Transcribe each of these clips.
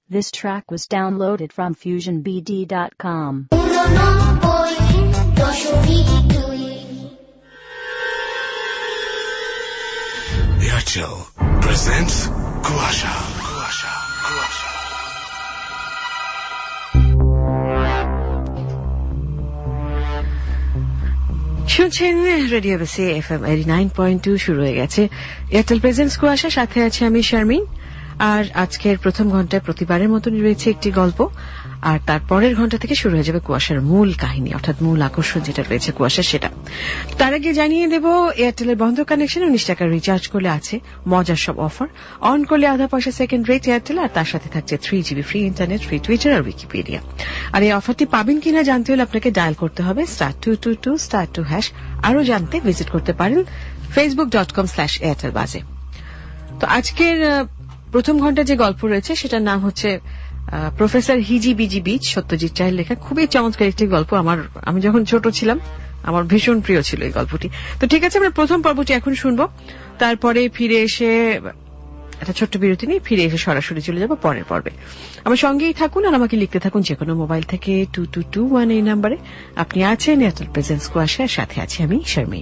This track was downloaded from FusionBD.com. Airtel presents Kuasha. শুনছেন radio বেসে FM 89.2 শুরু হয়ে গেছে এয়ারটেল প্রেজেন্টস কুয়াশা। সাথে আছে আমি শারমিন। আর আজকের প্রথম ঘন্টায় প্রতিবারের মতন রয়েছে একটি গল্প, আর তারপরের ঘন্টা থেকে শুরু হয়ে যাবে কুয়াশার মূল কাহিনী, অর্থাৎ মূল আকর্ষণ যেটা রয়েছে কুয়াশার সেটা। তার আগে জানিয়ে দেব এয়ারটেলের বন্ধ কানেকশন 19 টাকা রিচার্জ করলে আছে মজার সব অফার। অন করলে আধা পয়সা সেকেন্ড রেট এয়ারটেল, আর তার সাথে থাকছে 3GB free internet, free Twitter আর উইকিপিডিয়া। আর এই অফারটি পাবেন কিনা জানতে হলে আপনাকে ডায়াল করতে হবে *222*2#। আরো জানতে ভিজিট করতে পারেন facebook.com/airtelbaze। তো আজকের প্রথম ঘন্টা যে গল্প রয়েছে সেটার নাম হচ্ছে professor Hijibijbij, Satyajit রায়ের লেখা। খুবই চমৎকার একটি গল্প। আমি যখন ছোট ছিলাম আমার ভীষণ প্রিয় ছিল এই গল্পটি। তো ঠিক আছে, আমরা প্রথম পর্বটি এখন শুনবো, তারপরে ফিরে এসে একটা ছোট্ট বিরতি নিয়ে ফিরে এসে সরাসরি চলে যাবো পরের পর্বে। আমার সঙ্গেই থাকুন আর আমাকে লিখতে থাকুন যে কোনো মোবাইল থেকে 2221 এই নাম্বারে। আপনি আছেন এয়ারটেল প্রেজেন্টস কুয়াশার সাথে আছি আমি শারমিন।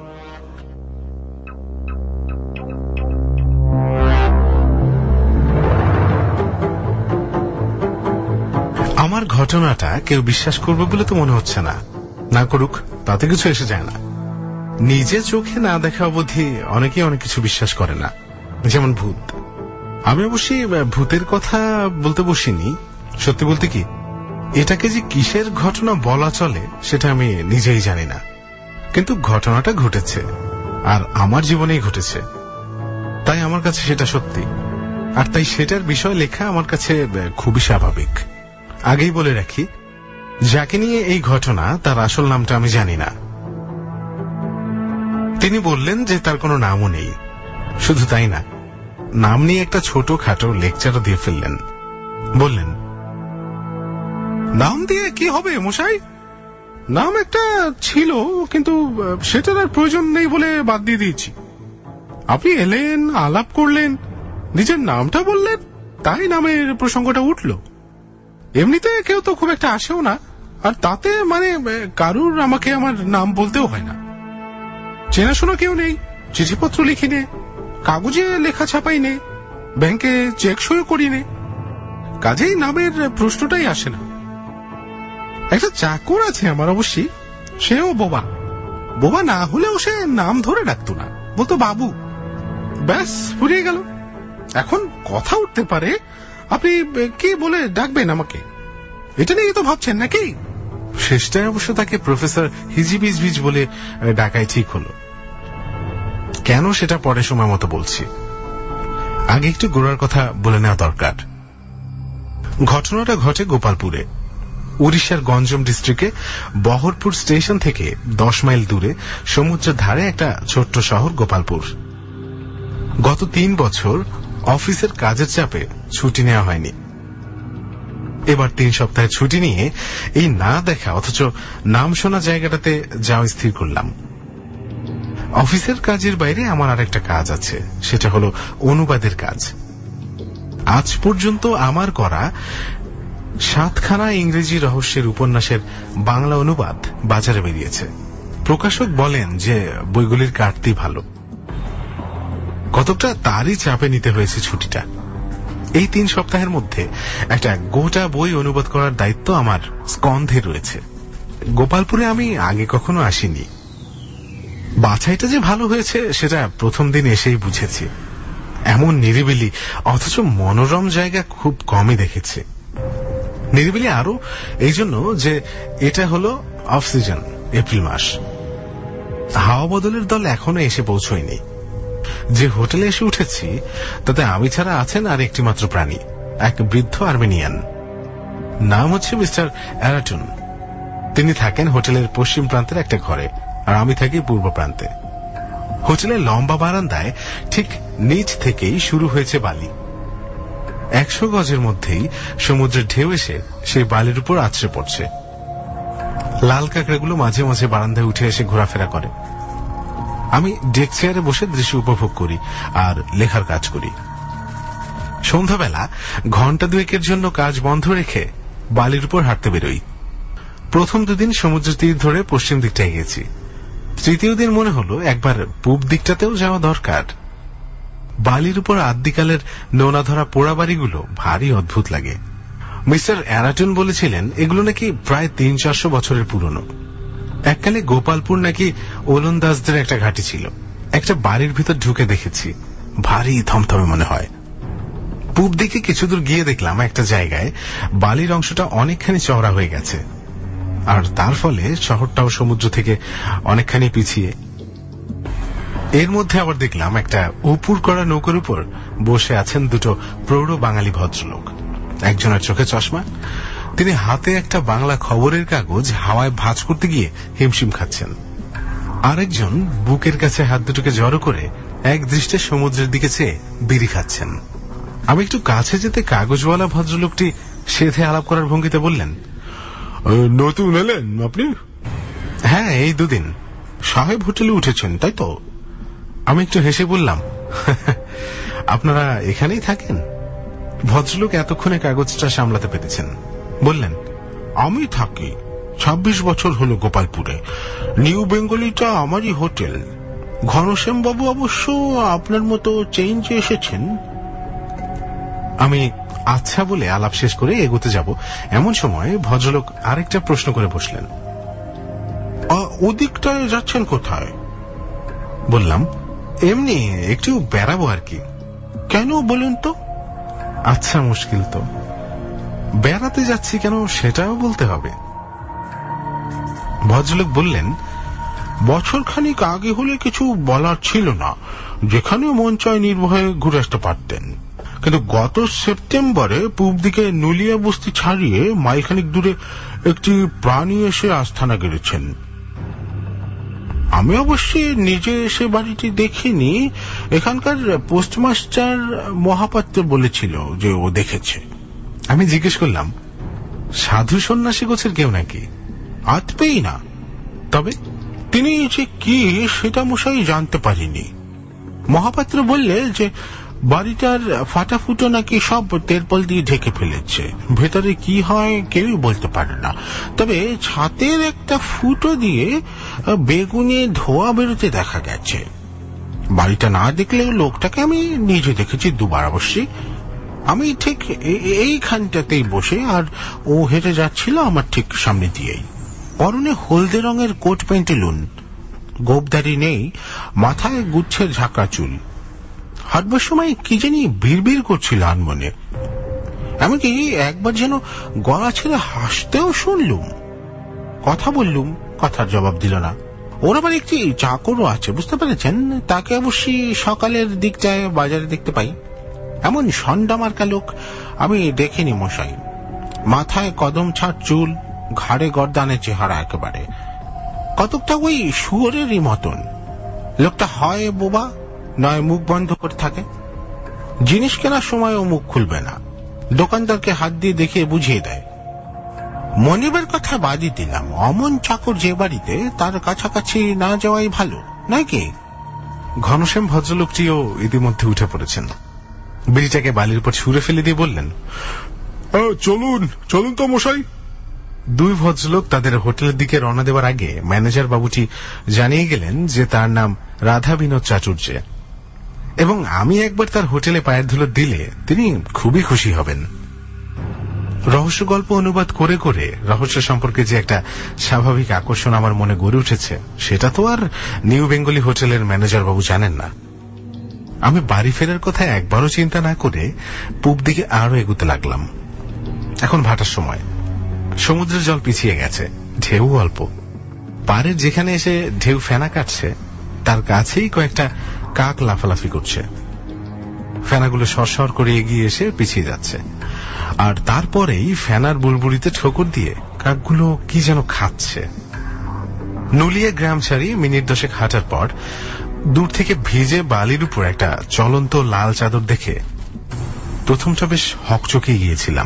আমার ঘটনাটা কেউ বিশ্বাস করবে বলে তো মনে হচ্ছে না। না করুক, তাতে কিছু এসে যায় না। নিজে চোখে না দেখা অবধি অনেকেই অনেক কিছু বিশ্বাস করে না, যেমন ভূত। আমি অবশ্যই ভূতের কথা বলতে বসিনি। সত্যি বলতে কি, এটাকে যে কিসের ঘটনা বলা চলে সেটা আমি নিজেই জানি না, কিন্তু ঘটনাটা ঘটেছে আর আমার জীবনেই ঘটেছে, তাই আমার কাছে সেটা সত্যি। আর তাই সেটার বিষয় লেখা আমার কাছে খুবই স্বাভাবিক। আগেই বলে রাখি, যাকে নিয়ে এই ঘটনা তার আসল নামটা আমি জানি না। তিনি বললেন যে তার কোনো নামও নেই। শুধু তাই না, নাম নিয়ে একটা ছোটখাটো লেকচারও দিয়ে ফেললেন। বললেন, নাম দিয়ে কি হবে মশাই? নাম একটা ছিল, কিন্তু সেটার আর প্রয়োজন নেই বলে বাদ দিয়ে দিয়েছি। আপনি এলেন, আলাপ করলেন, নিজের নামটা বললেন, তাই নামের প্রসঙ্গটা উঠল। এমনিতে কেউ তো খুব একটা আসেও না, আর তাতে মানে কারুর আমাকে আমার নাম বলতেও হয় না। চেনাশোনা কেউ নেই, চিঠিপত্র লিখি নে, কাগজে লেখা ছাপাই নে, ব্যাংকে চেক সই করি নে, কাজেই নামের প্রশ্নটাই আসে না। একটা চাকর আছে আমার অবশ্যই, সেও বোবা। বোবা না হলেও সে নাম ধরে ডাকতো না, বলতো বাবু। ব্যাস, ফুরিয়ে গেল। এখন কথা উঠতে পারে, আপনি কি বলে ডাকবেন আমাকে? এটা নিয়ে তো ভাবছেন নাকি? শেষটায় অবশ্য তাকে প্রফেসর হিজিবিজ বলে ডাকাই ঠিক হলো। কেন সেটা পরে সময় মতো বলছি। আগে একটু গোড়ার কথা বলে নেওয়া দরকার। ঘটনাটা ঘটে গোপালপুরে, উড়িষ্যার গঞ্জম ডিস্ট্রিক্টে বহরপুর স্টেশন থেকে 10 মাইল দূরে সমুদ্রের ধারে একটা ছোট্ট শহর গোপালপুর। গত 3 বছর অফিসের কাজের চাপে ছুটি নেওয়া হয়নি। এবার 3 সপ্তাহের ছুটি নিয়ে এই না দেখা অথচ নাম শোনা জায়গাটাতে যাওয়া স্থির করলাম। অফিসের কাজের বাইরে আমার আরেকটা কাজ আছে, সেটা হলো অনুবাদের কাজ। আজ পর্যন্ত আমার করা 7খানা ইংরেজি রহস্যের উপন্যাসের বাংলা অনুবাদ বাজারে বেরিয়েছে। প্রকাশক বলেন যে বইগুলির কাটতি ভালো। কতটা তারই চাপে নিতে হয়েছে ছুটিটা। এই 3 সপ্তাহের মধ্যে একটা গোটা বই অনুবাদ করার দায়িত্ব আমার স্কন্ধে রয়েছে। গোপালপুরে আমি আগে কখনো আসিনি। বাছাইটা যে ভালো হয়েছে সেটা প্রথম দিন এসেই বুঝেছি। এমন নিরিবিলি অথচ মনোরম জায়গা খুব কমই দেখেছি। নিরিবিলি আরো এই জন্য যে এটা হলো অফ সিজন, এপ্রিল মাস। হাওয়া বদলের দল এখনো এসে পৌঁছয়নি। যে হোটেলে এসে উঠেছি তাতে আমি ছাড়া আছেন আর একটি মাত্র প্রাণী, এক বৃদ্ধ আর্মেনিয়ান। নাম হচ্ছে মিস্টার অ্যারাটন। তিনি থাকেন হোটেলের পশ্চিম প্রান্তের একটা ঘরে, আর আমি থাকি পূর্ব প্রান্তে। হোটেলের লম্বা বারান্দায় ঠিক নিচ থেকেই শুরু হয়েছে বালি। 100 গজের মধ্যেই সমুদ্রের ঢেউ এসে সেই বালির উপর আছড়ে পড়ছে। লাল কাঁকড়াগুলো মাঝে মাঝে বারান্দায় উঠে এসে ঘোরাফেরা করে। আমি ডেক চেয়ারে বসে দৃশ্য উপভোগ করি আর লেখার কাজ করি। সন্ধ্যাবেলা ঘণ্টা দুয়েকের জন্য কাজ বন্ধ রেখে বালির উপর হাঁটতে বেরোই। প্রথম দুদিন সমুদ্র তীর ধরে পশ্চিম দিকটায় গেছি। তৃতীয় দিন মনে হলো একবার পূব দিকটাতেও যাওয়া দরকার। বালির উপর আদ্যিকালের নোনা ধরা পোড়া বাড়িগুলো ভারী অদ্ভুত লাগে। মিস্টার অ্যারাটন বলেছিলেন এগুলো নাকি প্রায় 300-400 বছরের পুরনো। এককালে গোপালপুর নাকি ওলন্দাজদের একটা ঘাঁটি ছিল। একটা বাড়ির ভিতর ঢুকে দেখেছি, ভারী থমথমে মনে হয়। পূব দিকে কিছু দূর গিয়ে দেখলাম একটা জায়গায় বালির অংশটা অনেকখানি চওড়া হয়ে গেছে, আর তার ফলে শহরটাও সমুদ্র থেকে অনেকখানি পিছিয়ে। এর মধ্যে আবার দেখলাম একটা উপুর করা নৌকার উপর বসে আছেন দুটো প্রৌঢ় বাঙালি ভদ্রলোক। একজনের চোখে চশমা, তিনি হাতে একটা বাংলা খবরের কাগজ হাওয়ায় ভাঁজ করতে গিয়ে হিমশিম খাচ্ছেন। আরেকজন বুকের কাছে হাত দুটোকে জড়ো করে এক দৃষ্টে সমুদ্রের দিকে চেয়ে বিড়ি খাচ্ছেন। আমি একটু কাছে যেতে কাগজওয়ালা ভদ্রলোকটি সেধে আলাপ করার ভঙ্গিতে বললেন, নতুন এলেন আপনি? হ্যাঁ, এই 2 দিন। সাহেব হোটেলে উঠেছেন তাই তো? আমি একটু হেসে বললাম, আপনারা এখানেই থাকেন? ভদ্রলোক এতক্ষণে কাগজটা সামলাতে পেরেছেন। বললেন, আমি থাকি, 26 বছর হলো গোপালপুরে। নিউ বেঙ্গলিটা আমারই হোটেল। ঘনশ্যাম বাবু অবশ্য আপনার মতো চেঞ্জে এসেছেন। আমি আচ্ছা বলে আলাপ শেষ করে এগোতে যাব এমন সময় ভদ্রলোক আরেকটা প্রশ্ন করে বসলেন, ওদিকটায় যাচ্ছেন কোথায়? বললাম, এমনি একটু বেড়াবো আর কি। কেন বলেন তো? আচ্ছা, মুশকিল তো। বেড়াতে যাচ্ছি কেন সেটাও বলতে হবে। ভদ্রলোক বললেন, বছরখানিক আগে হলে কিছু বলার ছিল না, যেখানে মন চায় নির্ভয়ে ঘুরে আসতে পারতেন। কিন্তু গত সেপ্টেম্বরে পূব দিকে নুলিয়া বস্তি ছাড়িয়ে মাইলখানিক দূরে একটি প্রাণী এসে আস্থানা গেড়েছেন। আমি অবশ্যই নিজে এসে বাড়িটি দেখিনি, এখানকার পোস্টমাস্টার মহাপাত্র বলেছিল যে ও দেখেছে। আমি জিজ্ঞেস করলাম, সাধু সন্ন্যাসী গোছের কেউ নাকি? আতপেই না। তবে তিনি যে কি সেটা মশাই জানতে পারিনি। মহাপাত্র বললে যে বাড়িটার ফাটাফুটো নাকি সব তেরপল দিয়ে ঢেকে ফেলেছে, ভেতরে কি হয় কেউই বলতে পারে না। তবে ছাতের একটা ফুটো দিয়ে বেগুনে ধোয়া বেরোতে দেখা গেছে। বাড়িটা না দেখলেও লোকটাকে আমি নিজে দেখেছি 2 বার অবশ্যই। আমি ঠিক এইখানটাতেই বসে, আর ও হেঁটে যাচ্ছিল আমার ঠিক সামনে দিয়েই। পরনে হলদে রঙের কোট প্যান্টেলুন, গোপদারি নেই, মাথায় গুচ্ছের ঝাঁকা চুল। হাঁটবার সময় কি জানি বিড়বিড় করছিল আনমনে। এমনকি একবার যেন গলা ছেড়ে হাসতেও শুনলুম। কথা বললুম, কথার জবাব দিল না। ওর আবার একটি চাকরও আছে, বুঝতে পেরেছেন? তাকে অবশ্যই সকালের দিকটায় বাজারে দেখতে পাই। এমন সন্ডা মার্কা লোক আমি দেখিনি মশাই। মাথায় কদম ছাড় চুল, ঘাড়ে গর্দানের চেহারা একেবারে। কতকটা ওই শুয়োরেরই মতন। লোকটা হয় বোবা, নয় মুখ বন্ধ করে থাকে। জিনিস কেনার সময় ও মুখ খুলবে না, দোকানদারকে হাত দিয়ে দেখিয়ে বুঝিয়ে দেয়। মনিবের কথা বাদই দিলাম, অমন চাকর যে বাড়িতে, তার কাছাকাছি না যাওয়াই ভালো, নয় কি? ঘনশ্যাম ভদ্রলোকটিও ইতিমধ্যে উঠে পড়েছেন। বিড়িটাকে বালির উপর ছুঁড়ে ফেলে দিয়ে বললেন, চলুন চলুন তো মশাই। 2 ভদ্রলোক তাদের হোটেলের দিকে রওনা দেওয়ার আগে ম্যানেজার বাবুটি জানিয়ে গেলেন যে তার নাম রাধা বিনোদ চাটুর্য, এবং আমি একবার তার হোটেলে পায়ের ধুলো দিলে তিনি খুবই খুশি হবেন। রহস্য গল্প অনুবাদ করে করে রহস্য সম্পর্কে যে একটা স্বাভাবিক আকর্ষণ আমার মনে গড়ে উঠেছে, সেটা তো আর নিউ বেঙ্গলি হোটেলের ম্যানেজার বাবু জানেন না। আমি বাড়ি ফেরার কথা একবারও চিন্তা না করে পূব দিকে আরো এগুতে লাগলাম। এখন ভাটার সময়, সমুদ্রের জল পিছিয়ে গেছে, ঢেউ অল্প। পাড়ের যেখানে এসে ঢেউ ফেনা কাটছে তার কাছেই কয়েকটা কাক লাফালাফি করছে। ফেনাগুলো সরসর করে এগিয়ে এসে পিছিয়ে যাচ্ছে, আর তারপরেই ফেনার বুলবুলিতে ঠোকর দিয়ে কাকগুলো কি যেন খাচ্ছে। নুলিয়া গ্রাম ছাড়ি মিনিট 10 হাঁটার পর দূর থেকে ভিজে বালির উপর একটা চলন্ত লাল চাদর দেখে প্রথমটা বেশ হকচকে গিয়েছিলাম।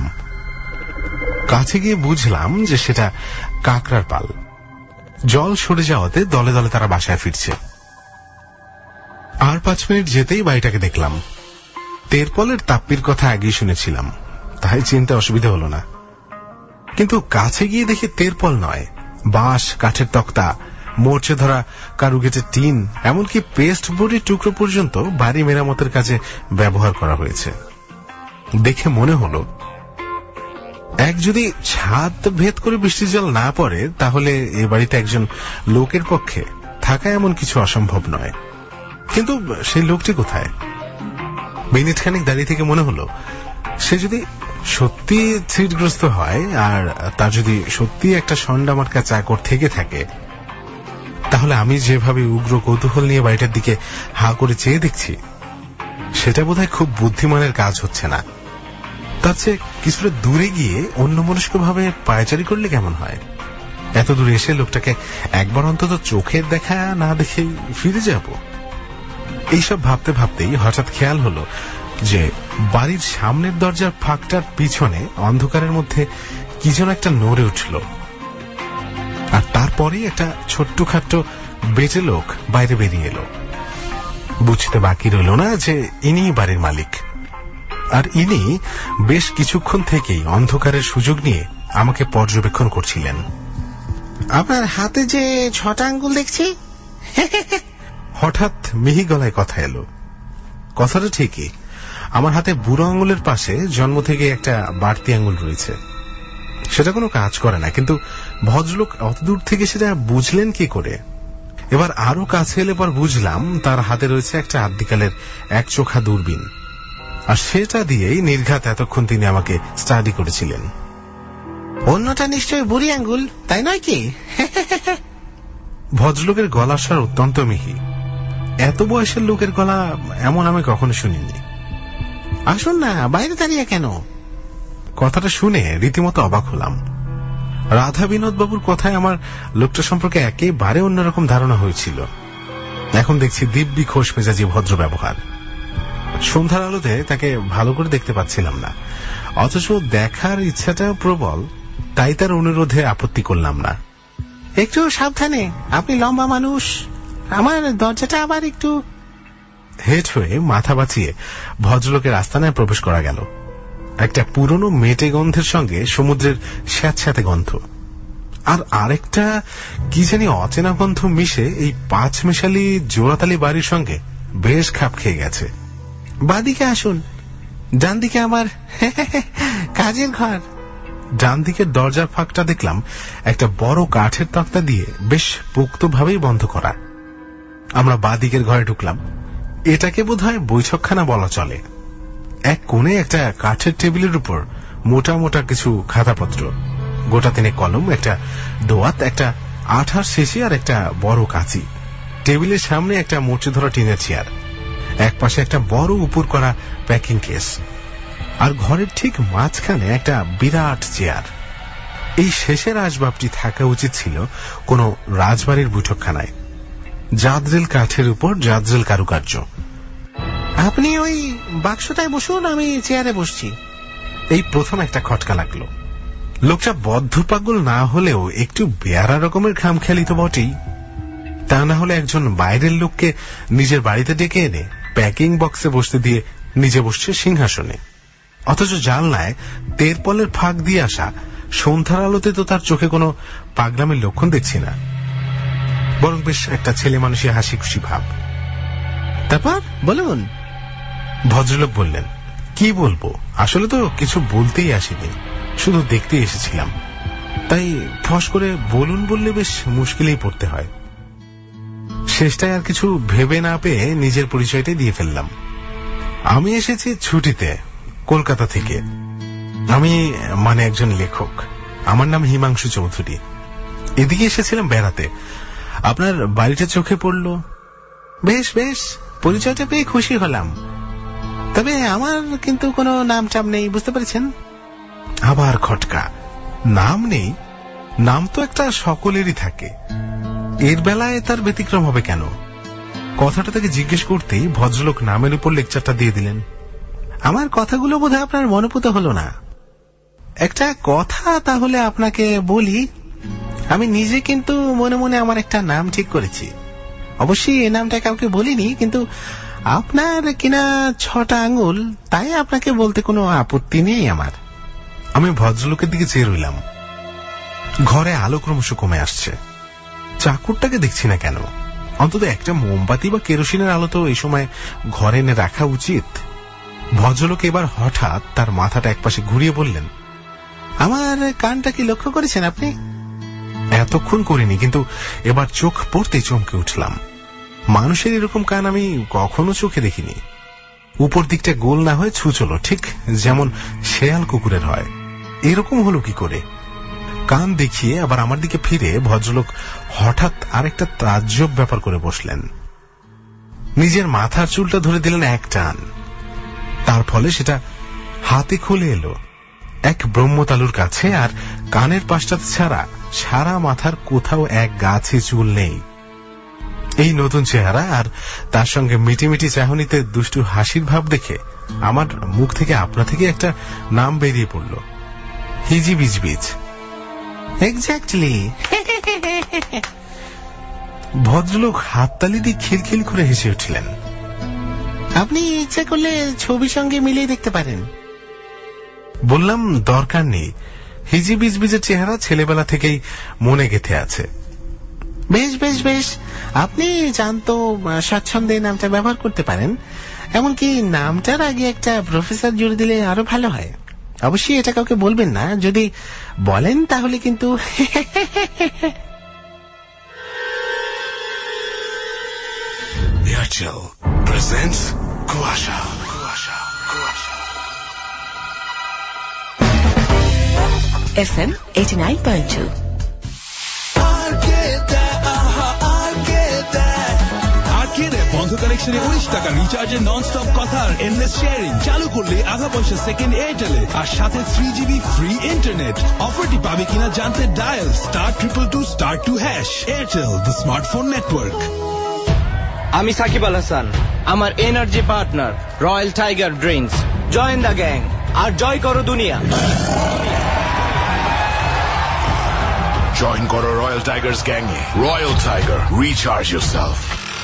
কাছে গিয়ে বুঝলাম যে সেটা কাকড়ার পাল। জল সরে যাওয়াতে দলে দলে তারা বাসায় ফিরছে। আর 5 মিনিট যেতেই বাড়িটাকে দেখলাম। তেরপলের তাপ্পির কথা আগেই শুনেছিলাম, তাই চিনতে অসুবিধা হলো না। কিন্তু কাছে গিয়ে দেখি তেরপল নয়, বাঁশ, কাঠের তক্তা, মোর্চে ধরা কারুগেটের টিন, এমনকি পেস্ট বোর্ডের টুকরো পর্যন্ত বাড়ি মেরামতের কাজে ব্যবহার করা হয়েছে। দেখে মনে হলো এক যদি ছাদ ভেদ করে বৃষ্টির জল না পড়ে তাহলে এ বাড়িতে একজন লোকের পক্ষে থাকা এমন কিছু অসম্ভব নয়। কিন্তু সেই লোকটি কোথায়? মিনিট খানিক দাঁড়িয়ে থেকে মনে হলো সে যদি সত্যি ছিটগ্রস্ত হয় আর তার যদি সত্যি একটা সন্ডামার্কা চাকর থেকে থাকে, তাহলে আমি যেভাবে উগ্র কৌতূহল নিয়ে বাড়িটার দিকে হা করে চেয়ে দেখছি সেটা বোধহয় খুব বুদ্ধিমানের কাজ হচ্ছে না। তার চেয়ে কিছুটা দূরে গিয়ে অন্যমনস্ক ভাবে পায়চারি করলে কেমন হয়? এত দূরে এসে লোকটাকে একবার অন্তত চোখের দেখা না দেখে ফিরে যাব। এইসব ভাবতে ভাবতেই হঠাৎ খেয়াল হলো যে বাড়ির সামনের দরজার ফাঁকটার পিছনে অন্ধকারের মধ্যে কি যেন একটা নড়ে উঠল, আর তারপরেই একটা ছোট্টখাট্ট বেটে লোক বাইরে বেরিয়ে এলো। বুঝতে বাকি রইল না যে ইনি বাড়ির মালিক, আর ইনি বেশ কিছুক্ষণ থেকেই অন্ধকারের সুযোগ নিয়ে আমাকে পর্যবেক্ষণ করছিলেন। আপনার হাতে যে 6টা আঙ্গুল দেখছি। হঠাৎ মিহি গলায় কথা এলো। কথাটা ঠিকই, আমার হাতে বুড়ো আঙুলের পাশে জন্ম থেকে একটা বাড়তি আঙুল রয়েছে। সেটা কোনো কাজ করে না, কিন্তু ভদ্রলোক অত দূর থেকে সেটা বুঝলেন কি করে? এবার আরো কাছে এলে পর বুঝলাম তার হাতে রয়েছে একটা আদ্যিকালের এক চোখা দূরবীন, আর সেটা দিয়েই নির্ঘাত এতক্ষণ তিনি আমাকে স্টাডি করেছিলেন। অন্যটা নিশ্চয়ই বুড়ি আঙ্গুল, তাই নয় কি? ভদ্রলোকের গলার স্বর অত্যন্ত মিহি। এত বয়সের লোকের গলা এমন আমি কখনো শুনিনি। আসুন না, বাইরে দাঁড়িয়ে কেন? কথাটা শুনে রীতিমতো অবাক হলাম। রাধা বিনোদ বাবুর কথায় আমার লোকটা সম্পর্কে একেবারে অন্যরকম ধারণা হয়েছিল। এখন দেখছি দিব্যি খোশ মেজাজি ভদ্র ব্যবহার। সন্ধ্যার আলোতে তাকে ভালো করে দেখতে পাচ্ছিলাম না, অথচ দেখার ইচ্ছাটা প্রবল, তাই তার অনুরোধে আপত্তি করলাম না। একটু সাবধানে, আপনি লম্বা মানুষ, আমার দরজাটা আবার একটু। হেট হয়ে মাথা বাঁচিয়ে ভদ্রলোকের আস্তানায় প্রবেশ করা গেল। একটা পুরনো মেটে গন্ধের সঙ্গে সমুদ্রের স্যাঁতস্যাঁতে গন্ধ, আর আরেকটা কি জানি অচেনা গন্ধ মিশে এই 5 মেশালি জোড়াতালি বাড়ির সঙ্গে বেশ খাপ খেয়ে গেছে। বাদিকে আসুন, ডান দিকে আমার কাজের ঘর। ডান দিকের দরজার ফাঁকটা দেখলাম একটা বড় কাঠের তক্তা দিয়ে বেশ পোক্তভাবেই বন্ধ করা। আমরা বাদিকের ঘরে ঢুকলাম। এটাকে বোধহয় বৈঠকখানা বলা চলে। এক কোণে একটা কাঠের টেবিলের উপর মোটা মোটা কিছু খাতাপত্র, গোটা 3 কলম, একটা দোয়াত, একটা আঠার শেষে আর একটা বড় কাঁচি। টেবিলের সামনে একটা মোচে ধরা টিনের চেয়ার, এক পাশে একটা বড় উপর করা প্যাকিং কেস, আর ঘরের ঠিক মাঝখানে একটা বিরাট চেয়ার। এই শেষের আসবাবটি থাকা উচিত ছিল কোন রাজবাড়ির বৈঠকখানায়। জাদরেল কাঠের উপর জাদরেল কারুকার্য। আপনি ওই বাক্সটায় বসুন, আমি চেয়ারে বসছি। এই প্রথম একটা খটকা লাগলো। লোকটা বদ্ধ পাগল না হলেও একটু বেয়ারা রকমের খামখেয়ালি তো বটেই। তা না হলে একজন বাইরের লোককে নিজের বাড়িতে ডেকে এনে প্যাকিং বক্সে বসতে দিয়ে নিজে বসছে সিংহাসনে, অথচ জানলায় তেরপলের ফাঁক দিয়ে আসা সন্ধ্যার আলোতে তো তার চোখে কোনো পাগলামের লক্ষণ দেখছি না, বরং বেশ একটা ছেলে মানুষের হাসি খুশি ভাব। তারপর বলুন। ভদ্রলোক বললেন, কি বলবো, আসলে তো কিছু বলতেই আসিনি, শুধু দেখতে এসেছিলাম, তাই ফস করে বলুন বললে বেশ মুশকিলেই পড়তে হয়। শেষটায় আর কিছু ভেবে না পেয়ে নিজের পরিচয়টাই দিয়ে ফেললাম। আমি এসেছি ছুটিতে কলকাতা থেকে। আমি মানে একজন লেখক। আমার নাম হিমাংশু চৌধুরী। এদিকে এসেছিলাম বেড়াতে। আপনার বাড়িটা চোখে পড়ল। বেশ বেশ, পরিচয়টা পেয়ে খুশি হলাম। তবে আমার কিন্তু কোনো নাম টাম নেই, বুঝতে পেরেছেন? আবার খটকা। নাম নেই? নাম তো একটা সকলেরই থাকে, এর বেলায় তার ব্যতিক্রম হবে কেন? কথাটা তাকে জিজ্ঞেস করতেই ভদ্রলোক নামের উপর লেকচারটা দিয়ে দিলেন। আমার কথাগুলো বোধহয় আপনার মনোপুত হলো না। একটা কথা তাহলে আপনাকে বলি, আমি নিজে কিন্তু মনে মনে আমার একটা নাম ঠিক করেছি। অবশ্যই এই নামটা কাউকে বলিনি, কিন্তু আপনার কিনা 6টা আঙুল, তাই আপনাকে বলতে কোনো আপত্তি নেই আমার। আমি ভদ্রলোকের দিকে চেয়ে রইলাম। ঘরে আলো ক্রমশ কমে আসছে। চাকরটাকে দেখছি না কেন? অন্তত একটা মোমবাতি বা কেরোসিনের আলো তো এই সময় ঘরে এনে রাখা উচিত। ভদ্রলোক এবার হঠাৎ তার মাথাটা একপাশে ঘুরিয়ে বললেন, আমার কানটা কি লক্ষ্য করেছেন আপনি? এতক্ষণ করিনি, কিন্তু এবার চোখ পড়তেই চমকে উঠলাম। মানুষের এরকম কান আমি কখনো চোখে দেখিনি। উপর দিকটা গোল না হয়ে ছুঁচলো, ঠিক যেমন শেয়াল কুকুরের হয়। এরকম হলো কি করে? কান দেখিয়ে আবার আমার দিকে ফিরে ভদ্রলোক হঠাৎ আরেকটা তাজ্জব ব্যাপার করে বসলেন। নিজের মাথার চুলটা ধরে দিলেন এক টান। তার ফলে সেটা হাতে খুলে এলো এক ব্রহ্মতালুর কাছে, আর কানের পাশটাতে ছাড়া সারা মাথার কোথাও এক গাছে চুল নেই। এই নতুন চেহারা আর তার সঙ্গে মিটিমিটি চাহনিতে দুষ্টু হাসির ভাব দেখে আমার মুখ থেকে আপনা থেকে একটা নাম বেরিয়ে পড়ল, হিজি বিজবিজ। এক্স্যাক্টলি। ভদ্রলোক হাততালি দিয়ে খিলখিল করে হেসে উঠলেন। আপনি ইচ্ছা করলে ছবির সঙ্গে মিলিয়ে দেখতে পারেন। বললাম, দরকার নেই। হিজি বিজবিজের চেহারা ছেলেবেলা থেকেই মনে গেঁথে আছে। বেশ বেশ বেশ, আপনি জানতো স্বাচ্ছন্দ্যে নামটা ব্যবহার করতে পারেন। এমনকি নামটার আগে একটা প্রফেসর জুড়ে দিলে আরো ভালো হয়। অবশ্যই এটা কাউকে বলবেন না, যদি বলেন তাহলে কিন্তু। Airtel presents Kuasha. FM 89.2. বন্ধ কানেকশনে 19 টাকা রিচার্জের নন স্টপ কথার এন্ডলেস শেয়ারিং চালু করলে আধা পয়সা সেকেন্ড এয়ারটেলে, আর সাথে 3GB ফ্রি ইন্টারনেট। অফারটি পাবে কিনা জানতে dial *222*2#। Airtel, the smartphone network. আমি সাকিব আল হাসান, আমার energy partner royal tiger drinks. Join the gang আর জয় করো দুনিয়া। জয়েন করো রয়্যাল টাইগার্স গ্যাংয়ে। Royal tiger, recharge yourself.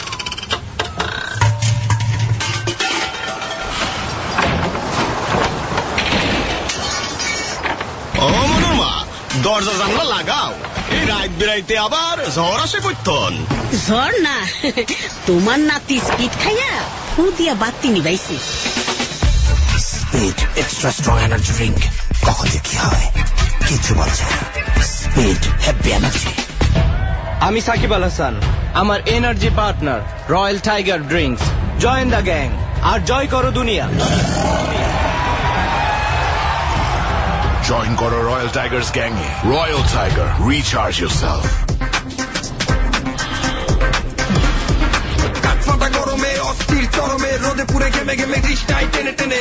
ও মনুমা, দরজা জানলা লাগাও, এই রাত বেড়াইতে আবার ঝড় আসে কইতন। ঝড় না, তোমার নাতি স্পিড খাইয়া ফু দিয়া বাতি নিবাইছে। Speed extra strong energy drink, কখন যে কি হয় কিছু বলছে না। Speed happy energy. আমি সাকিব আল হাসান, আমার energy partner royal tiger drinks. Join the gang আর জয় করো দুনিয়া। জয়েন করো রয়্যাল টাইগার্স গ্যাংয়ে। Royal tiger, recharge yourself. কাঠফাটা গরমে অস্থির চরমে রোদে পুড়ে ঘেমে ঘেমে তৃষ্ণায় টেনে টেনে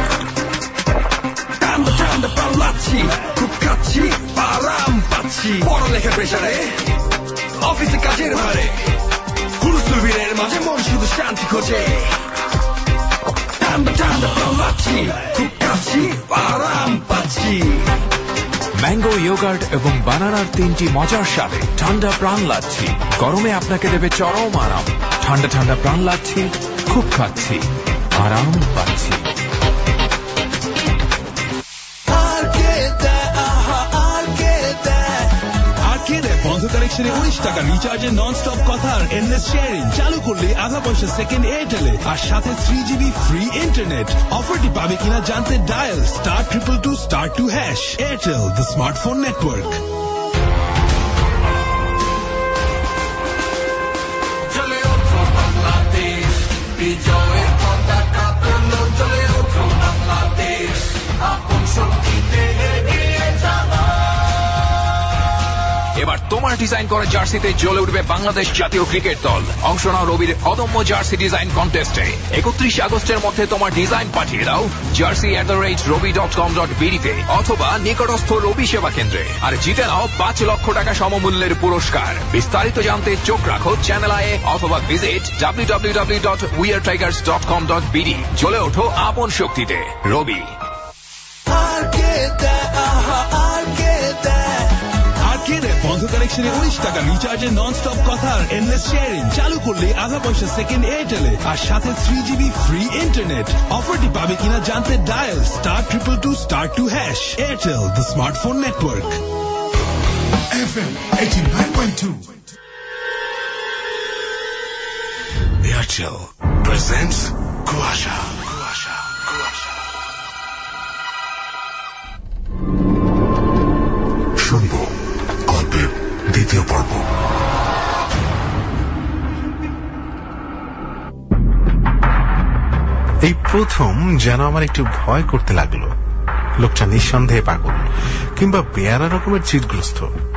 ঠান্ডা ঠান্ডা প্রাণ লাচ্ছি, খুব খাচ্ছি, আরাম পাচ্ছি। পড়ালেখার প্রেসারে, অফিসে কাজের ভারে, হুলস্থুলভিড়ের মাঝে মন শুধু শান্তি খোঁজে। ঠান্ডা ঠান্ডা প্রাণ লাচ্ছি, খুব খাচ্ছি, আরাম পাচ্ছি। ম্যাঙ্গো ইয়োগার্ট এবং বানানার 3টি মজার স্বাদে ঠান্ডা প্রাণ লাচ্ছি গরমে আপনাকে দেবে চরম আরাম। ঠান্ডা ঠান্ডা প্রাণ লাচ্ছি, খুব খাচ্ছি, আরাম পাচ্ছি। বন্ধ কানেকশনে 19 টাকা রিচার্জের নন স্টপ কথার এন্ডলেস শেয়ারিং চালু করলে আধা পয়সা সেকেন্ড এয়ারটেলে, আর সাথে 3GB ফ্রি ইন্টারনেট। অফারটি পাবে কিনা জানতে dial *222*2#। Airtel, the smartphone network. চলে ওঠো বাংলাদেশ, বিজয়ের পতাকা তোলো। চলে ওঠো বাংলাদেশ, আপন শক্তিতে এগিয়ে যাওয়া। এবার তোমার ডিজাইন করা জার্সিতে জ্বলে উঠবে বাংলাদেশ জাতীয় ক্রিকেট দল। অংশ নাও রবির অদম্য জার্সি ডিজাইন কন্টেস্টে। 31 আগস্টের মধ্যে তোমার ডিজাইন পাঠিয়ে দাও jersey@robi.com.bd তে অথবা নিকটস্থ রবি সেবা কেন্দ্রে, আর জিতে নাও 5 লক্ষ টাকা সমমূল্যের পুরস্কার। বিস্তারিত জানতে চোখ রাখো চ্যানেল আয়ে অথবা ভিজিট www.weartigers.com.bd। জ্বলে ওঠো আপন শক্তিতে। রবি। বন্ধ বন্ধ কানেকশনে 19 টাকা রিচার্জে নন স্টপ কথা আর এন্ডলেস শেয়ারিং চালু করলে আধা পয়সা সেকেন্ড এয়ারটেলে আর সাথে 3GB ফ্রি ইন্টারনেট। অফারটি পাবে কিনা জানতে dial *222*2#। Airtel, the smartphone network. FM 89.2 Airtel presents Kuasha. শুনব গল্পের দ্বিতীয় পর্ব। এই প্রথম যেন আমার একটু ভয় করতে লাগলো। লোকটা নিঃসন্দেহে পাগল কিংবা বেয়ারা রকমের চিরগ্রস্ত।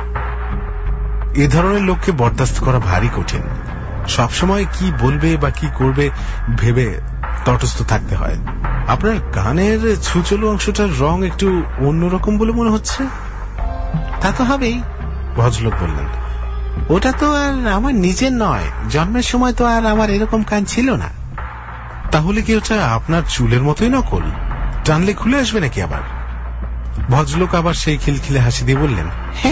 এ ধরনের লোককে বরদাস্ত করা ভারী কঠিন। সবসময় কি বলবে বা কি করবে ভেবে তটস্থ থাকতে হয়। আপনার গানের ছুচলো অংশটার রং একটু অন্যরকম বলে মনে হচ্ছে। তা তো হবেই, ভদ্রলোক বললেন। ওটা তো আর আমার নিজের নয়, জন্মের সময় তো আর আমার এরকম কান ছিল না। তাহলে কি ওটা আপনার চুলের মতোই নকল? টানলে খুলে আসবে নাকি আবার? ভদ্রলোক আবার সেই খিলখিলে হাসি দিয়ে বললেন,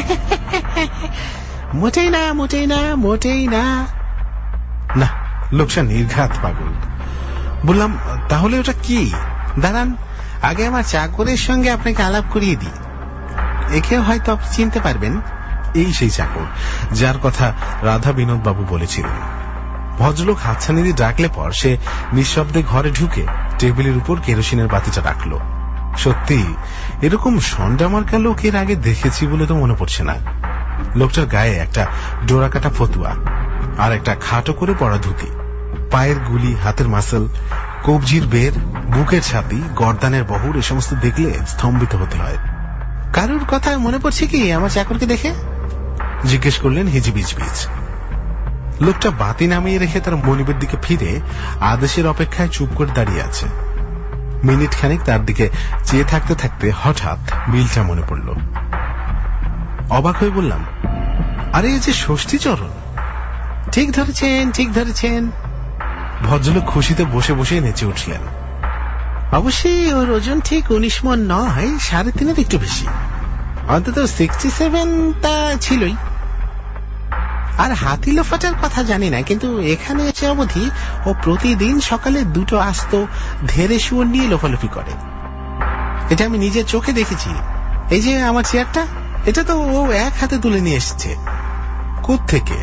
মোটেই না, মোটেই না, মোটেই না। না, লোকটা নির্ঘাত পাগল। বললাম, তাহলে ওটা কি? দাঁড়ান, আগে আমার চাকরের সঙ্গে আপনাকে আলাপ করিয়ে দিই। একে হয়তো আপনি চিনতে পারবেন। এই সেই চাকর যার কথা রাধা বিনোদ বাবু বলেছিলেন। ভদ্রলোক হাতছানি দিয়ে ডাকলে পর সে নিঃশব্দে ঘরে ঢুকে টেবিলের উপর কেরোসিনের বাতিটা রাখলো। সত্যি এরকম সন্ডামার্কা লোক এর আগে দেখেছি বলে তো মনে পড়ছে না। লোকটার গায়ে একটা ডোরাকাটা ফতুয়া আর একটা খাটো করে পড়া ধুতি, পায়ের গুলি, হাতের মাসল, কবজির বের, বুকের ছাতি, গর্দানের বহুর, এ সমস্ত দেখলে স্তম্ভিত হতে হয়। কারুর কথা মনে পড়ছে কি আমার চাকরকে দেখে? জিজ্ঞেস করলেন হিজিবিজবিজ। লোকটা বাতি নামিয়ে রেখে তার মনিবের দিকে ফিরে আদেশের অপেক্ষায় চুপ করে দাঁড়িয়ে আছে। মিনিট খানিক তার দিকে চেয়ে থাকতে থাকতে হঠাৎ বিলটা মনে পড়ল। অবাক হয়ে বললাম, আরে এই যে ষষ্ঠীচরণ। ঠিক ধরেছেন, ঠিক ধরেছেন। ভদ্রলোক খুশিতে বসে বসে নেচে উঠলেন। অবশ্যই ওর ওজন ঠিক 19 মণ নয়, 3.5 একটু বেশি, অন্তত 67 তা ছিলই। আর হাতি লোফাটার কথা জানি না, কিন্তু এখানে এসে অবধি ও প্রতিদিন সকালে 2টো আস্ত ধেরে শুয়োর নিয়ে লোফালোফি করে। এটা আমি নিজের চোখে দেখেছি। এই যে আমার চেয়ারটা, এটা তো ও এক হাতে তুলে নিয়ে এসছে। কোত্থেকে?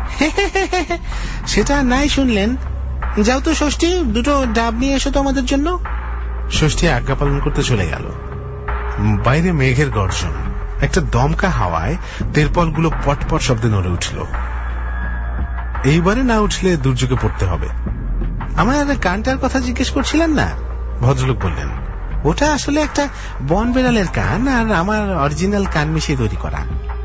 সেটা নাই শুনলেন? যাও তো ষষ্ঠী, 2টো ডাব নিয়ে এসো তো আমাদের জন্য। ষষ্ঠী আজ্ঞা পালন করতে চলে গেল। বাইরে মেঘের গর্জন, একটা দমকা হাওয়ায় তেরপলগুলো পটপট শব্দে নড়ে উঠল। এইবারে না উঠলে দুর্যোগে পড়তে হবে। আমার কানটার কথা জিজ্ঞেস করছিলেন না? ভদ্রলোক বললেন, ওটা আসলে একটা বন বেড়ালের কান আর আমার অরিজিনাল কান মিশিয়ে তৈরি করা।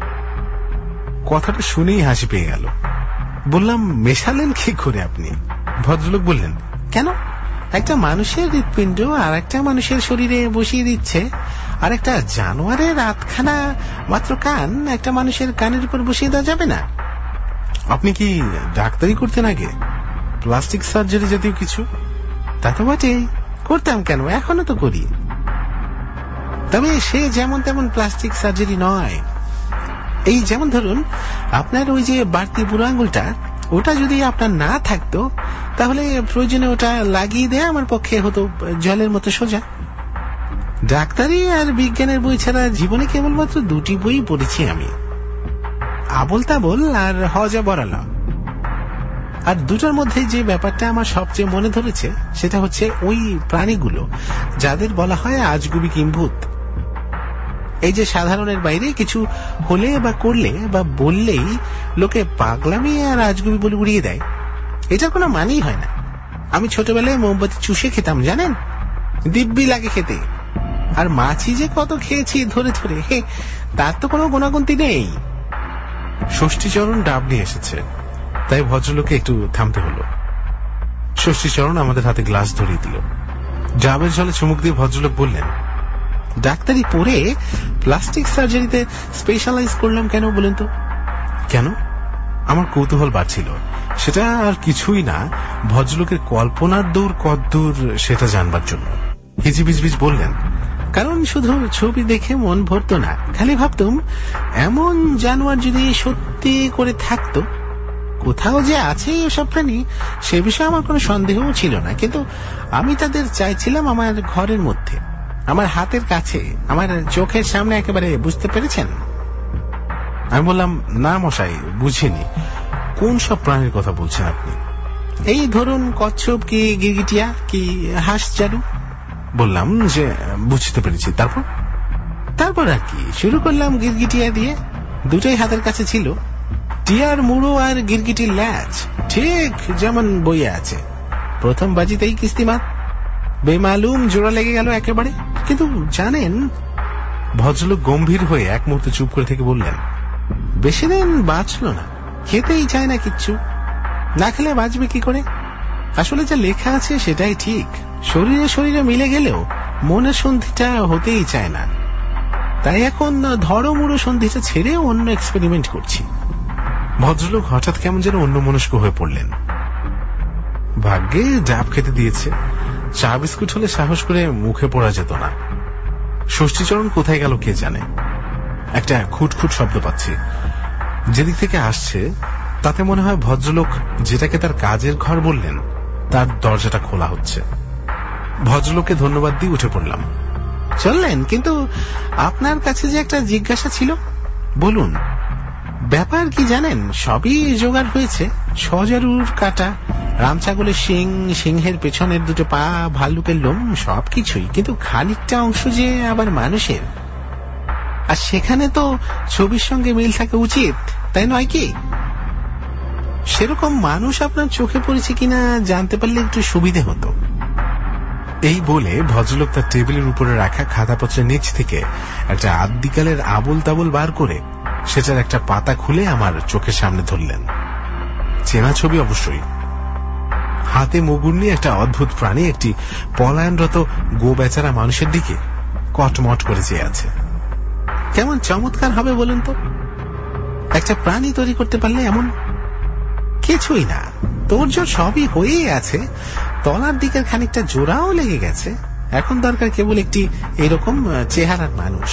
কথাটা শুনেই হাসি পেয়ে গেল। বললাম, মেশালেন কি করে আপনি? ভদ্রলোক বললেন, কেন? একটা মানুষের হৃৎপিণ্ড আর একটা মানুষের শরীরে বসিয়ে দিচ্ছে, আর একটা জানোয়ারের আধখানা মাত্র কান একটা মানুষের কানের উপর বসিয়ে দেওয়া যাবে না? আপনি কি ডাক্তারি করতেন আগে? প্লাস্টিক সার্জারি জাতীয় কিছু? তা তো বটেই, করতাম কেন, এখনো তো করি। তবে সে যেমন তেমন প্লাস্টিক সার্জারি নয়। এই যেমন ধরুন, আপনার ওই যে বাড়তি বুড়ো আঙুলটা, ওটা যদি আপনার না থাকতো তাহলে প্রয়োজনে ওটা লাগিয়ে দেয়া আমার পক্ষে হতো জলের মতো সোজা। ডাক্তারি আর বিজ্ঞানের বই ছাড়া জীবনে কেবলমাত্র 2টি বই পড়েছি আমি, আবল তাবল আর হজা বরালা। আর দুটোর মধ্যে যে ব্যাপারটা আমার সবচেয়ে মনে ধরেছে সেটা হচ্ছে ওই প্রাণীগুলো যাদের বলা হয় আজগুবি কিম্ভূত। এই যে সাধারণের বাইরে কিছু হলে বা করলে বা বললেই লোকে পাগলামি আর আজগুবি বলে উড়িয়ে দেয়, এটার কোনো মানেই হয় না। আমি ছোটবেলায় মোমবাতি চুষে খেতাম, জানেন, দিব্যি লাগে খেতে। আর মাছি যে কত খেয়েছি ধরে ধরে, তার তো কোনো গুণাগুন্তি নেই। ষষ্ঠীচরণ ডাব নিয়ে এসেছে, তাই ভদ্রলোকে একটু থামতে হলো। ষষ্ঠীচরণ আমাদের হাতে গ্লাস ধরিয়ে দিল। ডাবের জলে চুমুক দিয়ে ভদ্রলোক বললেন, ডাক্তারি পড়ে প্লাস্টিক সার্জারিতে স্পেশালাইজ করলাম কেন বলেন তো? কেন? আমার কৌতূহল বাড়ছিল। সেটা আর কিছুই না, ভদ্রলোকের কল্পনার দূর কদ্দূর সেটা জানবার জন্য। হিজিবিজবিজ বললেন, কারণ শুধু ছবি দেখে মন ভরত না, খালি ভাবতুম এমন জানোয়ার যদি সত্যি করে থাকতো। কোথাও যে আছে এসব প্রাণী সে বিষয়ে আমার কোনো সন্দেহও ছিল না, কিন্তু আমি তাদের চাইছিলাম আমার ঘরের মধ্যে, আমার হাতের কাছে, আমার চোখের সামনে একেবারে। বুঝতে পেরেছেন? আমি বললাম, না মশাই, বুঝিনি। কোন সব প্রাণীর কথা বলছেন আপনি? এই ধরুন কচ্ছপ কি গিরগিটিয়া কি হাঁস চারু। বললাম যে বুঝতে পেরেছি। তারপর আর কি শুরু করলাম গিরগিটিয়া দিয়ে। দুটোই হাতের কাছে ছিল, টিয়ার মুড়ো আর গিরগিটির ল্যাজ, ঠিক যেমন বইয়ে আছে। প্রথম বাজিতেই কিস্তিমাত, বেমালুম জোড়া লেগে গেল একেবারে। কিন্তু জানেন, ভদ্রলোক গম্ভীর হয়ে এক মুহূর্তে চুপ করে থেকে বললেন, বেশি দিন বাঁচল না, খেতেই চায় না কিচ্ছু। না খেলে বাঁচবে কি করে? আসলে যা লেখা আছে সেটাই ঠিক, শরীরে শরীরে মিলে গেলেও মনের সন্ধিটা হতেই চায় না। তাই এখন ধরো মুড়ো সন্ধিটা ছেড়ে অন্য এক্সপেরিমেন্ট করছি। ভদ্রলোক হঠাৎ কেমন যেন অন্যমনস্ক হয়ে পড়লেন। ভাগ্যে ডাব খেতে দিয়েছে, চা বিস্কুট হলে সাহস করে মুখে পড়া যেত না। ষষ্ঠীচরণ কোথায় গেল কে জানে। একটা খুটখুট শব্দ পাচ্ছি, যেদিক থেকে আসছে তাতে মনে হয় ভদ্রলোক যেটাকে তার কাজের ঘর বললেন তার দরজাটা খোলা হচ্ছে। ভদ্রলোককে ধন্যবাদ দিয়ে উঠে পড়লাম। চললেন, কিন্তু আপনার কাছে যে একটা জিজ্ঞাসা ছিল। বলুন। ব্যাপার কি জানেন, সবই জোগাড় হয়েছে, সজারুর কাটা, রামছাগলের শিং, সিংহের পেছনের দুটো পা, ভাল্লুকের লোম, সবকিছুই, কিন্তু খানিকটা অংশ যে আবার মানুষের। আর সেখানে তো ছবির সঙ্গে মিল থাকা উচিত, তাই নয় কি? সেরকম মানুষ আপনার চোখে পড়েছে কিনা জানতে পারলে একটু সুবিধে হতো। এই বলে ভদ্রলোক তার টেবিলের উপরে রাখা খাতাপত্রের নিচ থেকে একটা আদ্যিকালের আবল তাবল বার করে সেটার একটা পাতা খুলে আমার চোখের সামনে ধরলেন। চেনা ছবি অবশ্যই। হাতে মুগুর নিয়ে একটা অদ্ভুত প্রাণী একটি পলায়নরত গো বেচারা মানুষের দিকে কটমট করে চেয়ে আছে। কেমন চমৎকার হবে বলুন তো একটা প্রাণী তৈরি করতে পারলে। এমন কিছুই না, তোড়জোড় সবই হয়েই আছে, তলার দিকের খানিকটা জোড়াও লেগে গেছে। এখন দরকার কেবল একটি এরকম চেহারার মানুষ।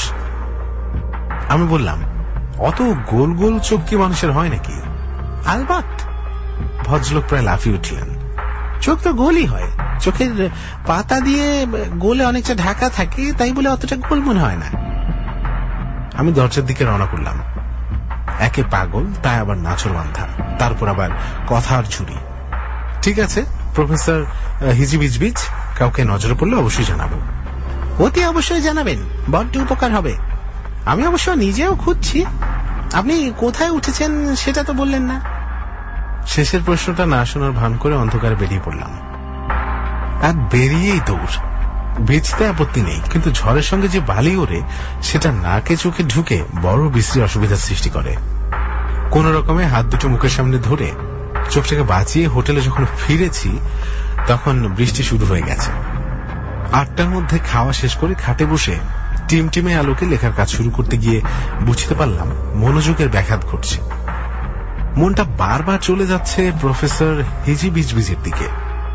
আমি বললাম, অত গোল গোল চোখ কি মানুষের হয় নাকি? আলবাত। ভদ্রলোক প্রায় লাফিয়ে উঠলেন। চোখ তো গোলই হয়, চোখের পাতা দিয়ে গোলে অনেকটা ঢাকা থাকে, তাই বলে অতটা গোল মনে হয় না। আমি দরজার দিকে রওনা করলাম। একে পাগল, তাই আবার নাচর বান্ধা, তারপর আবার কথার ঝুড়ি। ঠিক আছে প্রফেসর হিজিবিজবিজ, কাউকে নজরে পড়লে অবশ্যই জানাবো। অতি অবশ্যই জানাবেন, বড্ড উপকার হবে। আমি অবশ্য নিজেও খুঁজছি। আপনি কোথায় উঠেছেন সেটা তো বললেন না। শেষের প্রশ্নটা না শোনার ভান করে অন্ধকারে বেরিয়ে পড়লাম। আর বেরিয়েই দৌড়। বেচতে আপত্তি নেই, কিন্তু ঝড়ের সঙ্গে যে বালি ওড়ে সেটা নাকে চোখে ঢুকে বড় বিশ্রী অসুবিধার সৃষ্টি করে। কোন রকমে হাত দুটো মুখের সামনে ধরে চোখটাকে বাঁচিয়ে হোটেলে যখন ফিরেছি তখন বৃষ্টি শুরু হয়ে গেছে। 8টার মধ্যে খাওয়া শেষ করে খাটে বসে টিমটিমে আলোকে লেখার কাজ শুরু করতে গিয়ে বুঝতে পারলাম মনোযোগের ব্যাঘাত ঘটছে। মনটা বারবার চলে যাচ্ছে প্রফেসর হিজিবিজবিজের দিকে।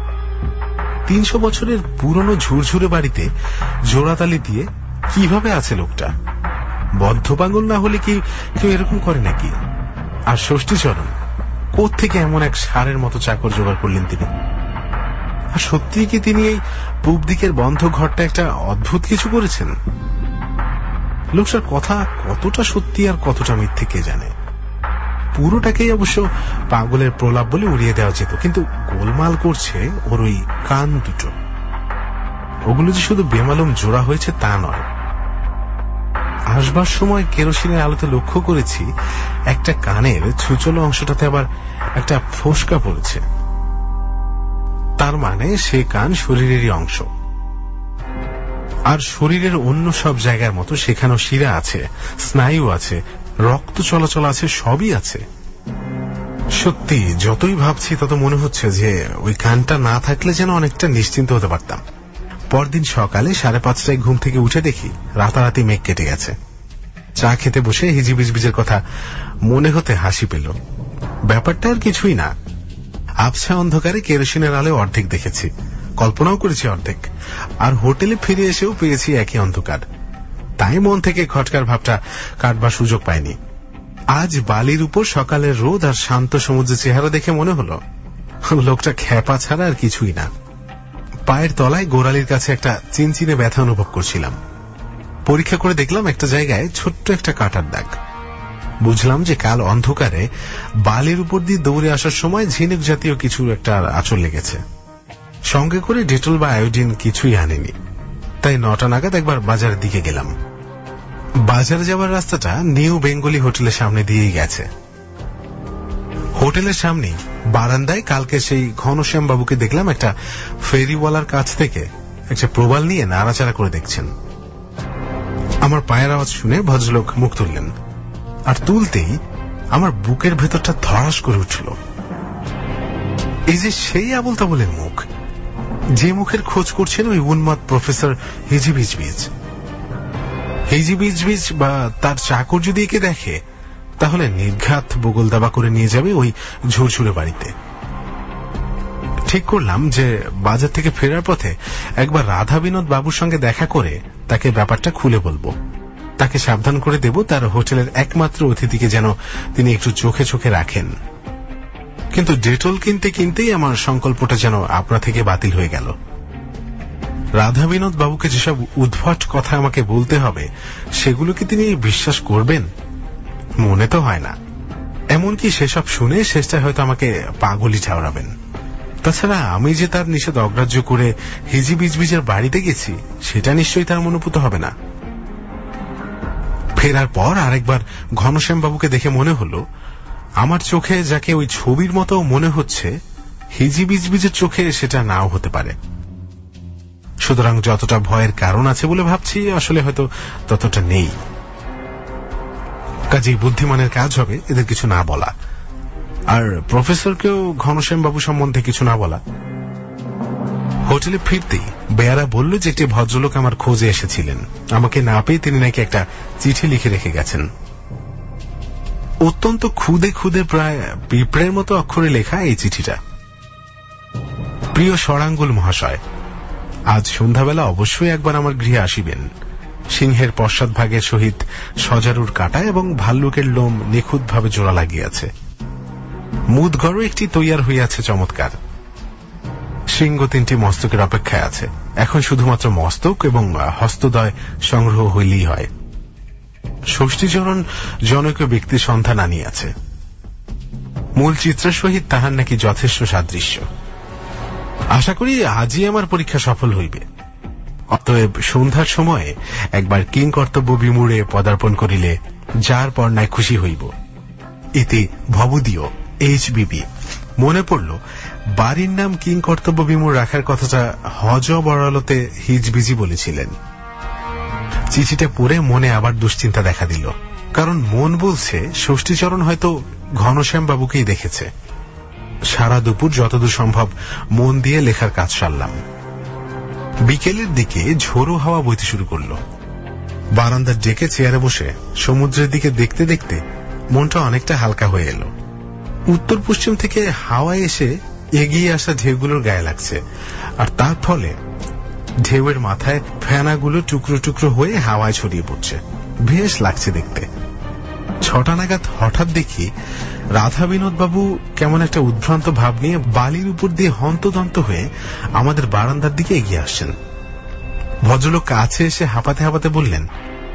300 বছরের পুরনো ঝুরঝুরে বাড়িতে জোড়াতালি দিয়ে কিভাবে আছে লোকটা? বদ্ধ পাগল না হলে কি কেউ এরকম করে নাকি? আর ষষ্ঠীচরণ কোত্থেকে এমন এক সারের মতো চাকর জোগাড় করলেন তিনি? আর সত্যি কি তিনি এই পূব দিকের বন্ধ ঘরটা একটা অদ্ভুত কিছু করেছেন? লোকটার কথা কতটা সত্যি আর কতটা মিথ্যে কে জানে। পুরোটাকেই অবশ্য পাগলের প্রলাপ বলে উড়িয়ে দেওয়া যেত, কিন্তু গোলমাল করছে ওর ওই কান দুটো। ওগুলো যে শুধু বেমালুম জোড়া হয়েছে তা নয়। আসবার সময় কেরোসিনের আলোতে লক্ষ্য করেছি একটা কানের ছুচলো অংশটাতে আবার একটা ফোসকা পড়েছে। তার মানে সে কান শরীরেরই অংশ। আর শরীরের অন্য সব জায়গার মতো সেখানেও শিরা আছে, স্নায়ু আছে, রক্ত চলাচল আছে, সবই আছে। সত্যি যতই ভাবছি তত মনে হচ্ছে যে ওই কানটা না থাকলে যেন অনেকটা নিশ্চিন্ত হতে পারতাম। পরদিন সকালে 5:30টায় ঘুম থেকে উঠে দেখি রাতারাতি মেঘ কেটে গেছে। চা খেতে বসে হিজিবিজবিজের কথা মনে হতে হাসি পেল। ব্যাপারটা আর কিছুই না, আবছা অন্ধকারে কেরোসিনের আলো অর্ধেক দেখেছি, কল্পনাও করেছি অর্ধেক, আর হোটেলে ফিরে এসেও পেয়েছি একই অন্ধকার। তাই মন থেকে খটকার ভাবটা কাটবার সুযোগ পায়নি। আজ বালির উপর সকালের রোদ আর শান্ত সমুদ্রের চেহারা দেখে মনে হলো লোকটা খ্যাপা ছাড়া আর কিছুই না। পায়ের তলায় গোড়ালির কাছে একটা চিনচিনে ব্যথা অনুভব করছিলাম। পরীক্ষা করে দেখলাম একটা জায়গায় ছোট্ট একটা কাটার দাগ। বুঝলাম যে কাল অন্ধকারে বালির উপর দিয়ে দৌড়ে আসার সময় ঝিনুক জাতীয় কিছু একটা আঁচড় লেগেছে। সঙ্গে করে ডেটল বা আয়োডিন কিছুই আনেনি। তাই 9টা নাগাদ একবার বাজারের দিকে গেলাম। বাজারে যাওয়ার রাস্তাটা নিউ বেঙ্গলি হোটেলের সামনে দিয়েই গেছে। হোটেলের সামনে বারান্দায় কালকে সেই ঘনশ্যাম বাবুকে দেখলাম একটা ফেরিওয়ালার কাছ থেকে একটা প্রবাল নিয়ে নাড়াচাড়া করে দেখছেন। আমার পায়ের আওয়াজ শুনে ভদ্রলোক মুখ তুললেন, আর তুলতেই আমার বুকের ভেতরটা ধড়াস করে উঠল। এই যে সেই আবল তাবলের মুখ, যে মুখের খোঁজ করছেন ওই উন্মাদ প্রফেসর হিজিবিজবিজ। হিজিবিজবিজ বা তার চাকর যদি একে দেখে তাহলে নির্ঘাত বগল দাবা করে নিয়ে যাবে ওই ঝুরঝুরে বাড়িতে। ঠিক করলাম যে বাজার থেকে ফেরার পথে একবার রাধা বিনোদ বাবুর সঙ্গে দেখা করে তাকে ব্যাপারটা খুলে বলবো। তাকে সাবধান করে দেব তার হোটেলের একমাত্র অতিথিকে যেন তিনি একটু চোখে চোখে রাখেন। কিন্তু ডেটল কিনতে কিনতেই আমার সংকল্পটা যেন আপনা থেকে বাতিল হয়ে গেল। রাধা বিনোদ বাবুকে যেসব উদ্ভট কথা আমাকে বলতে হবে সেগুলো কি তিনি বিশ্বাস করবেন? মনে তো হয় না। এমনকি সেসব শুনে শেষটায় হয়তো আমাকে পাগলই ঠাওরাবেন। তাছাড়া আমি যে তার নিষেধ অগ্রাহ্য করে হিজিবিজবিজের বাড়িতে গেছি সেটা নিশ্চয়ই তার মনোভূত হবে না। ফেরার পর আরেকবার ঘনশ্যাম বাবুকে দেখে মনে হলো আমার চোখে যাকে ওই ছবির মতো মনে হচ্ছে হিজিবিজবিজের চোখে সেটা নাও হতে পারে। সুতরাং যতটা ভয়ের কারণ আছে বলে ভাবছি আসলে হয়তো ততটা নেই। কাজেই বুদ্ধিমানের কাজ হবে এদের কিছু না বলা, আর প্রফেসরকেও ঘনশ্যাম বাবু সম্বন্ধে কিছু না বলা। হোটেলে ফিরতেই বেয়ারা বলল যে একটি ভদ্রলোক আমার খোঁজে এসেছিলেন। আমাকে না পেয়ে তিনি নাকি একটা চিঠি লিখে রেখে গেছেন। অত্যন্ত খুদে খুদে প্রায় পিঁপড়ের মতো অক্ষরে লেখা এই চিঠিটা। প্রিয় সরাঙ্গুল মহাশয়, আজ সন্ধ্যাবেলা অবশ্যই একবার আমার গৃহে আসিবেন। সিংহের পশ্চাৎভাগের সহিত সজারুর কাটা এবং ভাল্লুকের লোম নিখুঁতভাবে জোড়া লাগিয়াছে। মুদগড়ও একটি তৈয়ার হইয়াছে চমৎকার। সিংহ 3টি মস্তকের অপেক্ষায় আছে। এখন শুধুমাত্র মস্তক এবং হস্তদয় সংগ্রহ হইলেই হয়। ষষ্ঠীচরণ জনৈক ব্যক্তির সন্ধান আনিয়াছে। মূল চিত্রের সহিত তাহার নাকি যথেষ্ট সাদৃশ্য। আশা করি আজই আমার পরীক্ষা সফল হইবে। অতএব সন্ধ্যার সময়ে একবার কিং কর্তব্য বিমূঢ়ে পদার্পণ করিলে যার পর নাই খুশি হইব। ইতি ভবদীয় HBB। মনে পড়ল বাড়ির নাম কিং কর্তব্য বিমূঢ় রাখার কথাটা হজ বড়ালতে হিজবিজি বলেছিলেন। চিঠিটা পড়ে মনে আবার দুশ্চিন্তা দেখা দিল, কারণ মন বলছে ষষ্ঠীচরণ হয়তো ঘনশ্যাম বাবুকেই দেখেছে। সারা দুপুর যতদূর সম্ভব মন দিয়ে লেখার কাজ সারলাম। বিকেলের দিকে ঝোড়ো হাওয়া বইতে শুরু করল। বারান্দার ডেকে চেয়ারে বসে সমুদ্রের দিকে দেখতে দেখতে মনটা অনেকটা হালকা হয়ে এলো। উত্তর পশ্চিম থেকে হাওয়ায় এসে এগিয়ে আসা ঢেউগুলোর গায়ে লাগছে, আর তার ফলে ঢেউয়ের মাথায় ফেনাগুলো টুকরো টুকরো হয়ে হাওয়ায় ছড়িয়ে পড়ছে। বেশ লাগছে দেখতে। 6টা নাগাদ হঠাৎ দেখি রাধা বিনোদ বাবু কেমন একটা উদ্ভ্রান্ত ভাব নিয়ে বালির উপর দিয়ে হন্তদন্ত হয়ে আমাদের বারান্দার দিকে এগিয়ে আসছেন। ভদ্রলোক কাছে এসে হাঁপাতে হাঁপাতে বললেন,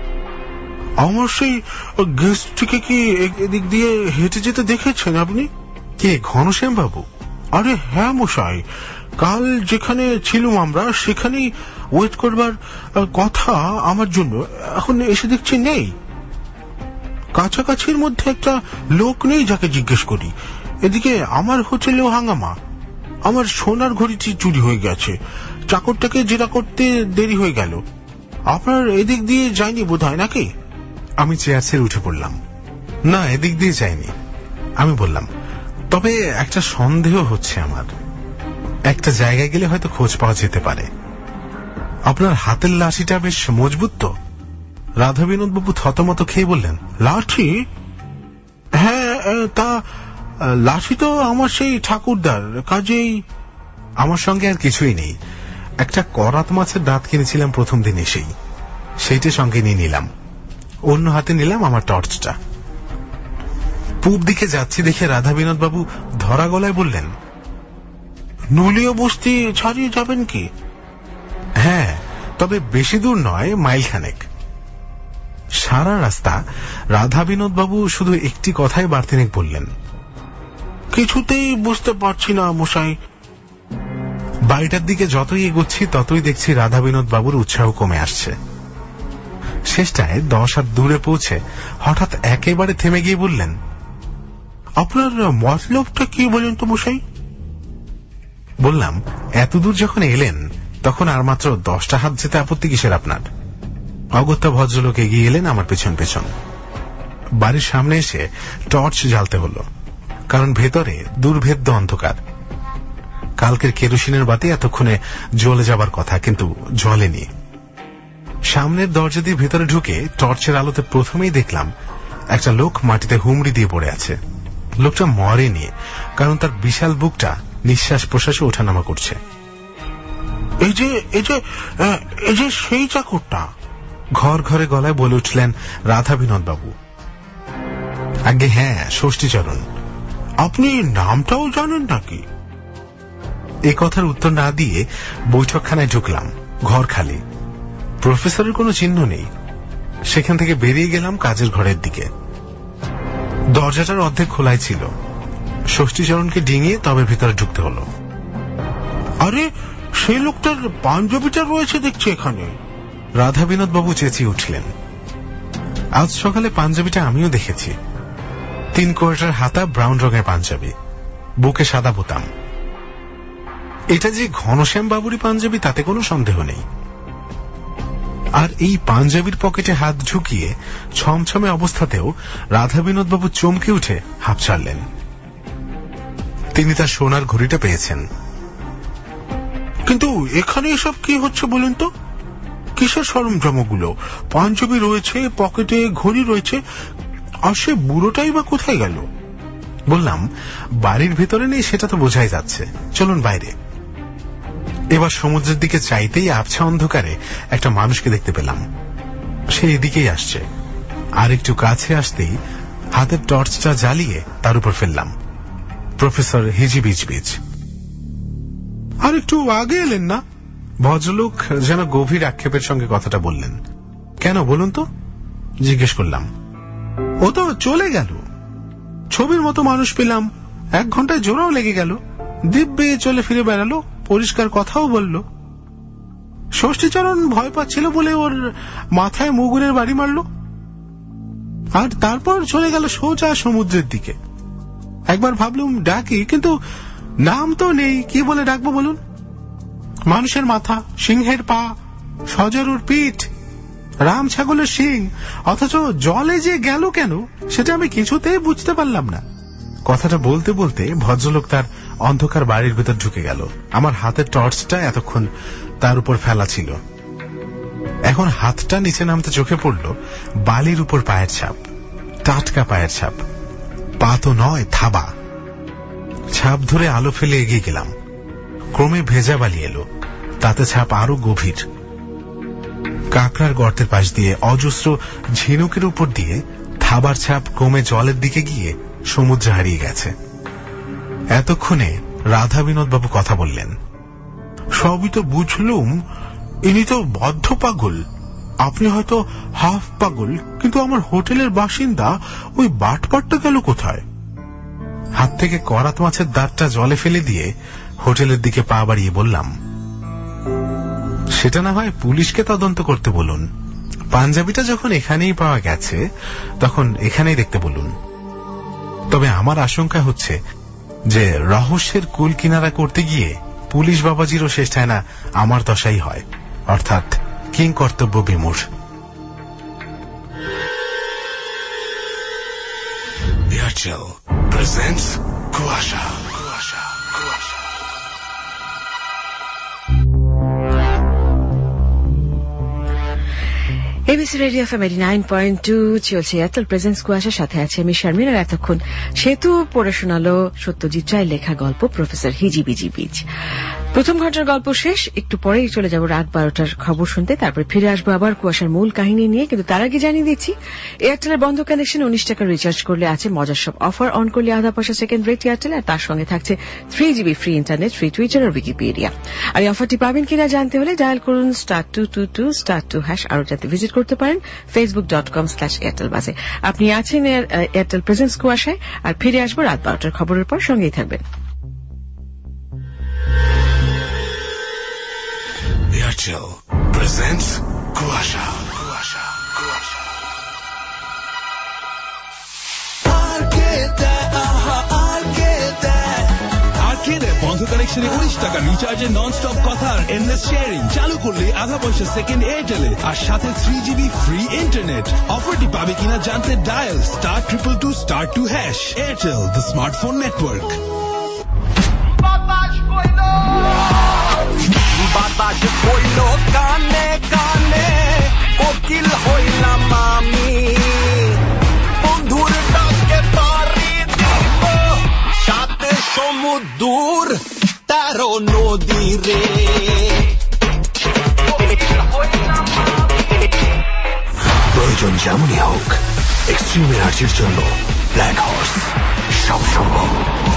আমার সেই গেস্টটিকে কি এদিক দিয়ে হেঁটে যেতে দেখেছেন আপনি? কে, ঘনশ্যাম বাবু? আরে হ্যাঁ মশাই, কাল যেখানে ছিলাম আমরা সেখানেই ওয়েট করবার কথা আমার জন্য। এখন এসে দেখছি নেই। কাছাকাছির মধ্যে একটা লোক নেই যাকে জিজ্ঞেস করি। এদিকে আমার হোটেলেও হাঙ্গামা। আমার সোনার ঘড়িটি চুরি হয়ে গেছে। চাকরটাকে জেরা করতে দেরি হয়ে গেল। আপনার এদিক দিয়ে যায়নি বোধ হয় নাকি? আমি চেয়ার ছেড়ে উঠে পড়লাম। না, এদিক দিয়ে যায়নি। আমি বললাম, তবে একটা সন্দেহ হচ্ছে আমার। একটা জায়গায় গেলে হয়তো খোঁজ পাওয়া যেতে পারে। আপনার হাতের লাঠিটা বেশ মজবুত তো? রাধা বিনোদ বাবু থতমত খেয়ে বললেন, লাঠি? হ্যাঁ, তা লাঠি তো আমার সেই ঠাকুরদার। কাজেই আমার সঙ্গে আর কিছুই নেই, একটা করাত মাছের দাঁত কিনেছিলাম প্রথম দিন এসেই, সেইটা সঙ্গে নিয়ে নিলাম। অন্য হাতে নিলাম আমার টর্চটা। পূব দিকে যাচ্ছি দেখে রাধা বিনোদ বাবু ধরা গলায় বললেন, নলিয়া বস্তি ছাড়িয়ে যাবেন কি? হ্যাঁ, তবে বেশি দূর নয়, মাইলখানেক। সারা রাস্তা রাধা বিনোদ বাবু শুধু একটি কথাই বার্তিনেক বললেন, কিছুতেই বুঝতে পারছি না মশাই। বাড়িটার দিকে যতই এগোচ্ছি ততই দেখছি রাধা বিনোদ বাবুর উৎসাহ কমে আসছে। শেষটায় 10 হাত দূরে পৌঁছে হঠাৎ একেবারে থেমে গিয়ে বললেন, আপনার মতলবটা কি বলেন তো মশাই? বললাম, এতদূর যখন এলেন তখন আর মাত্র 10টা হাত যেতে আপত্তি কিসের আপনার? অগত্যা ভদ্রলোক এগিয়ে এলেন আমার পেছন পেছন। বাড়ির সামনে এসে টর্চ জ্বালতে হলো, কারণ ভেতরে দুর্ভেদ্য অন্ধকার। কালকের কেরোসিনের বাতি এতক্ষণে জ্বলে যাবার কথা, কিন্তু জ্বলেনি। সামনের দরজা দিয়ে ভেতরে ঢুকে টর্চের আলোতে প্রথমেই দেখলাম একটা লোক মাটিতে হুমড়ি দিয়ে পড়ে আছে। লোকটা মরেনি, কারণ তার বিশাল বুকটা নিঃশ্বাস প্রশ্বাসে ওঠানামা করছে। এই যে সেই চাকরটা, ঘর ঘরে গলায় বলে উঠলেন রাধা বিনোদ বাবু। আগে হ্যাঁ, ষষ্ঠীচরণ। আপনি নামটাও জানেন নাকি? এ কথার উত্তর না দিয়ে বৈঠকখানায় ঢুকলাম। ঘর খালি, প্রফেসরের কোনো চিহ্ন নেই। সেখান থেকে বেরিয়ে গেলাম কাজের ঘরের দিকে। দরজাটার অর্ধেক খোলাই ছিল। ষষ্ঠীচরণকে ডিঙিয়ে তবে ভিতরে ঢুকতে হলো। আরে, সেই লোকটার পাঞ্জাবিটা রয়েছে দেখছি এখানে। রাধা বিনোদ বাবু চেঁচিয়ে উঠলেন। আজ সকালে পাঞ্জাবিটা আমিও দেখেছি। 3 কোয়ার্টার হাতা ব্রাউন রঙের পাঞ্জাবি, বুকে সাদা বোতাম। এটা যে ঘনশ্যাম বাবুরই পাঞ্জাবি তাতে কোনো সন্দেহ নেই। আর এই পাঞ্জাবির পকেটে হাত ঢুকিয়ে ছমছমে অবস্থাতেও রাধা বিনোদ বাবু চমকে উঠে হাঁপ ছাড়লেন। তিনি তার সোনার ঘড়িটা পেয়েছেন। কিন্তু এখানে এসব কি হচ্ছে বলুন তো? কিসের সরঞ্জামগুলো? পাঞ্জাবি রয়েছে, পকেটে ঘড়ি রয়েছে, আর সে বুড়োটাই বা কোথায় গেল? বললাম, বাড়ির ভেতরে নেই সেটা তো বোঝাই যাচ্ছে, চলুন বাইরে। এবার সমুদ্রের দিকে চাইতেই আবছা অন্ধকারে একটা মানুষকে দেখতে পেলাম। সে এদিকেই আসছে। আর একটু কাছে আসতেই হাতের টর্চটা জ্বালিয়ে তার উপর ফেললাম। প্রফেসর হিজিবিজবিজ। আর একটু আগে এলেন না? ভদ্রলোক যেন গভীর আক্ষেপের সঙ্গে কথাটা বললেন। কেন বলুন তো? জিজ্ঞেস করলাম। ও তো চলে গেল। ছবির মতো মানুষ পেলাম, 1 ঘন্টায় জোড়াও লেগে গেল। দিব্যে চলে ফিরে বেড়ালো, পরিষ্কার কথাও বলল। ষষ্ঠীচরণ ভয় পাচ্ছিল বলে ওর মাথায় মুগুরের বাড়ি মারল, আর তারপর চলে গেল সোজা সমুদ্রের দিকে। একবার ভাবলুম ডাকি, কিন্তু নাম তো নেই, কি বলে ডাকবো বলুন? মানুষের মাথা, সিংহের পা, সজারুর পিঠ, রাম ছাগলের শিং, অথচ জলে যে গেল কেন সেটা আমি কিছুতেই বুঝতে পারলাম না। কথাটা বলতে বলতে ভদ্রলোক তার অন্ধকার বাড়ির ভেতর ঢুকে গেল। আমার হাতের টর্চটা এতক্ষণ তার উপর ফেলা ছিল। এখন হাতটা নিচে নামতে চোখে পড়ল বালির উপর পায়ের ছাপ, টাটকা পায়ের ছাপ। পা তো নয়, থাবা। ছাপ ধরে আলো ফেলে এগিয়ে গেলাম। ক্রমে ভেজা বালি এলো, তাতে ছাপ আরো গভীর। কাঁকড়ার গর্তের পাশ দিয়ে অজস্র ঝিনুকের উপর দিয়ে থাবার ছাপ ক্রমে জলের দিকে গিয়ে সমুদ্রে হারিয়ে গেছে। এতক্ষণে রাধা বিনোদ বাবু কথা বললেন। সবই তো বুঝলুম, ইনি তো বদ্ধ পাগল। আপনি হয়তো হাফ পাগল, কিন্তু আমার হোটেলের বাসিন্দা ওই বাটপাটটা গেল কোথায়? হাত থেকে করাত মাছের দাঁতটা জলে ফেলে দিয়ে হোটেলের দিকে পা বাড়িয়ে বললাম, সেটা না হয় পুলিশকে তদন্ত করতে বলুন। পাঞ্জাবিটা যখন এখানেই পাওয়া গেছে তখন এখানেই দেখতে বলুন। তবে আমার আশঙ্কা হচ্ছে যে রহস্যের কুল কিনারা করতে গিয়ে পুলিশ বাবাজিরও শেষটায় না আমার দশাই হয়, অর্থাৎ কিং কর্তব্য বিমূঢ়। Airtel presents Kuasha. ABC ABC radio FM 89.2 চলছে এয়ারটেল প্রেজেন্স কুয়াশার সাথে আছে আমি শারমিন। আর এতক্ষণ সেতু পড়ে শোনালো সত্যজিৎ রায়ের লেখা গল্প প্রফেসর হিজিবিজি বীজ। প্রথম ঘন্টার গল্প শেষ, একটু পরেই চলে যাব রাত 12টার খবর শুনতে, তারপরে ফিরে আসবো আবার কুয়াশার মূল কাহিনী নিয়ে। কিন্তু তার আগে জানিয়ে দিচ্ছি এয়ারটেলের বন্ধ কানেকশন 19 টাকা রিচার্জ করলে আছে মজার সব অফার। অন করলে আধা পয়সা সেকেন্ড রেট এয়ারটেল, আর তার সঙ্গে থাকছে 3GB free internet, free Twitter আর উইকিপিডিয়া। আর এই অফারটি পাবেন কিনা জানতে হলে ডায়াল করুন *222*2# আরো যাতে ভিজিট করতে পারেন facebook.com/airtelbaze। আপনি আছেন এয়ারটেল প্রেজেন্স কুয়াশায়, আর ফিরে আসবো রাত 12টার খবরের পর, সঙ্গেই থাকবেন। এয়ারটেল প্রেজেন্স কুয়াশা। বন্ধ কানেকশনে 19 টাকা রিচার্জে নন স্টপ কথা আর এন্ডলেস শেয়ারিং চালু করলে আধা পয়সা সেকেন্ড এয়ারটেলে, আর সাথে 3GB ফ্রি ইন্টারনেট। অফারটি পাবে কিনা জানতে dial *222*2#। Airtel, the smartphone network. বাতাস বইল কানে কানে, কোকিল হইলাম আমি, বন্ধুর ডাকে পারি দিব, সাথে সমুদ্র 13 নদী রে। প্রয়োজন যেমনই হোক, এক্সট্রিম এনার্জির জন্য ব্ল্যাক হর্স সব সম্ভব।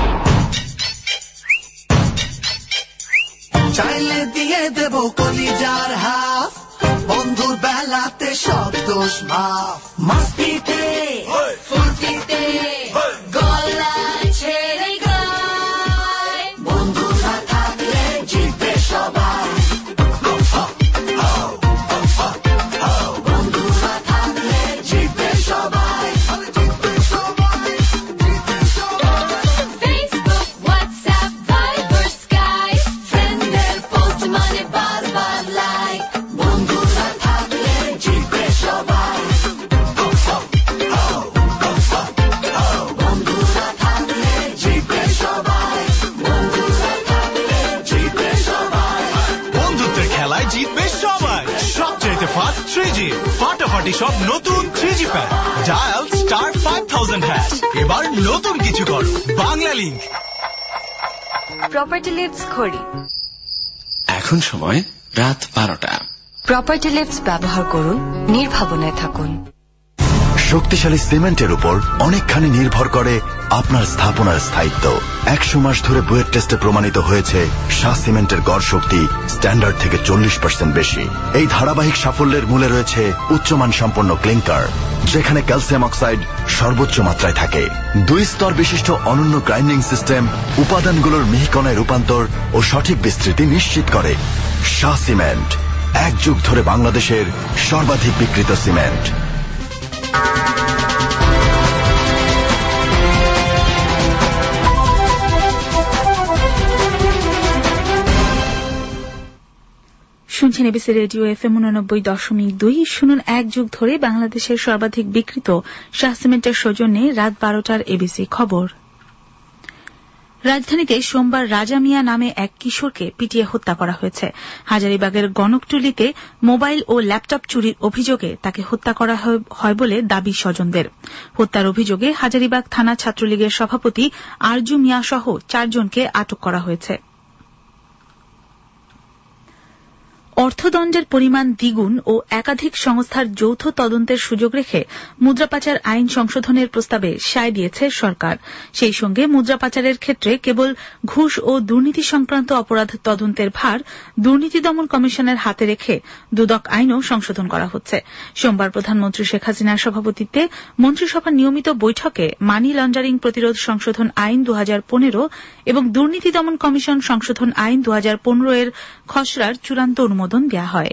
চাইলে দিয়ে দেব কলিজার হাফ, বন্ধুর বেলাতে সব দোষ মাফ। মাস্তিতে ফুর্তিতে গলায় ছেড়ে গায়, বন্ধুরা থাকলে জিতবে সবাই। বন্ধুরা থাকলে জিতবে সবাই। Facebook, WhatsApp, Viber, Skype, friendদের পোস্ট মানে বারবার লাইক, বন্ধুরা থাকলে জিতবে সবাই। বন্ধুরা থাকলে জিতবে সবাই। বন্ধুরা থাকলে জিতবে সবাই। বন্ধুত্বের খেলায় জিতবে সবাই। সবচাইতে ফাস্ট 3G, ফাটাফাটি সব নতুন 3G প্যাক। ডায়াল *5000#। এবার নতুন কিছু করো, বাংলা লিংক। প্রপার্টি লিফটস খড়ি। এখন সময় রাত 12টা। প্রপার্টি লিফটস ব্যবহার করুন, নির্ভাবনায় থাকুন। শক্তিশালী সিমেন্টের উপর অনেকখানি নির্ভর করে আপনার স্থাপনার স্থায়িত্ব। 100 মাস ধরে বুয়েট টেস্টে প্রমাণিত হয়েছে শাহ সিমেন্টের গড় শক্তি স্ট্যান্ডার্ড থেকে 40% বেশি। এই ধারাবাহিক সাফল্যের মূলে রয়েছে উচ্চমান সম্পন্ন ক্লিংকার, যেখানে ক্যালসিয়াম অক্সাইড সর্বোচ্চ মাত্রায় থাকে। 2 স্তর বিশিষ্ট অনন্য গ্রাইন্ডিং সিস্টেম উপাদানগুলোর মিহিকণায় রূপান্তর ও সঠিক বিস্তৃতি নিশ্চিত করে। শাহ সিমেন্ট, 1 যুগ ধরে বাংলাদেশের সর্বাধিক বিক্রিত সিমেন্ট। শুনছেন এবিসি রেডিও এফএম 89.2। শুনুন 1 যুগ ধরে বাংলাদেশের সর্বাধিক বিক্রিত শাহ সিমেন্টের সৌজন্যে রাত 12টার এবিসি খবর। রাজধানীতে সোমবার রাজা মিয়া নামে এক কিশোরকে পিটিয়ে হত্যা করা হয়েছে। হাজারীবাগের গণকটুলিতে মোবাইল ও ল্যাপটপ চুরির অভিযোগে তাকে হত্যা করা হয় বলে দাবি স্বজনদের। হত্যার অভিযোগে হাজারীবাগ থানা ছাত্রলীগের সভাপতি আরজু মিয়া সহ 4 জনকে আটক করা হয়েছে। অর্থদণ্ডের পরিমাণ দ্বিগুণ ও একাধিক সংস্থার যৌথ তদন্তের সুযোগ রেখে মুদ্রা পাচার আইন সংশোধনের প্রস্তাবে সায় দিয়েছে সরকার। সেই সঙ্গে মুদ্রা পাচারের ক্ষেত্রে কেবল ঘুষ ও দুর্নীতি সংক্রান্ত অপরাধ তদন্তের ভার দুর্নীতি দমন কমিশনের হাতে রেখে দুদক আইনও সংশোধন করা হচ্ছে। সোমবার প্রধানমন্ত্রী শেখ হাসিনার সভাপতিত্বে মন্ত্রিসভার নিয়মিত বৈঠকে মানি লন্ডারিং প্রতিরোধ সংশোধন আইন 2015 এবং দুর্নীতি দমন কমিশন সংশোধন আইন 2015 এর খসড়ার চূড়ান্ত অনুমোদন দেয়া হয়।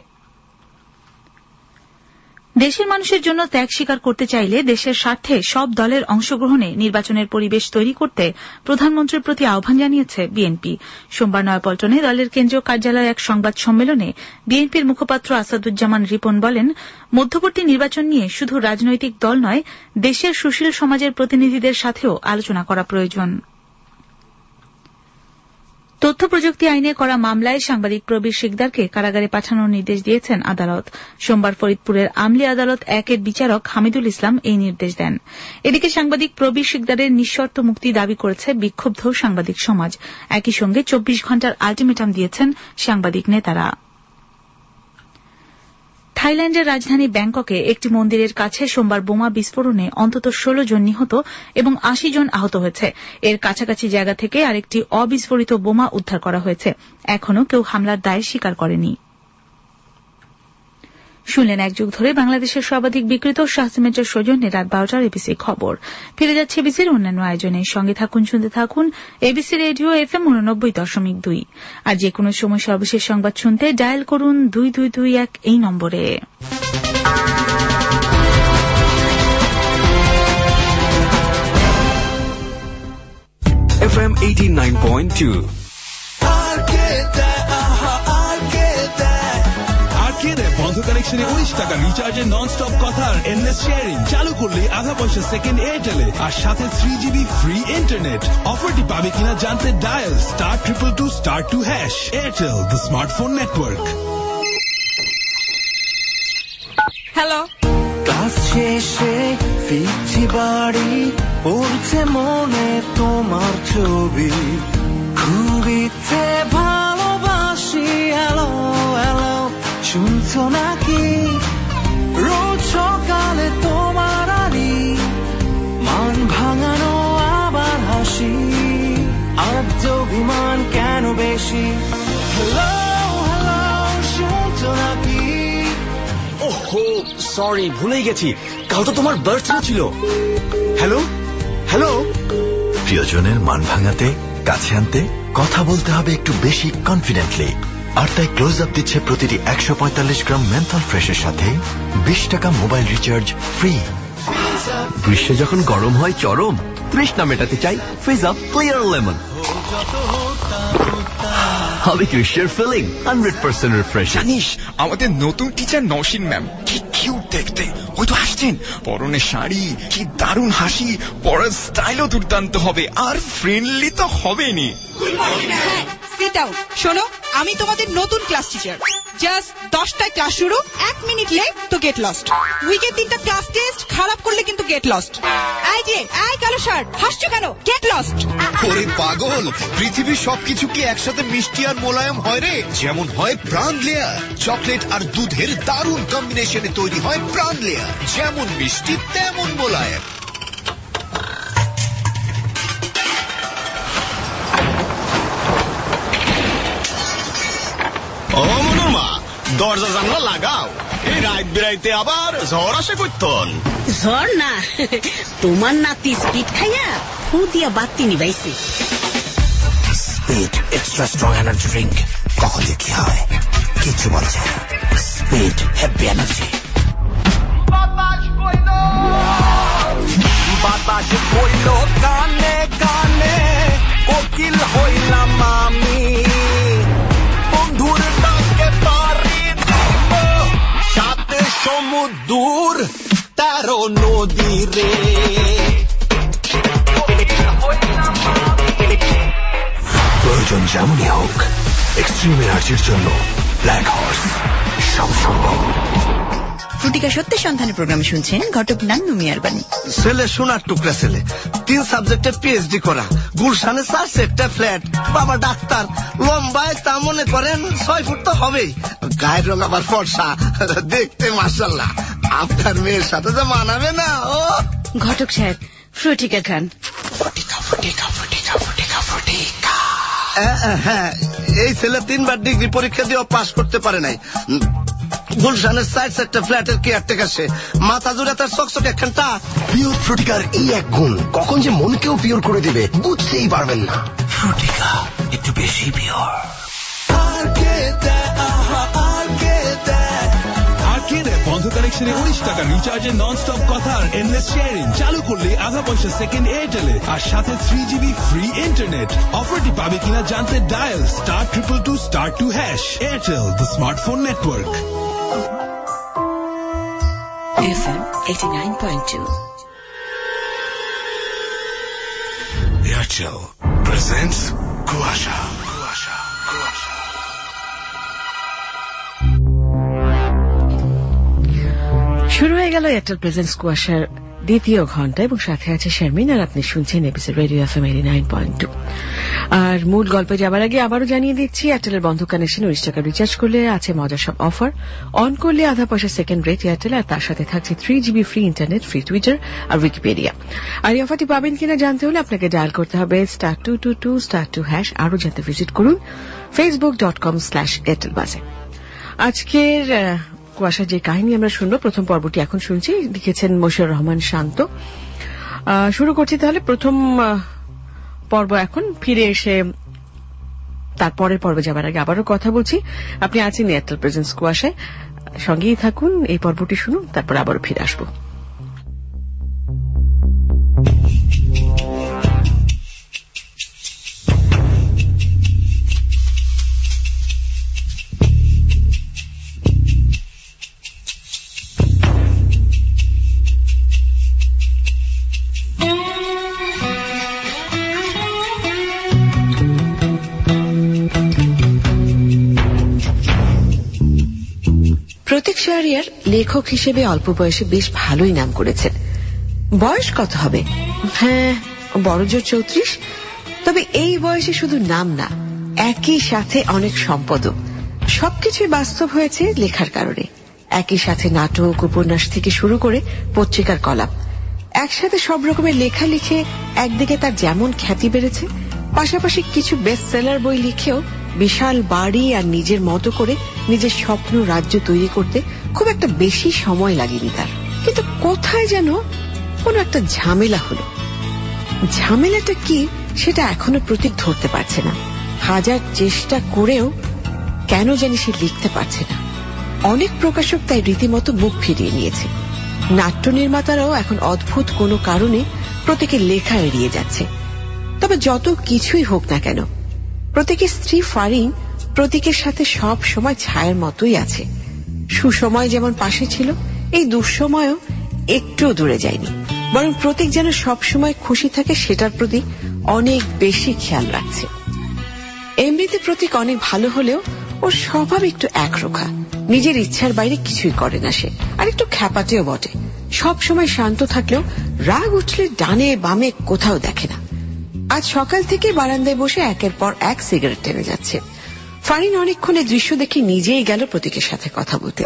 দেশের মানুষের জন্য ত্যাগ স্বীকার করতে চাইলে দেশের স্বার্থে সব দলের অংশগ্রহণে নির্বাচনের পরিবেশ তৈরি করতে প্রধানমন্ত্রীর প্রতি আহ্বান জানিয়েছে বিএনপি। সোমবার নয়াপল্টনে দলের কেন্দ্রীয় কার্যালয়ে এক সংবাদ সম্মেলনে বিএনপির মুখপাত্র আসাদুজ্জামান রিপন বলেন, মধ্যবর্তী নির্বাচন নিয়ে শুধু রাজনৈতিক দল নয়, দেশের সুশীল সমাজের প্রতিনিধিদের সাথেও আলোচনা করা প্রয়োজন। তথ্য প্রযুক্তি আইনে করা মামলায় সাংবাদিক প্রবীর শিকদারকে কারাগারে পাঠানোর নির্দেশ দিয়েছেন আদালত। সোমবার ফরিদপুরের আমলি আদালত 1-এর বিচারক হামিদুল ইসলাম এই নির্দেশ দেন। এদিকে সাংবাদিক প্রবীর শিকদারের নিঃশর্ত মুক্তি দাবি করেছে বিক্ষুব্ধ সাংবাদিক সমাজ। একই সঙ্গে 24 ঘণ্টার আলটিমেটাম দিয়েছেন সাংবাদিক নেতারা। থাইল্যান্ডের রাজধানী ব্যাংককে একটি মন্দিরের কাছে সোমবার বোমা বিস্ফোরণে অন্তত 16 জন নিহত এবং 80 জন আহত হয়েছে। এর কাছাকাছি জায়গা থেকে আরেকটি অবিস্ফোরিত বোমা উদ্ধার করা হয়েছে। এখনও কেউ হামলার দায় স্বীকার করেনি। শুনলেন এক যুগ ধরে বাংলাদেশের সর্বাধিক বিক্রিত শাহ সিমেন্টের সৌজন্যে রাত 12টার এবিসি খবর। ফিরে যাচ্ছে এবিসির অন্যান্য আয়োজনে। সঙ্গে থাকুন, শুনতে থাকুন এবিসি রেডিও FM 89.2। আর যে কোনো সময় সর্বশেষ সংবাদ শুনতে ডায়াল করুন 2221 এই নম্বরে। FM 89.2 বন্ধ কানেকশনে 19 টাকা রিচার্জে নন স্টপ কথার এন্ডলেস শেয়ারিং চালু করলে আধা পয়সা সেকেন্ড এয়ারটেলে আর সাথে 3GB ফ্রি ইন্টারনেট। অফারটি পাবে কিনা জানতে dial *222*2 hash. Airtel, the smartphone network. Hello, class শেষে ফিরছি বাড়ি, পড়ছে মনে তোমার ছবি, খুব ইচ্ছে ভালোবাসি। হ্যালো হ্যালো, শুনছো নাকি? রোজ সকালে তোমার আলি, মান ভাঙানো আবার হাসি, আজ অভিমান কেন বেশি? হ্যালো হ্যালো, শুনছো নাকি? ওহো সরি, ভুলেই গেছি, কাল তো তোমার বার্থডে ছিল। Hello hello. প্রিয়জনের মান ভাঙাতে, কাছে আনতে কথা বলতে হবে একটু বেশি কনফিডেন্টলি। আর তাই ক্লোজ আপ দিচ্ছে প্রতিটি 145 গ্রাম মেন্থল ফ্রেশের সাথে 20 টাকা মোবাইল রিচার্জ ফ্রি। গ্রীষ্মে যখন গরম হয় চরম, তৃষ্ণা মেটাতে চাই ফ্রিজ আপ ক্লিয়ার লেমন। হবে গ্রীষ্মের ফিলিং 100% রিফ্রেশ। জানিস আমাদের নতুন টিচার নওশিন ম্যাম কি কিউট দেখতে, ওই তো আসছেন। পরনে শাড়ি, কি দারুণ হাসি, পড়ার স্টাইলও দুর্দান্ত হবে, আর ফ্রেন্ডলি তো হবেনি। Sit down. শোনো, আমি তোমাদের নতুন ক্লাস টিচার। জাস্ট 10টায় ক্লাস শুরু, 1 মিনিট লেট তো গেট লস্ট। উইকে 3টা ক্লাস টেস্ট, খারাপ করলে কিন্তু গেট লস্ট। এই যে, এই কালো শার্ট, হাসছো কেন? Get lost. ওরে পাগল, পৃথিবীর সবকিছু কি একসাথে মিষ্টি আর মোলায়েম হয় রে? যেমন হয় প্রাণ লেয়ার, চকলেট আর দুধের দারুণ কম্বিনেশনে তৈরি হয় প্রাণ লেয়ার, যেমন মিষ্টি তেমন মোলায়েম। ও মনুমা, দরজা জানলা লাগাও, এই রাত বেড়াইতে আবার ঝড় আসে কইতন। ঝড় না, তোমার নাতি স্পিড খাইয়া ফু দিয়া বাতি নিবাইছে। Speed extra strong energy drink, কখন যে কি হয় কিছু বলছে। Speed happy energy. বাতাস বইল কানে কানে, কোকিল হইলাম আমি, বন্ধুর ডাকে পারি দিব, সাথে সমুদ্র 13 নদী রে। প্রয়োজন যেমনই হোক, এক্সট্রিম এনার্জির জন্য ব্ল্যাক হর্স সব সম্ভব। ফ্রুটিকা সত্যের সন্ধানের প্রোগ্রাম শুনছেন, ঘটক নান্নু মিয়ার বাণী। ছেলে সোনার টুকরা ছেলে, 3 সাবজেক্টে পিএইচডি করা, গুলশানে 4 সেটটা ফ্ল্যাট, বাবা ডাক্তার, লম্বায় তা মনে করেন 6 ফুট তো হবেই, গায়ের রং আবার ফর্সা, দেখতে মাশাআল্লাহ। আপনার মেয়ের সাথে যে মানাবে না। ও ঘটক সাহেব, ফ্রুটিকা খান। ফ্রুটিকা ফ্রুটিকা ফ্রুটিকা ফ্রুটিকা ফ্রুটিকা। হ্যাঁ, এই ছেলে 3বার ডিগ্রি পরীক্ষা দিয়েও পাশ করতে পারে নাই। গুলশানের 4 সেটটা ফ্ল্যাটের কেয়ারটেকার সে, মাথা জুড়ে তার চকচকে একখানটা। পিওর ফ্রুটিকার এই এক গুণ কখন যে মনকেও পিওর করে দেবে বুঝতেই পারবেন না। ফ্রুটিকা একটু বেশি পিওর। বন্ধ কানেকশনে 19 টাকা রিচার্জে নন স্টপ কথার এন্ডলেস শেয়ারিং চালু করলে আধা পয়সা সেকেন্ড এয়ারটেলে আর সাথে 3GB ফ্রি ইন্টারনেট। অফারটি পাবে কিনা জানতে dial *222*2 hash. Airtel, the smartphone network. FM 89.2 Airtel presents Kuasha. শুরু হয়ে গেল এয়ারটেল প্রেজেন্স কুয়াশার দ্বিতীয় ঘন্টা এবং সাথে আছে শারমিন, আর আপনি শুনছেন এবিসি রেডিও এফএম 89.2। আর মূল গল্পে যাবার আগে আবারও জানিয়ে দিচ্ছি, এয়ারটেলের বন্ধ কানেকশন 19 টাকা রিচার্জ করলে আছে মজার সব অফার। অন করলে আধা পয়সা সেকেন্ড রেট এয়ারটেল, আর তার সাথে থাকছে 3GB free internet, free Twitter আর উইকিপিডিয়া। আর এই অফারটি পাবেন কিনা জানতে হলে আপনাকে ডায়াল করতে হবে *222*2#। আরও জানতে ভিজিট করুন facebook.com/airtelbuzzer। আজকের কুয়াশার যে কাহিনী আমরা শুনবো, প্রথম পর্বটি এখন শুনছি, লিখেছেন মশিউর রহমান শান্ত। শুরু করছি তাহলে প্রথম পর্ব। এখন ফিরে এসে তারপরের পর্বে যাবার আগে আবারও কথা বলছি, আপনি আছেন এয়ারটেল প্রেজেন্স কুয়াশায়, সঙ্গেই থাকুন, এই পর্বটি শুনুন, তারপর আবারও ফিরে আসবো। প্রতীক শাহরিয়ার লেখক হিসেবে অল্প বয়সে বেশ ভালোই নাম করেছেন। বয়স কত হবে? হ্যাঁ, বড়জোর 34। তবে এই বয়সে শুধু নাম না, একই সাথে অনেক সম্পদও। সবকিছুই বাস্তব হয়েছে লেখার কারণে। একই সাথে নাটক, উপন্যাস থেকে শুরু করে পত্রিকার কলাম, একসাথে সব রকমের লেখা লিখে একদিকে তার যেমন খ্যাতি বেড়েছে, পাশাপাশি কিছু বেস্ট সেলার বই লিখেও বিশাল বাড়ি আর নিজের মতো করে নিজের স্বপ্ন রাজ্য তৈরি করতে খুব একটা বেশি সময় লাগেনি তার। কিন্তু কোথায় যেন কোনো একটা ঝামেলা হলো। ঝামেলাটা কি সেটা এখনো প্রতীক ধরতে পারছে না। হাজার চেষ্টা করেও কেন জানি সে লিখতে পারছে না। অনেক প্রকাশক তাই রীতিমতো মুখ ফিরিয়ে নিয়েছে। নাট্য নির্মাতারাও এখন অদ্ভুত কোনো কারণে প্রতীকের লেখা এড়িয়ে যাচ্ছে। তবে যত কিছুই হোক না কেন, প্রতীকের স্ত্রী ফারিন প্রতীকের সাথে সব সময় ছায়ের মতোই আছে। সুসময় যেমন পাশে ছিল, এই দুঃসময়ও একটুও দূরে যায়নি। বরং প্রতীক যেন সব সময় খুশি থাকে সেটার প্রতি অনেক বেশি খেয়াল রাখছে। এমনিতে প্রতীক অনেক ভালো হলেও ওর স্বভাব একটু একরোখা। নিজের ইচ্ছার বাইরে কিছুই করে না সে, আর একটু খ্যাপাটেও বটে। সব সময় শান্ত থাকলেও রাগ উঠলে ডানে বামে কোথাও দেখে না। আজ সকাল থেকে বারান্দায় বসে একের পর এক সিগারেট টেনে যাচ্ছে। ফারিন অনেকক্ষণে দৃশ্য দেখে নিজেই গেল প্রতীকের সাথে কথা বলতে।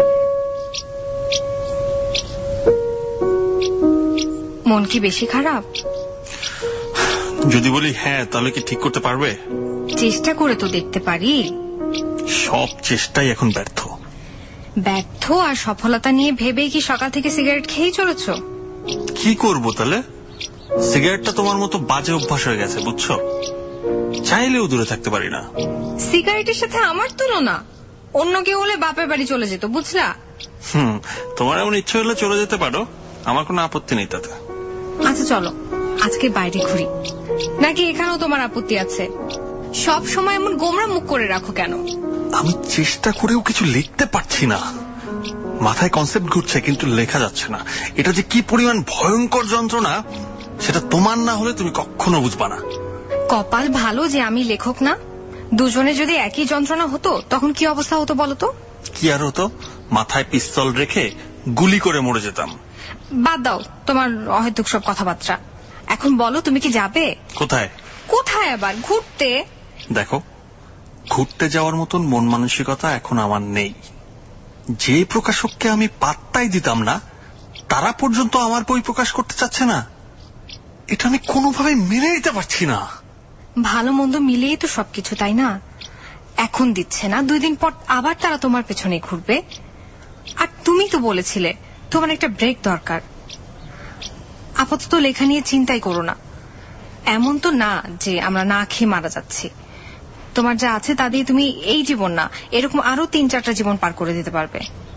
মন কি বেশি খারাপ? যদি বলি হ্যাঁ, তাহলে কি ঠিক করতে পারবে? চেষ্টা করে তো দেখতে পারি। সব চেষ্টাই এখন ব্যর্থ। ব্যর্থ আর সফলতা নিয়ে ভেবেই কি সকাল থেকে সিগারেট খেয়েই চলেছ? কি করবো তাহলে? সিগারেটটা তোমার মতো বাজে অভ্যাস হয়ে গেছে, বুঝছো? চাইলেও দূরে থাকতে পারি না। সিগারেটের সাথে আমার তুলনা? অন্য কেউ হলে বাপের বাড়ি চলে যেত, বুঝলা? তোমার এমন ইচ্ছে হলে চলে যেতে পারো, আমার কোনো আপত্তি নেই তাতে। আচ্ছা চলো আজকে বাইরে ঘুরি। নাকি এখানেও তোমার আপত্তি আছে? সব সময় এমন গোমরা মুখ করে রাখো কেন? আমি চেষ্টা করেও কিছু লিখতে পারছি না। মাথায় কনসেপ্ট ঘুরছে কিন্তু লেখা যাচ্ছে না। এটা যে কি পরিমাণ ভয়ঙ্কর যন্ত্রণা সেটা তোমার না হলে তুমি কখনো বুঝবা না। কপাল ভালো যে আমি লেখক না। দুজনে যদি একই যন্ত্রণা হতো তখন কি অবস্থা হতো বলো তো? কি আর হতো? মাথায় পিস্তল রেখে গুলি করে মরে যেতাম। বাদ দাও তোমার অহেতুক সব কথাবার্তা। এখন বলো তুমি কি যাবে? কোথায়? কোথায় আবার? ঘুরতে। দেখো, ঘুরতে যাওয়ার মতন মন মানসিকতা এখন আমার নেই। যে প্রকাশককে আমি পাত্তাই দিতাম না তারা পর্যন্ত আমার বই প্রকাশ করতে চাচ্ছে না। এটা আমি কোনোভাবে মেনে নিতে পারছি না। ভালো মন্দ মিলিয়ে তো সবকিছু, তাই না? এখন দিচ্ছে না, 2 দিন পর আবার তারা তোমার পেছনে ঘুরবে। আর তুমি তো বলেছিলে তোমার একটা ব্রেক দরকার। আপাতত লেখা নিয়ে চিন্তাই করো না। এমন তো না যে আমরা না খেয়ে মারা যাচ্ছি। তোমার যা আছে তা দিয়ে তুমি এই জীবন না, এরকম আরো 3-4টা জীবন পার করে দিতে পারবে।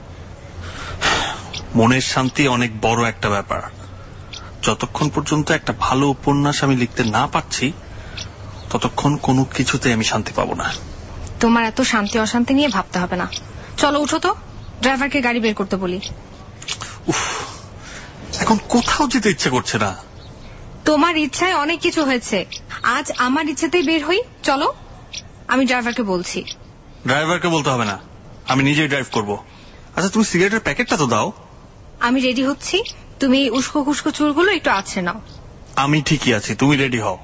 মনের শান্তি অনেক বড় একটা ব্যাপার। যতক্ষণ পর্যন্ত একটা ভালো উপন্যাস আমি লিখতে না পারছি ততক্ষণ কোনো কিছুতে আমি শান্তি পাবো না। তোমার এত শান্তি অশান্তি নিয়ে ভাবতে হবে না। চলো উঠো তো, ড্রাইভারকে গাড়ি বের করতে বলি। এখন কোথাও যেতে ইচ্ছে করছে না। তোমার ইচ্ছায় অনেক কিছু হয়েছে, আজ আমার ইচ্ছেতেই বের হই। চলো। আমি ড্রাইভারকে বলছি। ড্রাইভারকে বলতে হবে না, আমি নিজেই ড্রাইভ করব। আচ্ছা তুমি সিগারেটের প্যাকেটটা তো দাও। আমি রেডি হচ্ছি, তুমি উস্কো খুস্কো চুলগুলো একটু আছড়ে নাও। আমি ঠিকই আছি, তুমি রেডি হও।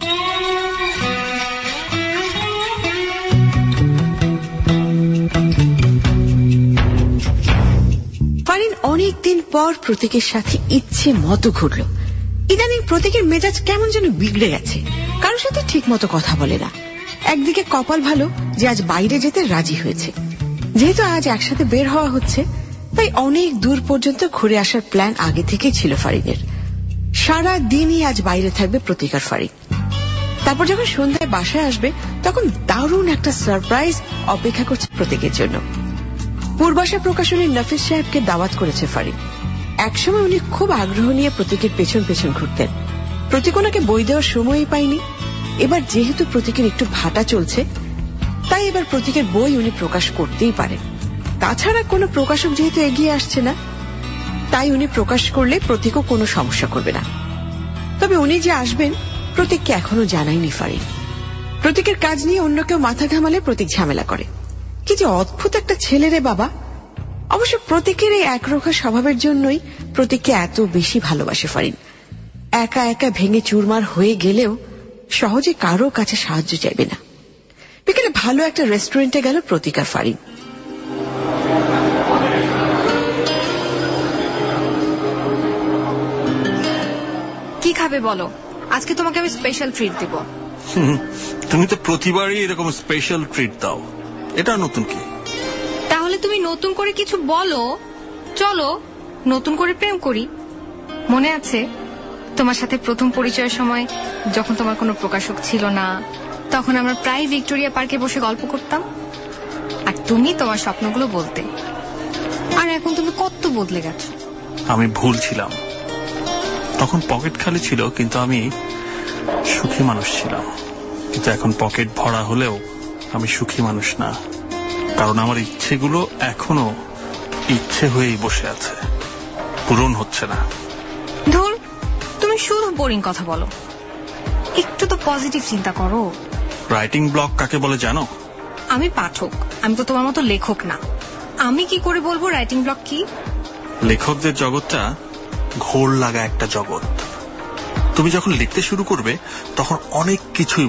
ফারিন অনেকদিন পর প্রতীকের সাথে ইচ্ছে মতো ঘুরল। ইদানিং প্রতীকের মেজাজ কেমন যেন বিগড়ে গেছে, কারোর সাথে ঠিক মতো কথা বলে না। একদিকে কপাল ভালো যে আজ বাইরে যেতে রাজি হয়েছে। যেহেতু আজ একসাথে বের হওয়া হচ্ছে, তাই অনেক দূর পর্যন্ত ঘুরে আসার প্ল্যান আগে থেকেই ছিল ফারিনের। সারা দিনই আজ বাইরে থাকবে প্রতীক আর ফারিন। তারপর যখন সন্ধ্যায় বাসায় আসবে, তখন দারুণ একটা সারপ্রাইজ অপেক্ষা করছে প্রতীকের জন্য। পূর্বাশা প্রকাশনীর নফিস সাহেবকে দাওয়াত করেছে ফারিন। একসময় উনি খুব আগ্রহ নিয়ে প্রতীকের পেছন পেছন ঘুরতেন। প্রতীক ওনাকে বই দেওয়ার সময়ই পায়নি। এবার যেহেতু প্রতীকের একটু ভাটা চলছে, তাই এবার প্রতীকের বই উনি প্রকাশ করতেই পারেন। তাছাড়া কোনো প্রকাশক যেহেতু এগিয়ে আসছে না, তাই উনি প্রকাশ করলে প্রতীকও কোনো সমস্যা করবে না। তবে উনি যে আসবেন প্রতীককে এখনো জানায়নি ফারিন। প্রতীকের কাজ নিয়ে অন্য কেউ মাথা ঘামালে প্রতীক ঝামেলা করে। কি যে অদ্ভুত একটা ছেলে রে বাবা। অবশ্য প্রতীকের এই একরোখা স্বভাবের জন্যই প্রতীককে এত বেশি ভালোবাসে ফারিন। একা একা ভেঙে চুরমার হয়ে গেলেও সহজে কারো কাছে সাহায্য চাইবে না। বিকেলে ভালো একটা রেস্টুরেন্টে গেল প্রতীক আর ফারিন। কি খাবে বলো? আজকে তোমাকে আমি স্পেশাল ট্রিট দিব। তুমি তো প্রতিবারই এরকম স্পেশাল ট্রিট দাও, এটা নতুন কি? তাহলে তুমি নতুন করে কিছু বলো। চলো নতুন করে প্রেম করি। মনে আছে তোমার সাথে প্রথম পরিচয়ের সময়, যখন তোমার কোনো প্রকাশক ছিল না, তখন আমরা প্রায় ভিক্টোরিয়া পার্কে বসে গল্প করতাম আর তুমি তোমার স্বপ্নগুলো বলতে। আর এখন তুমি কত বদলে গেছো। আমি ভুল ছিলাম, তখন পকেট খালি ছিল, কিন্তু আমি সুখী মানুষ ছিলাম। কিন্তু এখন পকেট ভরা হলেও আমি সুখী মানুষ না, কারণ আমার ইচ্ছেগুলো এখনো ইচ্ছে হয়েই বসে আছে, পূরণ হচ্ছে না। ধুর, তুমি শুধু বোরিং কথা বলো, একটু তো পজিটিভ চিন্তা করো। রাইটিং ব্লক কাকে বলে জানো? আমি পাঠক, আমি তো তোমার মতো লেখক না। আমি কি করে বলবো রাইটিং ব্লক কি? লেখকদের জগৎটা ঘোর লাগা একটা জগৎ। তুমি যখন লিখতে শুরু করবে, তখন অনেক কিছুই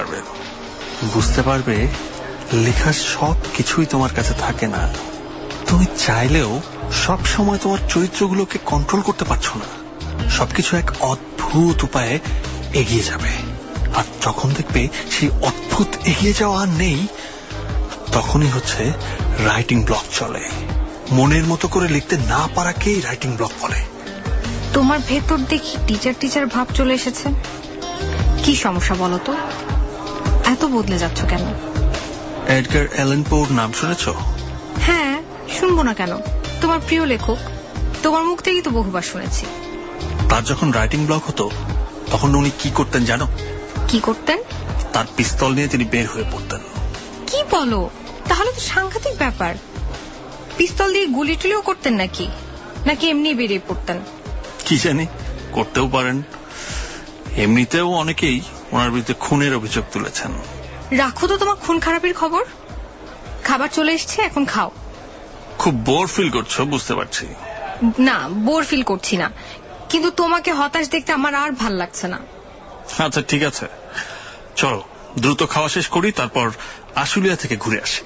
বুঝতে পারবে লেখার সব কিছুই তোমার কাছে থাকে না। তুমি চাইলেও সব সময় তোমার চরিত্রগুলোকে কন্ট্রোল করতে পারছো না। সবকিছু এক অদ্ভুত উপায়ে এগিয়ে যাবে, আর যখন দেখবে সেই অদ্ভুত এগিয়ে যাওয়া আর নেই, তখনই হচ্ছে রাইটিং ব্লক চলে। মনের মতো করে লিখতে না পারাকেই রাইটিং ব্লক বলে। তোমার ভেতর দেখি টিচার ভাব চলে এসেছে। কি সমস্যা বলো তো? এত বদলে যাচ্ছ কেন? এডগার অ্যালান পোর নাম শুনেছ? হ্যাঁ, শুনবো না কেন? তোমার প্রিয় লেখক, তোমার মুখ থেকেই তো বহুবার শুনেছি। তার যখন রাইটিং ব্লক হতো, তখন উনি কি করতেন জানো? কি করতেন? তার পিস্তল নিয়ে তিনি বের হয়ে পড়তেন। কি বলো? তাহলে তো সাংঘাতিক ব্যাপার। পিস্তল দিয়ে গুলি টুলিও করতেন নাকি এমনি বেরিয়ে পড়তেন? কি জানি, করতেও পারেন। এমনিতেও অনেকেই ওনার বিরুদ্ধে খুনের অভিযোগ তুলেছেন। রাখো তো তোমার খুন খারাপের খবর। খাবার চলে এসছে, এখন খাও। খুব বোর ফিল করছো, বুঝতে পারছি। না, বোর ফিল করছি না, কিন্তু তোমাকে হতাশ দেখতে আমার আর ভাল লাগছে না। আচ্ছা ঠিক আছে, চলো দ্রুত খাওয়া শেষ করি, তারপর আশুলিয়া থেকে ঘুরে আসি।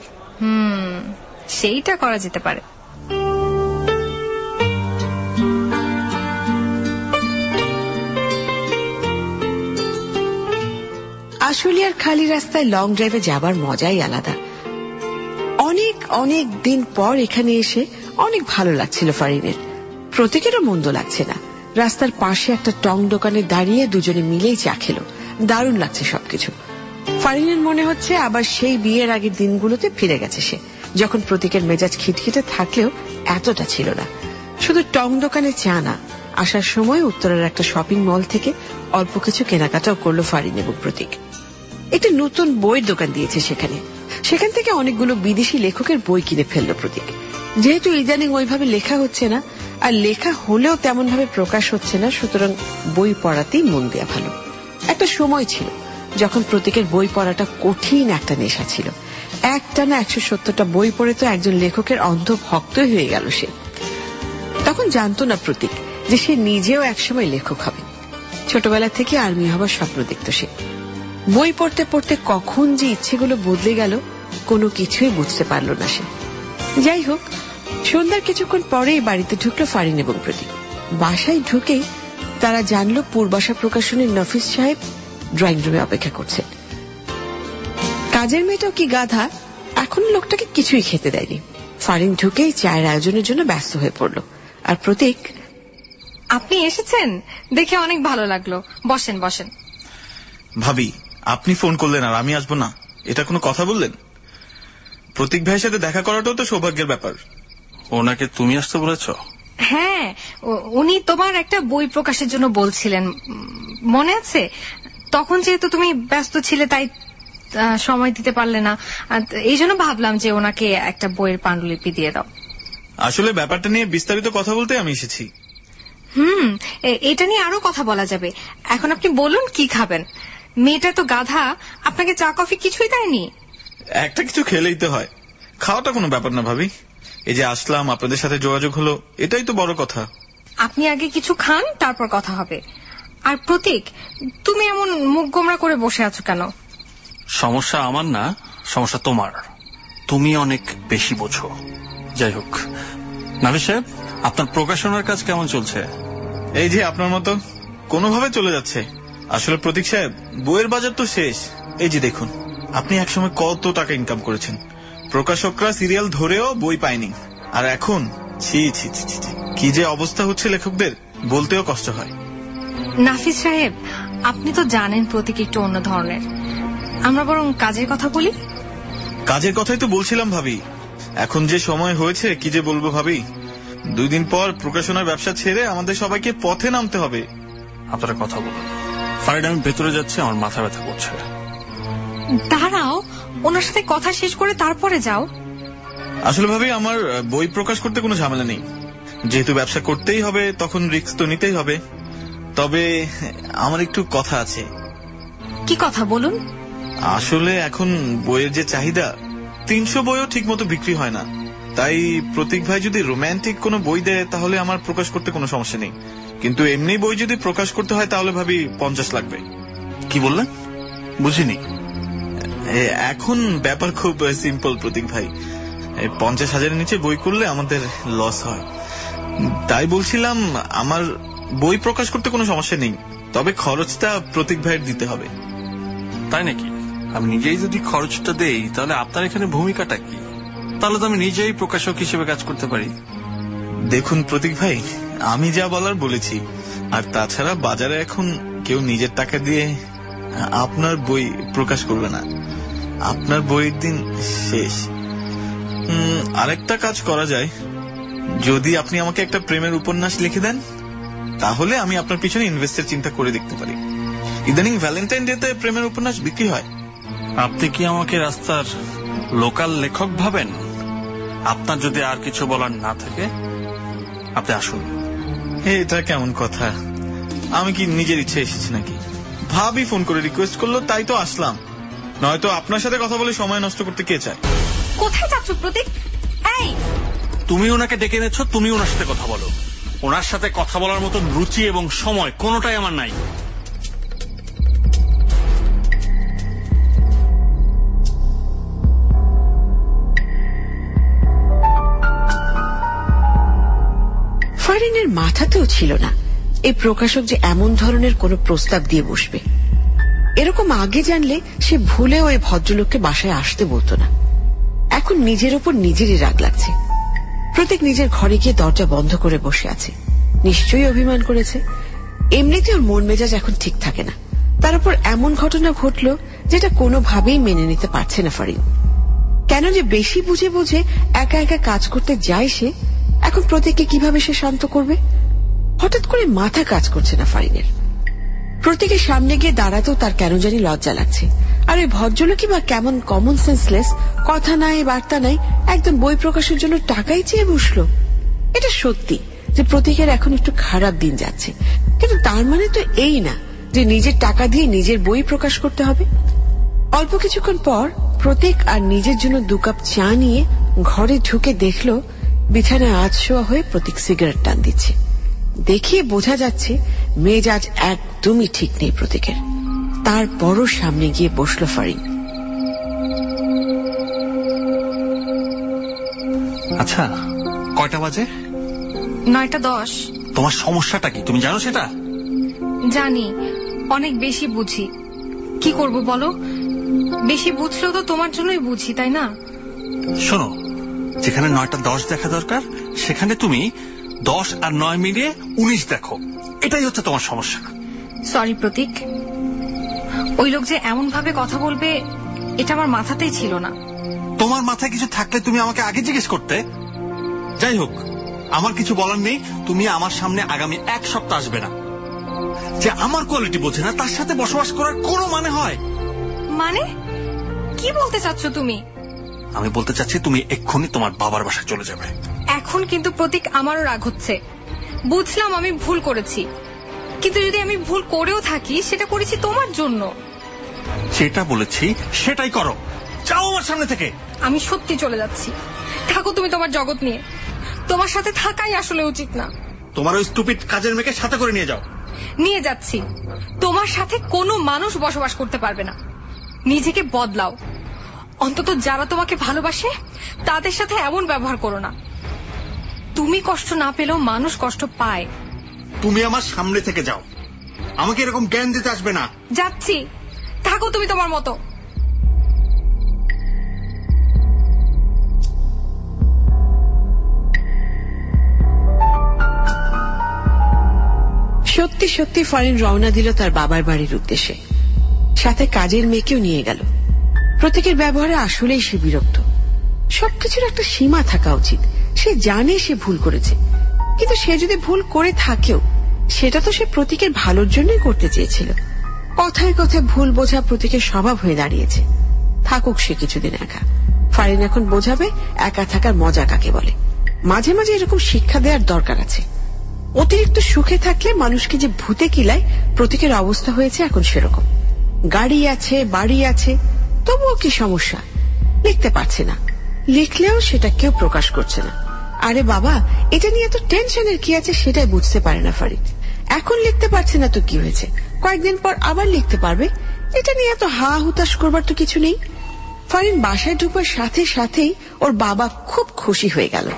সেইটা করা যেতে পারে। আশুলিয়ার খালি রাস্তায় লং ড্রাইভে যাবার মজাই আলাদা। অনেক দিন পর এখানে এসে অনেক ভালো লাগছিল ফারিনের। প্রত্যেকেরও মন্দ লাগছে না। রাস্তার পাশে একটা টং দোকানে দাঁড়িয়ে দুজনে মিলেই চা খেলো। দারুণ লাগছে সবকিছু। ফারিনের মনে হচ্ছে আবার সেই বিয়ের আগের দিনগুলোতে ফিরে গেছে সে, যখন প্রতীকের মেজাজ খিটখিটে থাকলেও এতটা ছিল না। শুধু টং দোকানে চা না, আসার সময় উত্তরের একটা শপিং মল থেকে অল্প কিছু কেনাকাটাও করলো ফারিন এবং প্রতীক। একটা নতুন বইয়ের দোকান দিয়েছে সেখান থেকে অনেকগুলো বিদেশি লেখকের বই কিনে ফেললো প্রতীক। যেহেতু ইদানিং ওইভাবে লেখা হচ্ছে না, আর লেখা হলেও তেমন ভাবে প্রকাশ হচ্ছে না, সুতরাং বই পড়াতেই মন দেয়া ভালো। একটা সময় ছিল যখন প্রতীকের বই পড়াটা কঠিন একটা নেশা ছিল। একটানা 170টা বই পড়ে তো একজন লেখকের অন্ধ ভক্তই হয়ে গেল সে। তখন জানতো না প্রতীক যে সে নিজেও একসময় লেখক হবে। ছোটবেলা থেকে আর্মি হবার স্বপ্ন দেখত সে। বই পড়তে পড়তে কখন যে ইচ্ছেগুলো বদলে গেল কোনো কিছুই বুঝতে পারল না সে। যাই হোক, সন্ধ্যার কিছুক্ষণ পরেই বাড়িতে ঢুকলো ফারিন এবং প্রতীক। বাসায় ঢুকেই তারা জানল পূর্বাশা প্রকাশনের নফিস সাহেব ড্রয়িং রুমে অপেক্ষা করছেন। কাজের মেয়েটাও কি গাধা, এখন লোকটাকে কিছুই খেতে দেয়নি। ফারিন ঢুকেই চায়ের আয়োজনের জন্য ব্যস্ত হয়ে পড়ল। আর প্রতীক, আপনি এসেছেন দেখে অনেক ভালো লাগলো, বসেন বসেন। ভাবি, আপনি ফোন করলেন আর আমি আসবো না, এটা কোনো কথা বললেন? প্রতীক ভাইয়ের সাথে দেখা করাটাও তো সৌভাগ্যের ব্যাপার। ওনাকে তুমি আসতে বলেছ? হ্যাঁ, উনি তোমার একটা বই প্রকাশের জন্য বলছিলেন, মনে আছে? তখন যেহেতু তুমি ব্যস্ত ছিলে তাই সময় দিতে পারলে না, এই জন্য ভাবলাম যে ওনাকে একটা বইয়ের পাণ্ডুলিপি দিয়ে দাও। আসলে ব্যাপারটা নিয়ে বিস্তারিত কথা বলতে আমি এসেছি। এটা নিয়ে আরো কথা বলা যাবে। এখন আপনি বলুন কি খাবেন? মেয়েটা তো গাধা, আপনাকে চা কফি কিছুই দেয়নি। একটা কিছু খেলেই তো হয়, খাওয়াটা কোনো ব্যাপার না ভাবি। এই যে আসলাম, আপনাদের সাথে যোগাযোগ হলো, এটাই তো বড় কথা। আপনি আগে কিছু খান, তারপর কথা হবে। আর প্রতীক, তুমি এমন মুখ গোমরা করে বসে আছো কেন? সমস্যা আমার না, সমস্যা তোমার। তুমি অনেক বেশি বোঝো। যাই হোক, নাফিস সাহেব, আপনার প্রকাশনার কাজ কেমন চলছে? এই যে আপনার মতো কোনোভাবে চলে যাচ্ছে। আসলে প্রতীক সাহেব, বইয়ের বাজার তো শেষ। এই যে দেখুন, আপনি একসময় কত টাকা ইনকাম করেছেন, প্রকাশকরা সিরিয়াল ধরেও বই পায়নি, আর এখন ছি ছি ছি ছি, কি যে অবস্থা হচ্ছে লেখকদের, বলতেও কষ্ট হয়। নাফিস সাহেব, আপনি তো জানেন প্রতীক একটু অন্য ধরনের। আমরা বরং কাজের কথা বলি। কাজের কথাই তো বলছিলাম ভাবি। এখন যে সময় হয়েছে, কি যে বলবো ভাবি, 2 দিন পর প্রকাশনার ব্যবসা ছেড়ে আমাদের সবাইকে পথে নামতে হবে। আপনারা কথা বলুন। ফারিন, আমি ভেতরে যাচ্ছি, আমার মাথা ব্যথা করছে। দাঁড়াও, ওনার সাথে কথা শেষ করে তারপরে যাও। আসলে ভাবি, আমার বই প্রকাশ করতে কোনো ঝামেলা নেই। যেহেতু ব্যবসা করতেই হবে, তখন রিস্ক তো নিতেই হবে। তবে আমার একটু কথা আছে। কি কথা বলুন? আসলে এখন বইয়ের যে চাহিদা, 300 বইও ঠিক মতো বিক্রি হয় না। তাই প্রতীক ভাই যদি রোম্যান্টিক কোনো বই দেয় তাহলে আমার প্রকাশ করতে কোনো সমস্যা নেই, কিন্তু এমনি বই যদি প্রকাশ করতে হয় তাহলে ভাবি 50 লাগবে। কি বললেন? বুঝিনি। এখন ব্যাপার খুব সিম্পল প্রতীক ভাই, 50,000-এর নিচে বই করলে আমাদের লস হয়। তাই বলছিলাম, আমার বই প্রকাশ করতে কোনো সমস্যা নেই, তবে খরচটা প্রতীক ভাইয়ের দিতে হবে। তাই নাকি? আমি নিজেই যদি খরচটা দেই তাহলে আপনার এখানে ভূমিকাটা কি? তাহলে তো আমি নিজেই প্রকাশক হিসেবে কাজ করতে পারি। দেখুন প্রতীক ভাই, আমি যা বলার বলেছি, আর তাছাড়া বাজারে এখন কেউ নিজের টাকা দিয়ে আপনার বই প্রকাশ করবে না। আপনার বইয়ের দিন শেষ। আরেকটা কাজ করা যায়, যদি আপনি আমাকে একটা প্রেমের উপন্যাস লিখে দেন তাহলে আমি আপনার পিছনে ইনভেস্টের চিন্তা করে দেখতে পারি। ইদানিং ভ্যালেন্টাইন ডেতে প্রেমের উপন্যাস বিক্রি হয়। আপনি কি আমাকে রাস্তার লোকাল লেখক ভাবেন? আপনার যদি আর কিছু বলার না থাকে আপনি আসুন। এটা কেমন কথা? আমি কি নিজের ইচ্ছে এসেছি নাকি? ভাবি ফোন করে রিকোয়েস্ট করলো তাই তো আসলাম, নয়তো আপনার সাথে কথা বলে সময় নষ্ট করতে কে চায়? কোথায় যাচ্ছ প্রতীক? এই, তুমি ওনাকে ডেকে এনেছো, তুমি ওনার সাথে কথা বলো। ওনার সাথে কথা বলার মতো রুচি এবং সময় কোনোটাই আমার নাই। ফারিনের মাথাতেও ছিল না এই প্রকাশক যে এমন ধরনের কোন প্রস্তাব দিয়ে বসবে। এরকম আগে জানলে সে ভুলেও ওই ভদ্রলোককে বাসায় আসতে বলতো না। এখন নিজের উপর নিজেরই রাগ লাগছে। প্রত্যেক নিজের ঘরে গিয়ে দরজা বন্ধ করে বসে আছে। নিশ্চয়ই অভিমান করেছে। এমনিতে ওর মন মেজাজ এখন ঠিক থাকে না, তার উপর এমন ঘটনা ঘটল যেটা কোনোভাবেই মেনে নিতে পারছে না ফারিন। কেন যে বেশি বুঝে বুঝে একা একা কাজ করতে যায় সে, এখন প্রত্যেককে কিভাবে সে শান্ত করবে? হঠাৎ করে মাথা কাজ করছে না ফারিনের। প্রত্যেকের সামনে গিয়ে দাঁড়াতেও তার কেন জানি লজ্জা লাগছে। আর ওই ভদ্রলোকই বা কেমন কমন সেন্সলেস, কথা নাই বার্তা নাই, একদম বই প্রকাশের জন্য টাকাই চেয়ে বসলো। এটা সত্যি যে প্রত্যেকের এখন একটু খারাপ দিন যাচ্ছে, কিন্তু তার মানে তো এই না যে নিজের টাকা দিয়ে নিজের বই প্রকাশ করতে হবে। অল্প কিছুক্ষণ পর প্রতীক আর নিজের জন্য 2 কাপ চা নিয়ে ঘরে ঢুকে দেখল বিছানায় আধশোয়া হয়ে প্রতীক সিগারেট টান দিচ্ছে। দেখিয়ে বোঝা যাচ্ছে মেজাজ একদমই ঠিক নেই প্রতীকের। তারপরও সামনে গিয়ে বসল ফারিন। আচ্ছা, কয়টা বাজে? 9:10। তোমার সমস্যাটা কি তুমি জানো সেটা? জানি, অনেক বেশি বুঝি। কি করব বলো, বেশি বুঝলেও তো তোমার জন্যই বুঝি, তাই না? শোনো, যেখানে 9:10 দেখা দরকার সেখানে তুমি 10 আর 9 মিলিয়ে 19 দেখো। এটাই হচ্ছে তোমার সমস্যা। সরি প্রতীক, ওই লোক যে এমন ভাবে কথা বলবে এটা আমার মাথাতেই ছিল না। তোমার মাথায় কিছু থাকলে তুমি আমাকে আগে জিজ্ঞেস করতে। যাই হোক, আমার কিছু বলার নেই। তুমি আমার সামনে আগামী 1 সপ্তাহ আসবে না। যে আমার কোয়ালিটি বোঝে না তার সাথে বসবাস করার কোনো মানে হয়? মানে কি বলতে চাচ্ছ তুমি? আমি বলতে চাচ্ছি তুমি এক্ষুনি তোমার বাবার বাসায় চলে যাবে। এখন কিন্তু প্রতীক আমারও রাগ হচ্ছে। বুঝলাম আমি ভুল করেছি, কিন্তু যদি আমি ভুল করেও থাকি সেটা করেছি তোমার জন্য। যেটা বলেছি সেটাই করো। যাও আমার সামনে থেকে। আমি সত্যি চলে যাচ্ছি। থাকো তুমি তোমার জগৎ নিয়ে। তোমার সাথে থাকাই আসলে উচিত না। তোমার ওই স্টুপিড কাজের মেয়েকে সাথে করে নিয়ে যাও। নিয়ে যাচ্ছি। তোমার সাথে কোনো মানুষ বসবাস করতে পারবে না। নিজেকে বদলাও। অন্তত যারা তোমাকে ভালোবাসে তাদের সাথে এমন ব্যবহার করো না। তুমি কষ্ট না পেলেও মানুষ কষ্ট পায়। তুমি আমার সামনে থেকে যাও। আমাকে এরকম জ্ঞান দিতে আসবে না। যাচ্ছি, থাকো তুমি তোমার মতো। সত্যি সত্যি ফারিন রওনা দিল তার বাবার বাড়ির উদ্দেশ্যে। সাথে কাজের মেয়েকেও নিয়ে গেল। প্রতীকের ব্যবহারে আসলেই সে বিরক্ত। সবকিছুর একটা সীমা থাকা উচিত। সে জানে সে ভুল করেছে, কিন্তু সে যদি ভুল করে থাকেও সেটা তো সে প্রতীকের ভালোর জন্যই করতে চেয়েছিল। কথায় কথায় ভুল বোঝা প্রতীকের স্বভাব হয়ে দাঁড়িয়েছে। থাকুক সে কিছুদিন একা। ফারিন এখন বোঝাবে একা থাকার মজা কাকে বলে। মাঝে মাঝে এরকম শিক্ষা দেওয়ার দরকার আছে। অতিরিক্ত সুখে থাকলে মানুষকে যে ভূতে কিলায়, প্রতীকের অবস্থা হয়েছে এখন সেরকম। গাড়ি আছে, বাড়ি আছে, তবুও কি সমস্যা? লিখতে পারছে না। লিখলেও সেটা কেউ প্রকাশ করছে না। আরে বাবা, এটা নিয়ে তো টেনশনের কি আছে সেটাই বুঝতে পারে না ফারিন। এখন লিখতে পারছে না তো কি হয়েছে, কয়েকদিন পর আবার লিখতে পারবে। এটা নিয়ে তো হা হুতাশ করবার তো কিছু নেই। ফারিন বাসায় ঢুকবার সাথে সাথেই ওর বাবা খুব খুশি হয়ে গেল।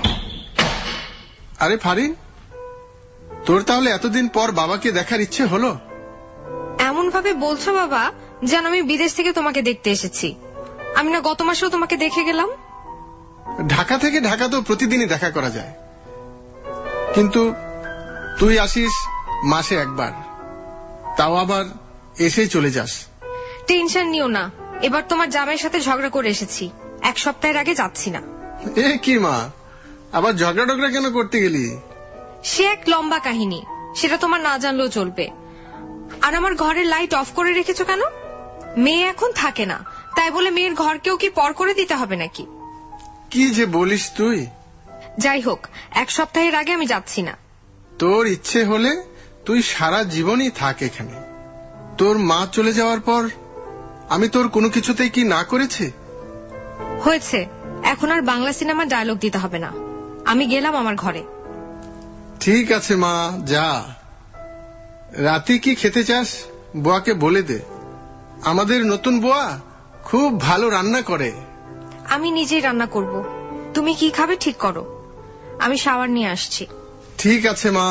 আরে ফারিন, তোর তাহলে এতদিন পর বাবাকে দেখার ইচ্ছে হলো? এমন ভাবে বলছো বাবা যেন আমি বিদেশ থেকে তোমাকে দেখতে এসেছি। আমি না গত মাসেও তোমাকে দেখে গেলাম। ঢাকা থেকে ঢাকা তো প্রতিদিনই দেখা করা যায়, কিন্তু তুই আসিস মাসে একবার, তাও আবার এসেই চলে যাস। টেনশন নিও না, এবার তোমার জামাইয়ের সাথে ঝগড়া করে এসেছি। 1 সপ্তাহের আগে যাচ্ছি না। এ কি মা, আবার ঝগড়া টগড়া কেন করতে গেলি? সে এক লম্বা কাহিনী, সেটা তোমার না জানলেও চলবে। আর আমার ঘরের লাইট অফ করে রেখেছো কেন? মেয়ে এখন থাকে না, তাই বলে মেয়ের ঘরকেও কি পর করে দিতে হবে নাকি? কি যে বলিস তুই। যাই হোক, 1 সপ্তাহের আগে আমি যাচ্ছি না। তোর ইচ্ছে হলে তুই সারা জীবনই থাক এখানে। তোর মা চলে যাওয়ার পর আমি তোর কোনো কিছুতেই কি না করেছি? হয়েছে, এখন আর বাংলা সিনেমা ডায়লগ দিতে হবে না। আমি গেলাম আমার ঘরে। ঠিক আছে মা, যা। রাতে কি খেতে চাস বুয়াকে বলে দে। আমাদের নতুন বুয়া খুব ভালো রান্না করে। আমি নিজেই রান্না করব। তুমি কি খাবে ঠিক করো। আমি শাওয়ার নিয়ে আসছি। ঠিক আছে মা।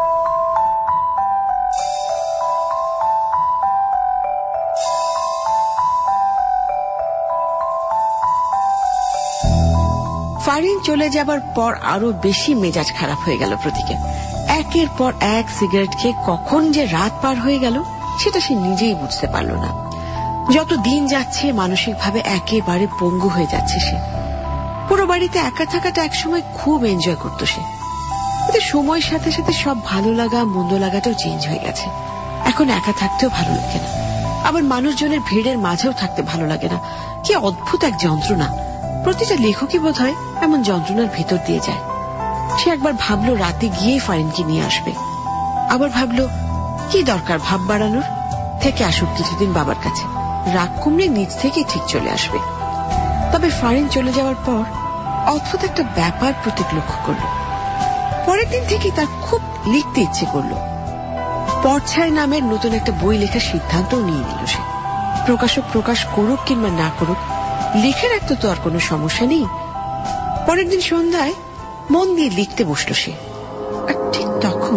ফারিন চলে যাবার পর আরো বেশি মেজাজ খারাপ হয়ে গেল প্রতীকের। একের পর এক সিগারেট খেয়ে কখন যে রাত পার হয়ে গেল সেটা সে নিজেই বুঝতে পারল না। যত দিন যাচ্ছে মানসিকভাবে একেবারে পঙ্গু হয়ে যাচ্ছে সে। পুরো বাড়িতে একা থাকাটা একসময় খুব এনজয় করত সে, কিন্তু সময়ের সাথে সাথে সব ভালো লাগা মন্দ লাগাটাও চেঞ্জ হয়ে গেছে। এখন একা থাকতেও ভালো লাগে না, আবার মানুষজনের ভিড়ের মাঝেও থাকতে ভালো লাগে না। কি অদ্ভুত এক যন্ত্রণা। প্রতিটা লেখকই বোধ হয় এমন যন্ত্রণার ভিতর দিয়ে যায়। সে একবার ভাবলো রাতে গিয়ে ফারিনকে নিয়ে আসবে, আবার ভাবলো কি দরকার ভাব বাড়ানোর, থেকে আসুক কিছুদিন বাবার কাছে, রাগ কমলে নিজ থেকে ঠিক চলে আসবে। তবে ফারিন চলে যাওয়ার পর অদ্ভুত একটা ব্যাপার প্রতীক লক্ষ্য করল। পরের দিন থেকে তার খুব লিখতে ইচ্ছে করল। পরছায় নামের নতুন একটা বই লেখার সিদ্ধান্তও নিয়ে নিল সে। প্রকাশক প্রকাশ করুক কিংবা না করুক, লিখে রাখতে তো আর কোনো সমস্যা নেই। পরের দিন সন্ধ্যায় মন দিয়ে লিখতে বসল সে। আর ঠিক তখন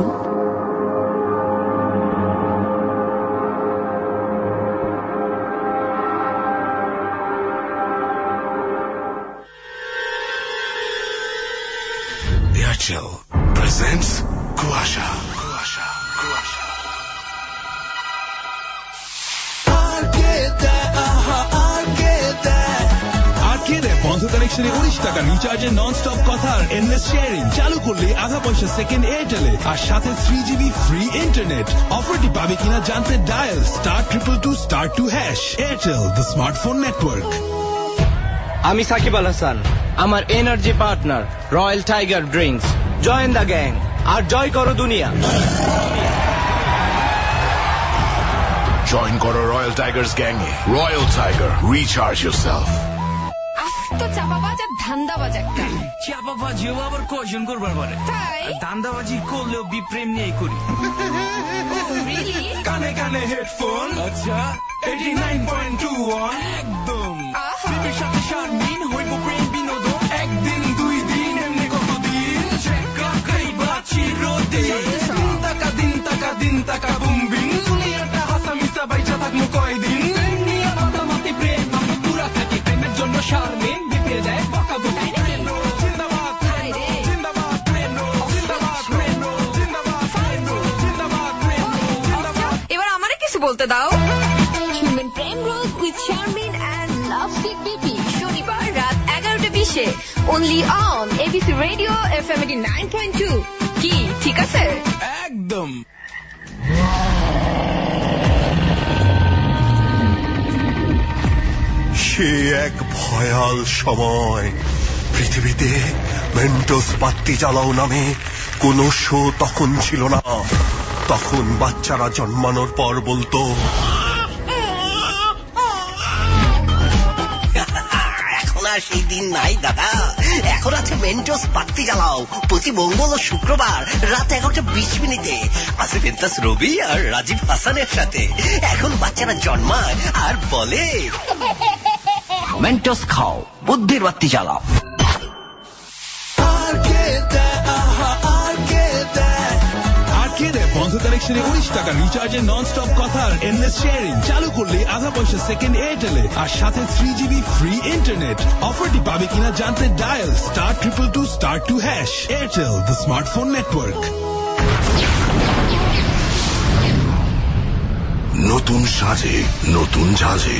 Airtel presents Kuasha. বন্ধ কানেকশনে 19 টাকা রিচার্জে নন স্টপ কথা আর এন্ডলেস শেয়ারিং চালু করলে আধা পয়সা সেকেন্ড এয়ারটেলে, আর সাথে 3GB ফ্রি ইন্টারনেট। অফারটি পাবে কিনা জানতে dial *222*2#। Airtel, the smartphone network. আমি সাকিব আল হাসান, আমার energy partner royal tiger drinks. Join the gang আর জয় করো দুনিয়া। জয়েন করো রয়্যাল টাইগার্স গ্যাংয়ে। Royal tiger, recharge yourself. তো চাপাবাজ আর ধান্দাবাজ একটা। চাপাবাজিও আবার কয়জন করবার পারে? ধান্দাবাজি করলেও বিপ্রেম নিয়ে করি। কানে কানে হেডফোন, আচ্ছা 89.21 একদম। প্রেমের সাথে শারমিন হইব প্রেম বিনোদন। একদিন দুই দিন এমনি কতদিন চেকা চিরদিন। দিন তাকা বুম বিন দুনিয়াটা হাসা মিশা বাইচা থাকলো কয়দিন। প্রেম নিয়ে মাতামাতি প্রেম আমরা পুরা থাকি। প্রেমের জন্য শারমিন বিপে যায় বকাবো। এবার আমারে কিছু বলতে দাও। হিউম্যান প্রেম rose with Sharmin and love sick BP, শনিবার রাত 11:20 only on ABC radio FM 89.2। কি ঠিক আছে? একদম। সে এক ভয়াল সময়। পৃথিবীতে মেন্টোস বাত্তি জ্বালাও নামে কোন শো তখন ছিল না। তখন বাচ্চারা জন্মানোর পর বলতো, এখন আর সেই দিন নাই দাদা, এখন আছে মেন্টোস বাত্তি জ্বালাও প্রতি মঙ্গল ও শুক্রবার রাত 11:20 আছে মেন্টাস রবি আর রাজীব হাসানের সাথে। এখন বাচ্চারা জন্মায় আর বলে মেন্টোস খাও, বুদ্ধির বাত্তি জ্বালাও। বন্ধ কানেকশনে 19 টাকা রিচার্জে নন স্টপ কথা আর এন্ডলেস শেয়ারিং চালু করলে আধা পয়সা সেকেন্ড এয়ারটেলে, আর সাথে 3GB ফ্রি ইন্টারনেট। অফারটি পাবে কিনা জানতে dial *222*2#। Airtel, the smartphone network. নতুন সাজে নতুন ঝাঁজে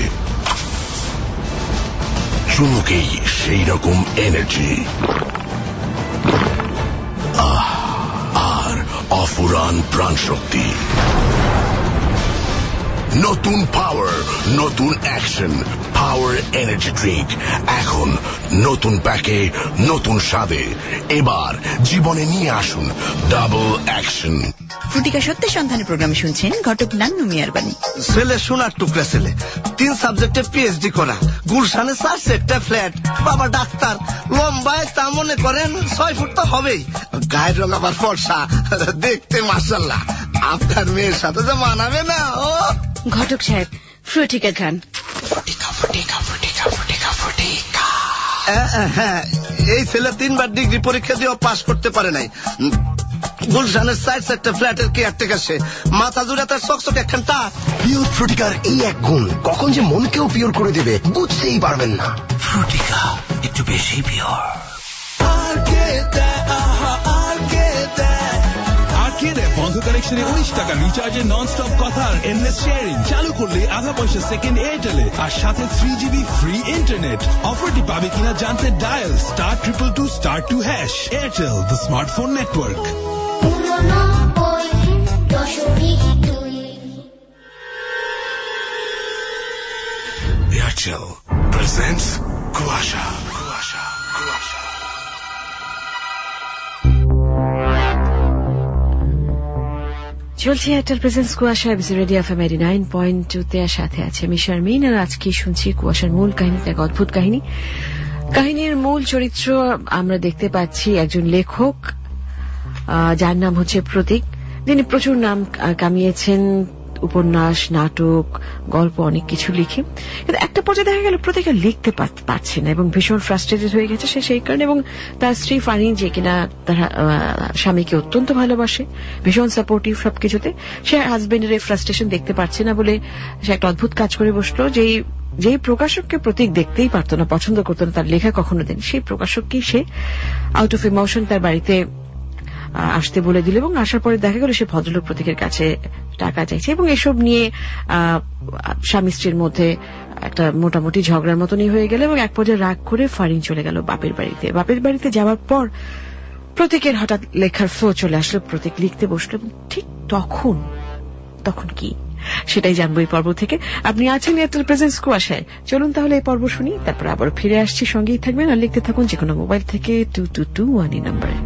চুমুকেই সেই রকম এনার্জি, আর অফুরান প্রাণ শক্তি। নতুন পাওয়ার, নতুন অ্যাকশন, পাওয়ার এনার্জি ড্রিঙ্ক এখন নতুন প্যাকে, নতুন স্বাদে। এবার জীবনে নিয়ে আসুন ডাবল অ্যাকশন। ফ্রুটিকা সত্যের সন্ধানে প্রোগ্রামে শুনছেন ঘটক নান্নু মিয়ার বাণী। ছেলে সোনার টুকরা ছেলে, 3 সাবজেক্টে পিএইচডি করা, গুলশানে 4 সেক্টর ফ্ল্যাট, বাবা ডাক্তার, লম্বায় তা মনে করেন 6 ফুট তো হবেই, গায়ের রং আবার ফর্সা, দেখতে মাশাআল্লাহ। আপনার মেয়ের সাথে যে মানাবে না। ও ঘটক সাহেব, ফ্রুটিকা খান। হ্যাঁ, এই ছেলে 3বার ডিগ্রি পরীক্ষা দিয়ে পাশ করতে পারে নাই। গুলশানের 4 সেক্টর ফ্ল্যাটের কেয়ারটেকার সে, মাথা জুড়ে তার চকচক একখান টাক। পিওর ফ্রুটিকার এই এক গুণ কখন যে মনকেও পিওর করে দেবে বুঝতেই পারবেন না। ফ্রুটিকা একটু বেশি পিওর। বন্ধ কানেকশনে 19 টাকা রিচার্জে নন স্টপ কথা আর এন্ডলেস শেয়ারিং চালু করলে আধা পয়সা সেকেন্ড এয়ারটেলে, আর সাথে 3GB ফ্রি ইন্টারনেট। অফারটি পাবে কিনা জানতে dial *222*2#। Airtel, the smartphone network. Airtel presents Kuasha. চলছে Airtel presents Kuasha ABC radio FM 89.2 এর সাথে আছে আমি শারমিন। আর আজকে শুনছি কুয়াশার মূল কাহিনী, এক অদ্ভুত কাহিনী। কাহিনীর মূল চরিত্র আমরা দেখতে পাচ্ছি একজন লেখক, যার নাম হচ্ছে প্রতীক, যিনি প্রচুর নাম কামিয়েছেন, উপন্যাস, নাটক, গল্প অনেক কিছু লিখে। কিন্তু একটা পর্যায়ে দেখা গেল প্রতীক আর লিখতে পারছে না এবং ভীষণ ফ্রাস্ট্রেটেড হয়ে গেছে সে সেই কারণে। এবং তার স্ত্রী ফানি, যে কিনা তার স্বামীকে অত্যন্ত ভালোবাসে, ভীষণ সাপোর্টিভ সবকিছুতে, সে হাজবেন্ডের এই ফ্রাস্ট্রেশন দেখতে পারছে না বলে সে একটা অদ্ভুত কাজ করে বসলো। যেই প্রকাশককে প্রতীক দেখতেই পারতো না, পছন্দ করতো না তার লেখা কখনো দিন, সেই প্রকাশককেই সে আউট অফ ইমোশন তার বাড়িতে আসতে বলে দিল। এবং আসার পরে দেখা গেল সে ভদ্রলোক প্রতীকের কাছে টাকা চাইছে এবং এসব নিয়ে স্বামী স্ত্রীর মধ্যে একটা মোটামুটি ঝগড়ার মতনই হয়ে গেল। এবং এক পর্যায়ে রাগ করে ফারিন চলে গেল বাপের বাড়িতে। বাপের বাড়িতে যাওয়ার পর প্রতীকের হঠাৎ লেখার ফ্লো চলে আসলো, প্রতীক লিখতে বসলো। ঠিক তখন কি সেটাই জানবো এই পর্ব থেকে। আপনি আছেন এয়ারটেল প্রেজেন্স কুয়াশায়, চলুন তাহলে এই পর্ব শুনি, তারপর আবার ফিরে আসছি। সঙ্গেই থাকবেন আর লিখতে থাকুন যে কোনো মোবাইল থেকে 2221 নম্বরে।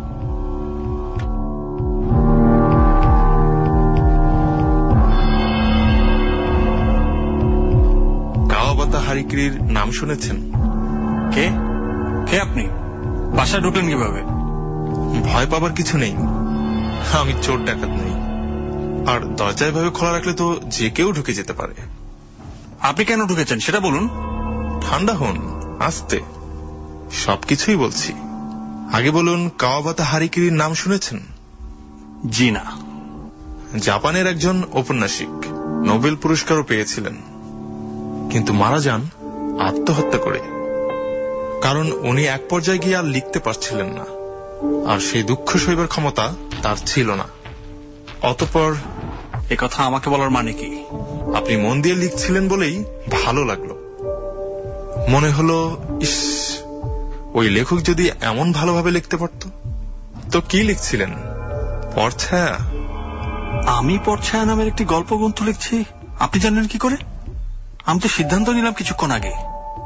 কাওয়াবাতা হারিকিরির নাম শুনেছেন? কে কে আপনি? বাসায় ঢুকলেন কিভাবে? ভয় পাবার কিছু নেই, আমি চোর ডাকাত নেই। আর দরজা এভাবে খোলা রাখলে তো যে কেউ ঢুকে যেতে পারে। আপনি কেন ঢুকেছেন সেটা বলুন। ঠান্ডা হন, আস্তে, সবকিছুই বলছি। আগে বলুন, কাওয়াবাতা হারিকিরির নাম শুনেছেন? জি না। জাপানের একজন ঔপন্যাসিক, নোবেল পুরস্কারও পেয়েছিলেন, কিন্তু মারা যান আত্মহত্যা করে। কারণ উনি এক পর্যায়ে গিয়ে আর লিখতে পারছিলেন না, আর সেই দুঃখ সইবার ক্ষমতা তার ছিল না। অতঃপর এ কথা আমাকে বলার মানে কি? আপনি মন দিয়ে লিখছিলেন বলেই ভালো লাগলো। মনে হলো, ইস, ওই লেখক যদি এমন ভালোভাবে লিখতে পারত। তো কি লিখছিলেন? পরছায়া? আমি পরছায়া নামের একটি গল্প গ্রন্থ লিখছি, আপনি জানেন কি করে? আমি তো সিদ্ধান্ত নিলাম কিছুক্ষণ আগে।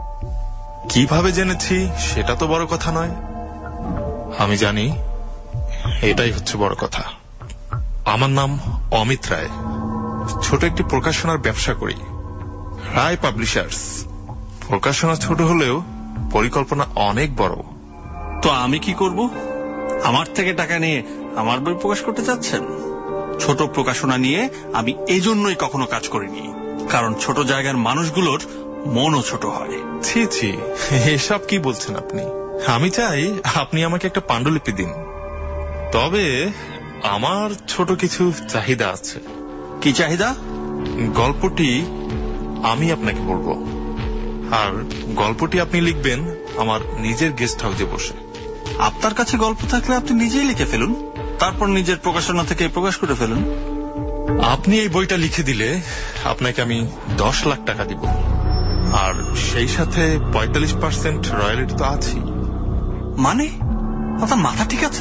কিভাবে জেনেছি সেটা তো বড় কথা নয়, আমি জানি, এটাই হচ্ছে বড় কথা। আমার নাম অমিত রায়, ছোট একটি প্রকাশনার ব্যবসা করি, রায় পাবলিশার্স। প্রকাশনা ছোট হলেও পরিকল্পনা অনেক বড়। তো আমি কি করব? আমার থেকে টাকা নিয়ে আমার বই প্রকাশ করতে চাচ্ছেন? ছোট প্রকাশনা নিয়ে আমি এই জন্যই কখনো কাজ করিনি, কারণ ছোট জায়গার মানুষগুলোর মনও ছোট হয়। ছি ছি, এসব কি বলছেন আপনি? আমি চাই আপনি আমাকে একটা পাণ্ডুলিপি দিন, তবে আমার ছোট কিছু চাহিদা আছে। কি চাহিদা? গল্পটি আমি আপনাকে পড়ব, আর গল্পটি আপনি লিখবেন আমার নিজের গেস্ট হাউসে বসে। আপনার কাছে গল্প থাকলে আপনি নিজেই লিখে ফেলুন, তারপর নিজের প্রকাশনা থেকে প্রকাশ করে ফেলুন। আপনি এই বইটা লিখে দিলে আপনাকে আমি 10 লাখ টাকা দিব, আর সেই সাথে 45% রয়্যালিটি তো আছেই। মানে আপনার মাথা ঠিক আছে?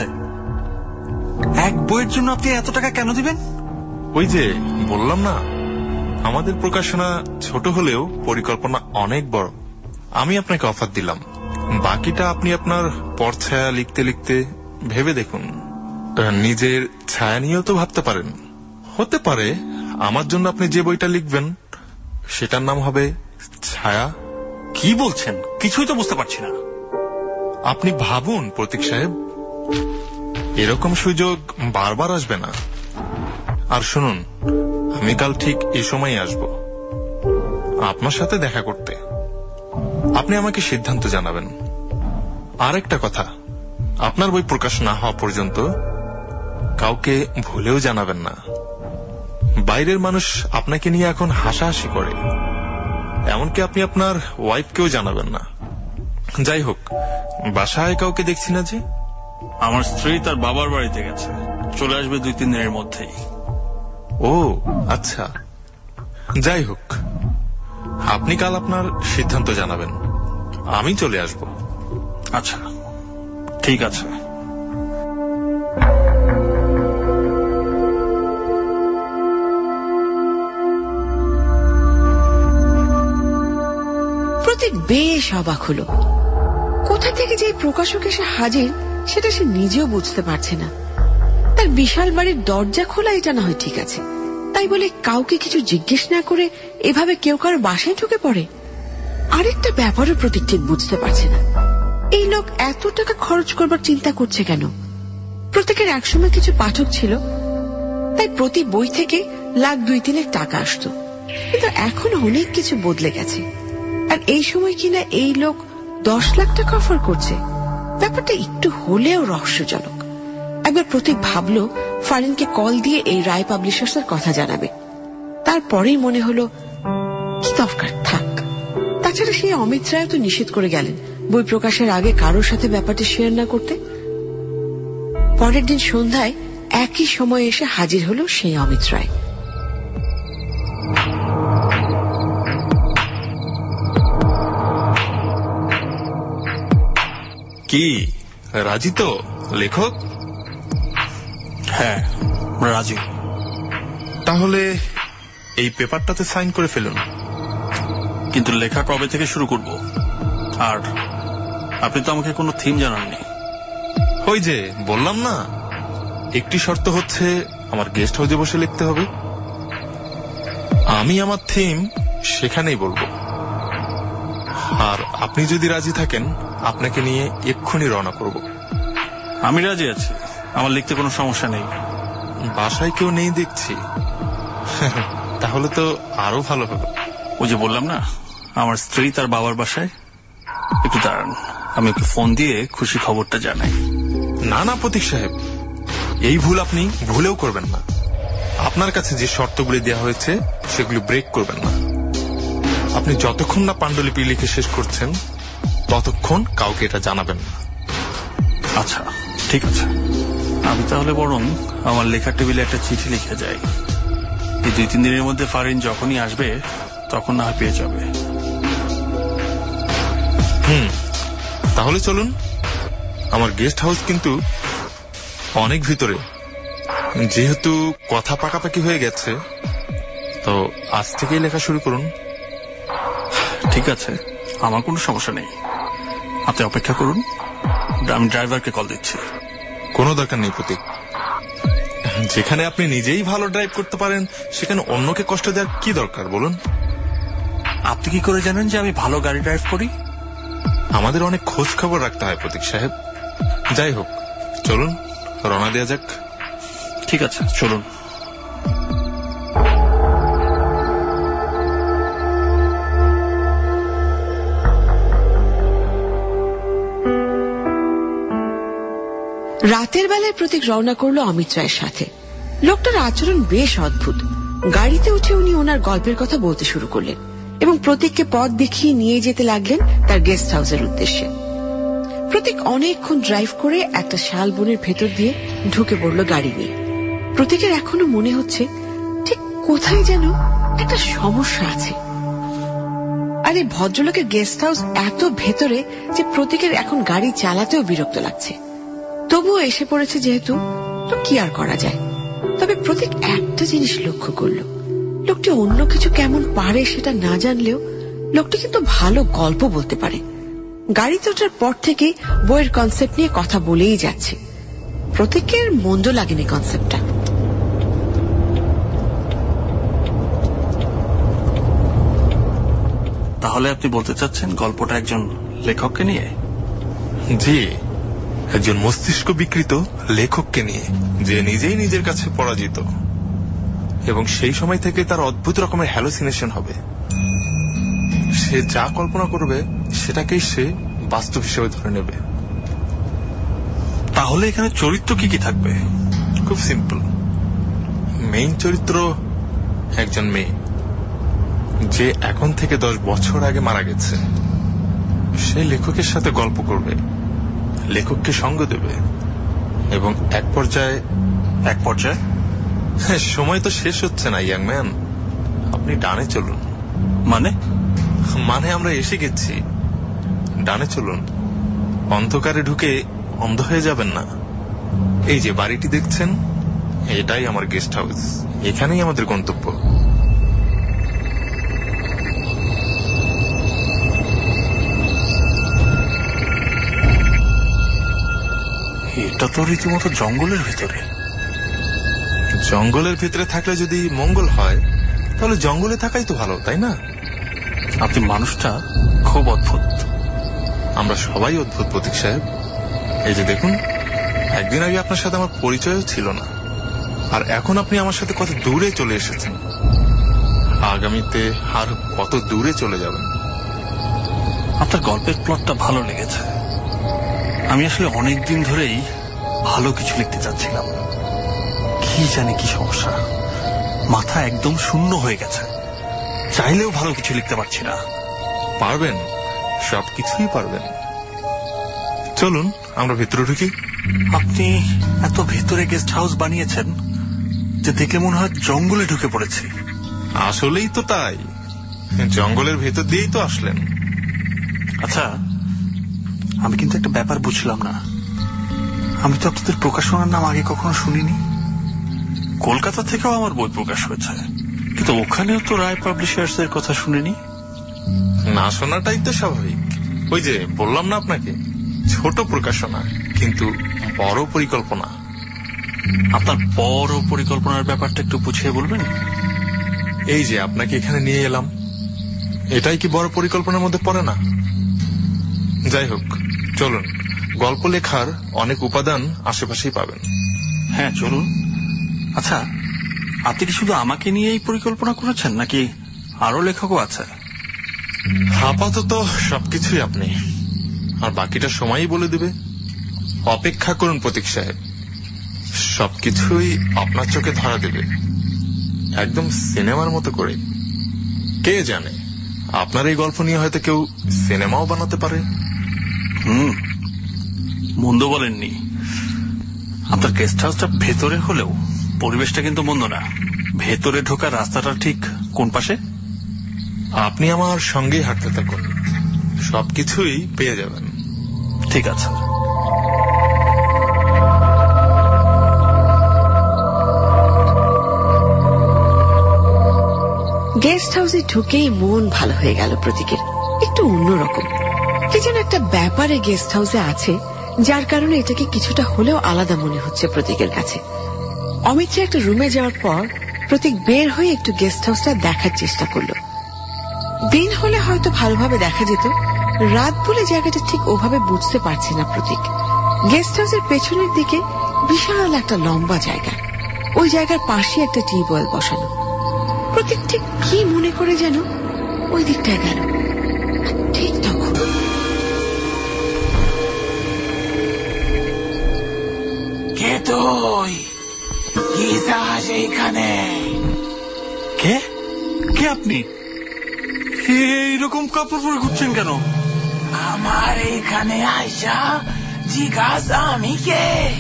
এক বইয়ের জন্য আপনি এত টাকা কেন দিবেন? ওই যে বললাম না, আমাদের প্রকাশনা ছোট হলেও পরিকল্পনা অনেক বড়। আমি আপনাকে অফার দিলাম, বাকিটা আপনি আপনার পরছায়া লিখতে লিখতে ভেবে দেখুন। নিজের ছায়া নিয়েও তো ভাবতে পারেন। হতে পারে আমার জন্য আপনি যে বইটা লিখবেন সেটার নাম হবে ছায়া। কি বলছেন? কিছুই তো বুঝতে পারছি না। আপনি ভাবুন প্রতীক সাহেব, এরকম সুযোগ বারবার আসবে না। আর শুনুন, আমি কাল ঠিক এই সময় আসব আপনার সাথে দেখা করতে। আপনি আমাকে সিদ্ধান্ত জানাবেন। আর একটা কথা, আপনার বই প্রকাশ না হওয়া পর্যন্ত কাউকে ভুলেও জানাবেন না। বাইরের মানুষ আপনাকে নিয়ে এখন হাসাহাসি করে, এমনকি আপনি আপনার ওয়াইফকেও জানাবেন না। যাই হোক, বাসায় কাউকে দেখছি না যে। আমার স্ত্রী তার বাবার বাড়িতে গেছে, চলে আসবে 2-3 দিনের মধ্যেই। ও আচ্ছা, যাই হোক, আপনি কাল আপনার সিদ্ধান্ত জানাবেন, আমি চলে আসব। আচ্ছা, ঠিক আছে। প্রতীক বেশ অবাক হলো। কোথা থেকে যে প্রকাশক এসে হাজির সেটা সে নিজেও বুঝতে পারছে না। তার বিশাল বাড়ির দরজা খোলা এটা না হয় ঠিক আছে, তাই বলে কাউকে কিছু জিজ্ঞেস না করে এভাবে কেউ কারো বাসায় ঢুকে পড়ে? আরেকটা ব্যাপারও প্রতীক ঠিক বুঝতে পারছে না, এই লোক এত টাকা খরচ করবার চিন্তা করছে কেন? প্রত্যেকের একসময় কিছু পাঠক ছিল, তাই প্রতি বই থেকে লাখ 2-3 টাকা আসতো, কিন্তু এখন অনেক কিছু বদলে গেছে। আর এই সময় কিনা এই লোক 10 লাখ টাকা অফার করছে, ব্যাপারটা একটু হলেও রহস্যজনক। একবার প্রতীক ভাবল ফারিনকে কল দিয়ে এই রায় পাবলিশার্সের কথা জানাবে, তারপরেই মনে হলো কি দরকার, থাক। তাছাড়া সেই অমিত রায় তো নিষেধ করে গেলেন বই প্রকাশের আগে কারোর সাথে ব্যাপারটি শেয়ার না করতে। পরের দিন সন্ধ্যায় একই সময় এসে হাজির হল সেই অমিত রায়। কি রাজি তো লেখক? হ্যাঁ রাজি। তাহলে এই পেপারটাতে সাইন করে ফেলুন। কিন্তু লেখা কবে থেকে শুরু করব? আর আপনি তো আমাকে কোনো থিম জানাননি। ওই যে বললাম না, একটি শর্ত হচ্ছে আমার গেস্ট হাউসে বসে লিখতে হবে। আমি আমার থিম সেখানেই বলবো, আর আপনি যদি রাজি থাকেন আপনাকে নিয়ে এক্ষুনি রওনা করব। আমি রাজি আছি, আমার লিখতে কোনো সমস্যা নেই। বাসায় কেউ নেই দেখছি, তাহলে তো আরো ভালো হলো। ওই যে বললাম না, আমার স্ত্রী তার বাবার বাসায়। একটু দাঁড়ান, আমি একটু ফোন দিয়ে খুশি খবরটা জানাই। না না প্রতীক সাহেব, এই ভুল আপনি ভুলেও করবেন না। আপনার কাছে যে শর্তগুলি দেওয়া হয়েছে সেগুলি ব্রেক করবেন না। আপনি যতক্ষণ না পাণ্ডুলিপি লিখে শেষ করছেন ততক্ষণ কাউকে এটা জানাবেন না। আচ্ছা ঠিক আছে, আমি তাহলে বরং আমার লেখার টেবিলে একটা চিঠি লিখে যাই। এই 2-3 দিনের মধ্যে ফারিন যখনই আসবে তখন না পেয়ে যাবে। তাহলে চলুন। আমার গেস্ট হাউস কিন্তু অনেক ভিতরে, যেহেতু কথা পাকাপাকি হয়ে গেছে, তো আজ থেকেই লেখা শুরু করুন। ঠিক আছে, আমার কোনো সমস্যা নেই, আপনি অপেক্ষা করুন, আমি ড্রাইভারকে কল দিচ্ছি। কোনো দরকার নেই প্রতীক, যেখানে আপনি নিজেই ভালো ড্রাইভ করতে পারেন সেখানে অন্যকে কষ্ট দেওয়ার কি দরকার বলুন? আপনি কি করে জানেন যে আমি ভালো গাড়ি ড্রাইভ করি? আমাদের অনেক খোঁজ খবর রাখতে হয় প্রতীক সাহেব। যাই হোক, চলুন রওনা দেওয়া যাক। ঠিক আছে চলুন। রাতের বেলায় প্রতীক রওনা করলো অমিত রায়ের সাথে। লোকটার আচরণ বেশ অদ্ভুত। গাড়িতে উঠে উনি ওনার গল্পের কথা বলতে শুরু করলেন এবং প্রতীককে পথ দেখিয়ে নিয়ে যেতে লাগলেন তার গেস্ট হাউসের উদ্দেশ্যে। প্রতীক অনেকক্ষণ ড্রাইভ করে একটা শাল বনের ভেতর দিয়ে ঢুকে পড়ল গাড়ি নিয়ে। প্রতীকের এখনো মনে হচ্ছে ঠিক কোথায় যেন একটা সমস্যা আছে। আর এই ভদ্রলোকের গেস্ট হাউস এত ভেতরে যে প্রতীকের এখন গাড়ি চালাতেও বিরক্ত লাগছে। তবুও এসে পড়েছে যেহেতু, তো কি আর করা যায়। তবে প্রতীক একটা জিনিস লক্ষ্য করল, লোকটি অন্য কিছু কেমন পারে সেটা না জানলেও লোকটি কিন্তু ভালো গল্প বলতে পারে। গাড়িতে ওঠার পর থেকে বইয়ের কনসেপ্ট নিয়ে কথা বলেই যাচ্ছে। প্রতীকের মন্দ লাগেনি কনসেপ্টটা। তাহলে আপনি বলতে চাচ্ছেন গল্পটা একজন লেখককে নিয়ে? জি, একজন মস্তিষ্ক বিকৃত লেখককে নিয়ে, যে নিজেই নিজের কাছে পরাজিত, এবং সেই সময় থেকে তার অদ্ভুত রকমের হ্যালুসিনেশন হবে। সে যা কল্পনা করবে সেটাকেই সে বাস্তব হিসেবে ধরে নেবে। তাহলে এখানে চরিত্র কি কি থাকবে? খুব সিম্পল। মেইন চরিত্র একজন মেয়ে, যে এখন থেকে 10 বছর আগে মারা গেছে। সে লেখকের সাথে গল্প করবে, লেখককে সঙ্গ দেবে, এবং এক পর্যায়ে সময় তো শেষ হচ্ছে না ইয়াং ম্যান, আপনি ডানে চলুন। মানে আমরা এসে গেছি, ডানে চলুন। অন্ধকারে ঢুকে অন্ধ হয়ে যাবেন না। এই যে বাড়িটি দেখছেন, এটাই আমার গেস্ট হাউস, এখানেই আমাদের গন্তব্য। এটা তো রীতিমতো জঙ্গলের ভিতরে। জঙ্গলের ভিতরে থাকলে যদি মঙ্গল হয় তাহলে জঙ্গলে থাকাই তো ভালো, তাই না? আপনি মানুষটা খুব অদ্ভুত। আমরা সবাই অদ্ভুত প্রতীক সাহেব। এই যে দেখুন, একদিন আগে আপনার সাথে আমার পরিচয়ও ছিল না, আর এখন আপনি আমার সাথে কত দূরে চলে এসেছেন। আগামীতে আর কত দূরে চলে যাবেন। আপনার গল্পের প্লটটা ভালো লেগেছে। আমি আসলে অনেকদিন ধরেই ভালো কিছু লিখতে চাচ্ছিলাম। কি জানি কি সমস্যা, মাথা একদম শূন্য হয়ে গেছে। চাইলেও ভালো কিছু লিখতে পারছি না। পারবেন, সবকিছুই পারবেন। চলুন আমরা ভেতরে ঢুকি। আপনি এত ভেতরে গেস্ট হাউস বানিয়েছেন যে দেখে মনে হয় জঙ্গলে ঢুকে পড়েছি। আসলেই তো তাই, জঙ্গলের ভেতর দিয়েই তো আসলেন। আচ্ছা, আমি কিন্তু একটা ব্যাপার বুঝলাম না। আমি তো আপনাদের প্রকাশনার নাম আগে কখনো শুনিনি। কলকাতা থেকেও আমার বই প্রকাশ হয়েছে, কিন্তু ওখানেও তো রায় পাবলিশার্স এর কথা শুনিনি। না শোনাটাই তো স্বাভাবিক। ওই যে বললাম না আপনাকে, ছোট প্রকাশনা কিন্তু বড় পরিকল্পনা। আপনার বড় পরিকল্পনার ব্যাপারটা একটু বুঝিয়ে বলবেন? এই যে আপনাকে এখানে নিয়ে এলাম, এটাই কি বড় পরিকল্পনার মধ্যে পড়ে না? যাই হোক, চলুন। গল্প লেখার অনেক উপাদান আশেপাশেই পাবেন। হ্যাঁ, চলুন। আচ্ছা, আপনি কি শুধু আমাকে নিয়ে এই পরিকল্পনা করেছেন, নাকি আরো লেখকও আছে? আপাতত সবকিছুই আপনি, আর বাকিটা সময়ই বলে দেবে। অপেক্ষা করুন প্রতীক সাহেব, সবকিছুই আপনার চোখে ধরা দেবে, একদম সিনেমার মতো করে। কে জানে, আপনার এই গল্প নিয়ে হয়তো কেউ সিনেমাও বানাতে পারে। মন্দ বলেননি। আপনার গেস্ট হাউসটা ভেতরে হলেও পরিবেশটা কিন্তু মন্দ না। ভেতরে ঢোকার রাস্তাটা ঠিক কোন পাশে? আপনি আমার সঙ্গেই হাঁটতে থাকুন, সবকিছুই পেয়ে যাবেন। ঠিক আছে। গেস্ট হাউসে ঢুকেই মন ভালো হয়ে গেল প্রতীকের। একটু অন্যরকম কি যেন একটা ব্যাপারে গেস্ট হাউসে আছে, যার কারণে এটাকে কিছুটা হলেও আলাদা মনে হচ্ছে প্রতীকের কাছে। অমিত্রা একটা রুমে যাওয়ার পর প্রতীক বের হয়ে একটু গেস্ট হাউসটা দেখার চেষ্টা করল। দিন হলে হয়তো ভালোভাবে দেখা যেত, রাত বলে জায়গাটা ঠিক ওভাবে বুঝতে পারছে না প্রতীক। গেস্ট হাউসের পেছনের দিকে বিশাল একটা লম্বা জায়গা, ওই জায়গার পাশে একটা টিউবওয়েল বসানো। প্রতীক ঠিক কি মনে করে যেন ওই দিকটায় গেল। ঠিক তখন কে তুই? কি চাস এইখানে? কে কে আপনি? এইরকম কাপড় পরে ঘুরছেন কেন? আমার এইখানে আইসা জিজ্ঞাসা আমি কে?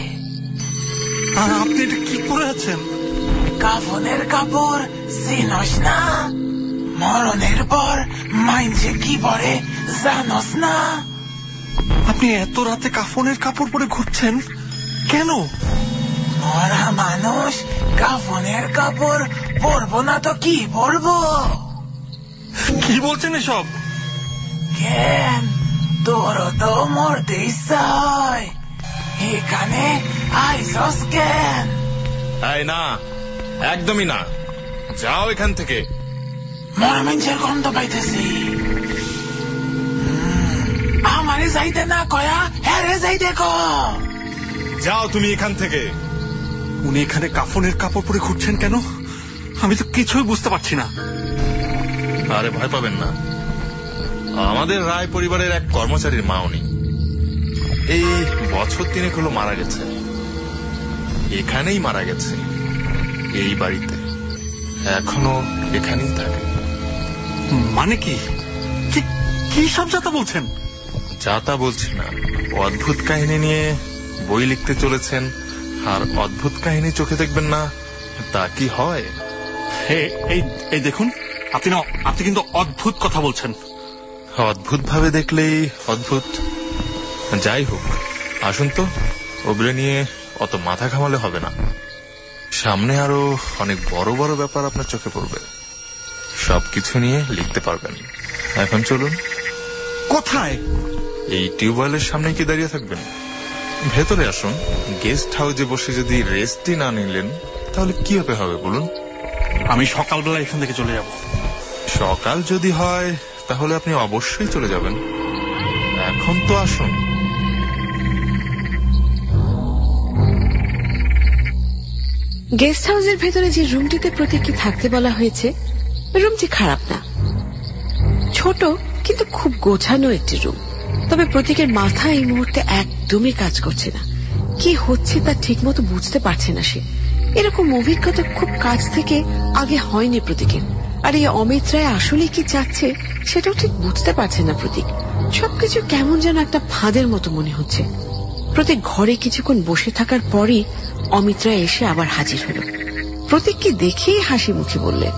আপনি এটা কি পরে আছেন? কাফনের কাপড় চিনস না? মরণের পর মাইনছে কি পরে জানস না? আপনি এত রাতে কাফনের কাপড় পরে ঘুরছেন কেন? মরা মানুষ কাফনের কাপড় পরবো না তো কি পরবো? কি বলছেন এসব? কেন, তোরও তো মরতে ইচ্ছা হয়, এখানে আইসস কেন? এই না, একদমই না, যাও এখান থেকে। মরা মানুষের গন্ধ পাইতেছি। আমারে যাইতে না কয়া হ্যারে যাইতে ক। যাও তুমি এখান থেকে। উনি এখানে কাফনের কাপড় পরে ঘুরছেন কেন? আমি তো কিছুই বুঝতে পারছি না। আরে ভয় পাবেন না, আমাদের রায় পরিবারের এক কর্মচারীর মা উনি। এই বছর 3 হলো মারা গেছে, এখানেই মারা গেছে, এই বাড়িতে। এখনো এখানেই থাকে। মানে কি? কি সব যাতা বলছেন? যাতা বলছি না, অদ্ভুত কাহিনী নিয়ে বই লিখতে চলেছেন, আর অদ্ভুত কাহিনী চোখে দেখবেন না তা কি হয়? এই দেখুন, আপনি কিন্তু অদ্ভুত কথা বলছেন। অদ্ভুত ভাবে দেখলেই অদ্ভুত। যাই হোক, আসুন তো, ওগুলো নিয়ে অত মাথা ঘামালে হবে না। সামনে আরো অনেক বড় বড় ব্যাপার আপনার চোখে পড়বে, সবকিছু নিয়ে লিখতে পারবেন। এখন চলুন। কোথায়? এই টিউবওয়েলের সামনে কি দাঁড়িয়ে থাকবেন? ভেতরে আসুন। গেস্ট হাউসে বসে যদি রেস্টই না নিলেন তাহলে কিভাবে হবে বলুন? আমি সকালবেলা এখান থেকে চলে যাব। সকাল যদি হয় তাহলে আপনি অবশ্যই চলে যাবেন। এখন তো আসুন। গেস্ট হাউসের ভেতরে যে রুমটিতে প্রতীককে থাকতে বলা হয়েছে, রুমটি খারাপ না, ছোট কিন্তু খুব গোছানো একটি রুম। তবে প্রতীকের মাথা এই মুহূর্তে একদমই কাজ করছে না। কি হচ্ছে তা ঠিক মতো বুঝতে পারছে না সে। এরকম অভিজ্ঞতা খুব কাছ থেকে আগে হয়নি প্রতীকের। আর এই অমিত রায় আসলে কি চাচ্ছে সেটাও ঠিক বুঝতে পারছে না প্রতীক। সবকিছু কেমন যেন একটা ফাঁদের মতো মনে হচ্ছে। প্রতীক ঘরে কিছুক্ষণ বসে থাকার পরই অমিত রায় এসে আবার হাজির হল। প্রতীককে দেখেই হাসি মুখে বললেন,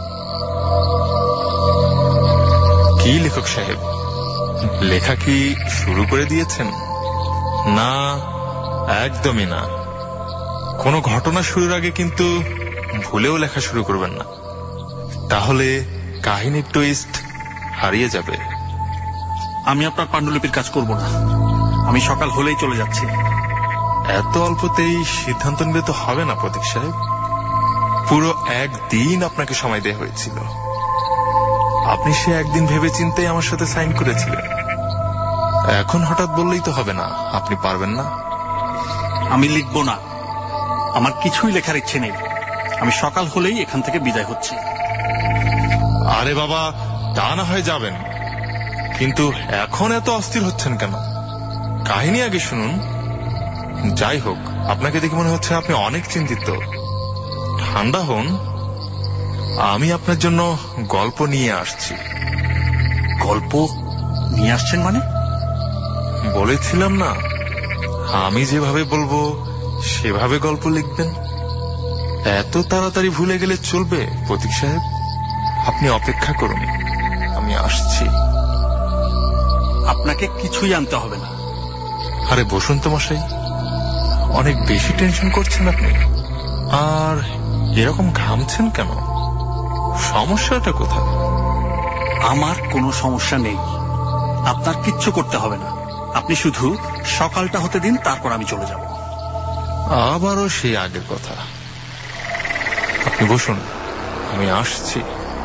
কি লেখক সাহেব, লেখা কি শুরু করে দিয়েছেন? না, একদমই না। কোনো ঘটনা শুরুর আগে কিন্তু ভুলেও লেখা শুরু করবেন না, তাহলে কাহিনীর টুইস্ট হারিয়ে যাবে। আমি আপনার পাণ্ডুলিপির কাজ করব না, আমি সকাল হলেই চলে যাচ্ছি। এত অল্পতেই সিদ্ধান্ত নিলে তো হবে না প্রতীক সাহেব। পুরো একদিন আপনাকে সময় দেওয়া হয়েছিল। আপনি সে একদিন ভেবে চিন্তেই আমার সাথে সাইন করেছিলেন। এখন হঠাৎ বললেই তো হবে না আপনি পারবেন না। আমি লিখব না, আমার কিছুই লেখার ইচ্ছে নেই। আমি সকাল হলেই এখান থেকে বিদায় হচ্ছি। আরে বাবা, তা না হয় যাবেন, কিন্তু এখন এত অস্থির হচ্ছেন কেন? কাহিনী আগে শুনুন। যাই হোক, আপনাকে দেখে মনে হচ্ছে আপনি অনেক চিন্তিত। ঠান্ডা হন, আমি আপনার জন্য গল্প নিয়ে আসছি। গল্প নিয়ে আসছেন মানে? বলেছিলাম না, আমি যেভাবে বলবো সেভাবে গল্প লিখবেন। এত তাড়াতাড়ি ভুলে গেলে চলবে প্রতীক সাহেব? আপনি অপেক্ষা করুন, আমি আসছি। আপনাকে কিছুই আনতে হবে না। আরে বসুন তো মশাই, অনেক বেশি টেনশন করছেন আপনি। আর এরকম ঘামছেন কেন? সমস্যাটা কোথায়? আমার কোনো সমস্যা নেই, আপনার কিচ্ছু করতে হবে না। আপনি শুধু সকালটা হতে দিন, তারপর আমি চলে যাব। আবারও সেই আগের কথা। আপনি বসুন, আমি আসছি।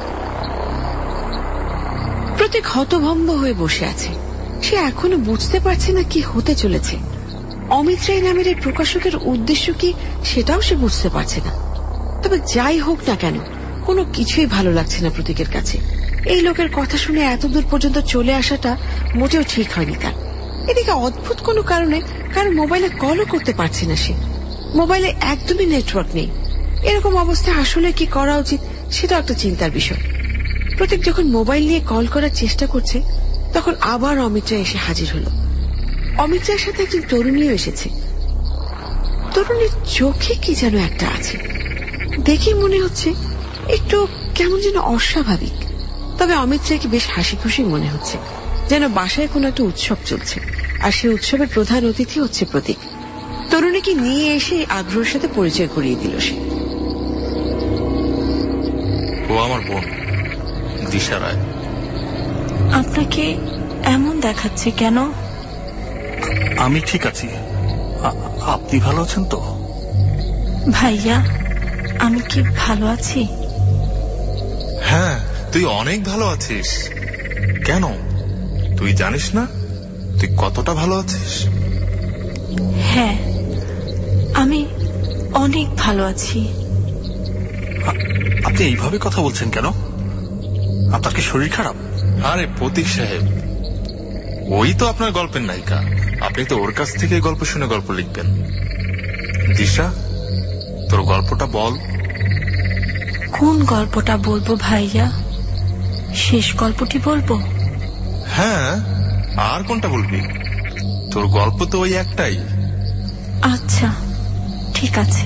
প্রতীক হতভম্ব হয়ে বসে আছে। সে এখনো বুঝতে পারছে না কি হতে চলেছে। অমিত রায় নামের এই প্রকাশকের উদ্দেশ্য কি সেটাও সে বুঝতে পারছে না। তবে যাই হোক না কেন, কোনো কিছুই ভালো লাগছে না প্রতীকের কাছে। এই লোকের কথা শুনে এতদূর পর্যন্ত চলে আসাটা মোটেও ঠিক হয়নি তার। এদিকে অদ্ভুত কোনো কারণে কারো মোবাইলে কলও করতে পারছে না সে। মোবাইলে একদমই নেটওয়ার্ক নেই। এরকম অবস্থায় আসলে কি করা উচিত সেটা একটা চিন্তার বিষয়। প্রতীক যখন মোবাইল নিয়ে কল করার চেষ্টা করছে, তখন আবার অমিত রায় এসে হাজির হল। অমিত রায়ের সাথে একজন তরুণীও এসেছে। তরুণীর চোখে কি যেন একটা আছে, দেখে মনে হচ্ছে একটু কেমন যেন অস্বাভাবিক। তবে অমিত রায়কে বেশ হাসি খুশি মনে হচ্ছে, যেন বাসায় কোনো একটা উৎসব চলছে, আর সেই উৎসবের প্রধান অতিথি হচ্ছে প্রতীক। তরুণীকে নিয়ে এসে আগ্রহের সাথে পরিচয় করিয়ে দিল সে। ও আমার বোন দিশা রায়। আপনাকে এমন দেখাচ্ছে কেন? আমি ঠিক আছি, আপনি ভালো আছেন তো? ভাইয়া, আমি কি ভালো আছি? হ্যাঁ, তুই অনেক ভালো আছিস। কেন, তুই জানিস না তুই কতটা ভালো আছিস? হ্যাঁ, আমি অনেক ভালো আছি। আপনি এইভাবে কথা বলছেন কেন? আপনার কি শরীর খারাপ? আরে প্রতীক সাহেব, ওই তো আপনার গল্পের নায়িকা। আপনি তো ওর কাছ থেকে গল্প শুনে গল্প লিখবেন। দিশা, তোর গল্পটা বল। কোন গল্পটা বলবো ভাইয়া? শেষ গল্পটি বলবো? হ্যাঁ, আর কোনটা বলবি? তোর গল্প তো ওই একটাই। আচ্ছা, ঠিক আছে।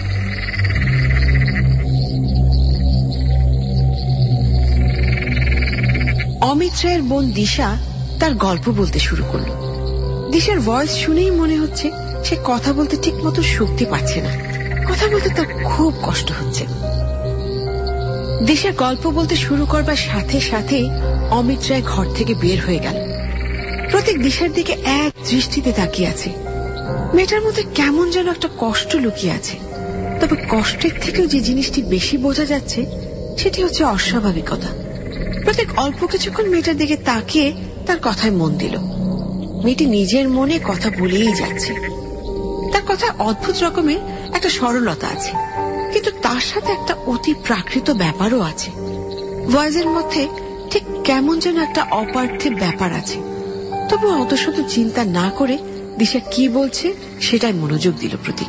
অমিত রায়ের বোন দিশা তার গল্প বলতে শুরু করল। দিশার ভয়েস শুনেই মনে হচ্ছে সে কথা বলতে ঠিক মতো শক্তি পাচ্ছে না। কথা বলতে তার খুব কষ্ট হচ্ছে। দিশা গল্প বলতে শুরু করবার সাথে সাথে অমিত রায় ঘর থেকে বের হয়ে গেল। প্রতীক দিশার দিকে এক দৃষ্টিতে তাকিয়ে আছে। মেয়েটার মধ্যে কেমন যেন একটা কষ্ট লুকিয়ে আছে। তবে কষ্টের থেকেও যে জিনিসটি বেশি বোঝা যাচ্ছে সেটি হচ্ছে অস্বাভাবিকতা। প্রত্যেক অল্প কিছুক্ষণ মেয়েটার দিকে তাকিয়ে তার কথায় মন দিল। মেয়েটি নিজের মনে কথা বলেই যাচ্ছে। তার কথায় অদ্ভুত রকমের একটা সরলতা আছে, কিন্তু তার সাথে একটা অতি প্রাকৃত ব্যাপারও আছে। ভয়েসের মধ্যে ঠিক কেমন যেন একটা অপার্থিব ব্যাপার আছে। তবু অত শত চিন্তা না করে দিশা কি বলছে সেটাই মনোযোগ দিল Pratik.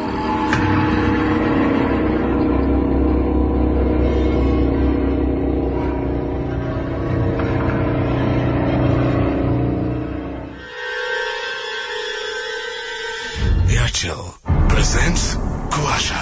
Airtel presents Kuasha.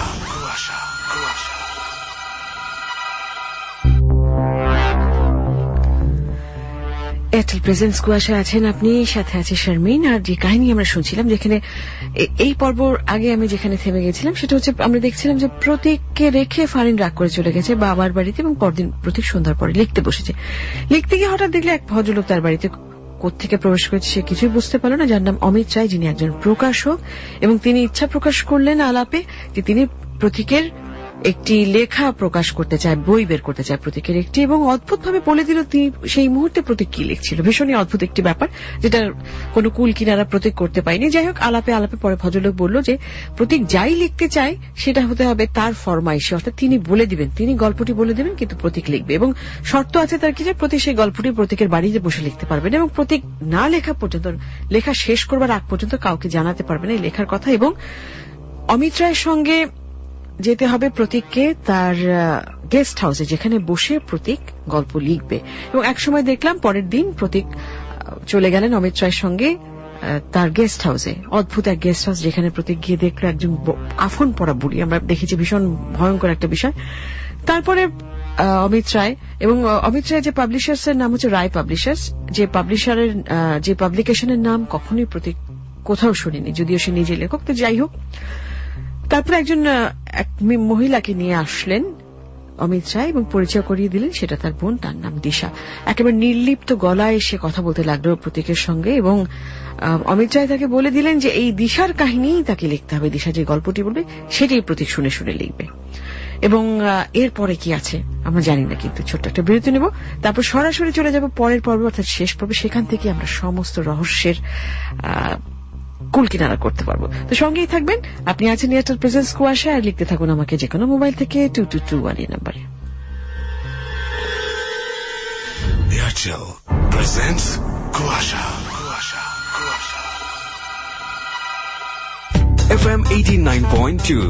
Airtel presents Kuasha আছেন আপনি, সাথে আছে শারমিন। আর যে কাহিনী আমরা শুনছিলাম, যেখানে এই পর্বর আগে আমি যেখানে থেমে গেছিলাম সেটা হচ্ছে আমরা দেখছিলাম যে প্রতীককে রেখে ফারিন রাগ করে চলে গেছে বাবার বাড়িতে এবং পরদিন প্রতীক সন্ধ্যার পরে লিখতে বসেছে। লিখতে গিয়ে হঠাৎ দেখলে এক ভদ্রলোক তার বাড়িতে কোত্থেকে প্রবেশ করেছে সে কিছুই বুঝতে পারল না, যার নাম অমিত রায়, যিনি একজন প্রকাশক। এবং তিনি ইচ্ছা প্রকাশ করলেন আলাপে যে তিনি প্রতীকের একটি লেখা প্রকাশ করতে চায়, বই বের করতে চায় প্রতীকের একটি, এবং অদ্ভুতভাবে বলে দিল তিনি সেই মুহূর্তে প্রতীক কি লিখছিল। ভীষণই অদ্ভুত একটি ব্যাপার, যেটা কোনো কুল কিনারা প্রতীক করতে পায়নি। যাই হোক, আলাপে আলাপে পরে ভদ্রলোক বলল যে প্রতীক যাই লিখতে চায় সেটা হতে হবে তার ফরমাইশে, অর্থাৎ তিনি বলে দিবেন, তিনি গল্পটি বলে দিবেন, কিন্তু প্রতীক লিখবে। এবং শর্ত আছে তার কি, যে প্রতীক সেই গল্পটি প্রতীকের বাড়িতে বসে লিখতে পারবেন এবং প্রতীক না লেখা পর্যন্ত, লেখা শেষ করবার আগ পর্যন্ত কাউকে জানাতে পারবেন এই লেখার কথা। এবং অমিত রায়ের সঙ্গে যেতে হবে প্রতীককে তার গেস্ট হাউসে, যেখানে বসে প্রতীক গল্প লিখবে। এবং একসময় দেখলাম পরের দিন প্রতীক চলে গেলেন অমিত রায়ের সঙ্গে তার গেস্ট হাউসে। অদ্ভুত এক গেস্ট হাউস, যেখানে প্রতীক গিয়ে দেখলো একজন আফন পড়া বুড়ি। আমরা দেখেছি ভীষণ ভয়ঙ্কর একটা বিষয়। তারপরে অমিত রায় এবং অমিত রায় যে পাবলিশার্স এর নাম হচ্ছে রায় পাবলিশার্স, যে পাবলিশারের যে পাবলিকেশনের নাম কখনোই প্রতীক কোথাও শুনিনি, যদিও সে নিজে লেখক। তো যাই হোক, তারপরে একজন মহিলাকে নিয়ে আসলেন অমিত রায় এবং পরিচয় করিয়ে দিলেন সেটা তার বোন, তার নাম দিশা। একেবারে নির্লিপ্ত গলায় সে কথা বলতে লাগলো প্রতীকের সঙ্গে এবং অমিত রায় তাকে বলে দিলেন যে এই দিশার কাহিনী তাকে লিখতে হবে, দিশা যে গল্পটি বলবে সেটাই প্রতীক শুনে শুনে লিখবে। এবং এরপরে কি আছে আমরা জানি না, কিন্তু ছোট্ট একটা বিরতি নেব, তারপর সরাসরি চলে যাব পরের পর্ব, অর্থাৎ শেষ পর্বে। সেখান থেকে আমরা সমস্ত রহস্যের কুল কিনারা করতে পারবো। তো সঙ্গেই থাকবেন, আপনি আছেন এয়ারটেল প্রেজেন্স কুয়াশা, আর লিখতে থাকুন আমাকে যে কোনো মোবাইল থেকে 2221 এই নাম্বারে। এয়ারটেল প্রেজেন্স কুয়াশা। FM 89.2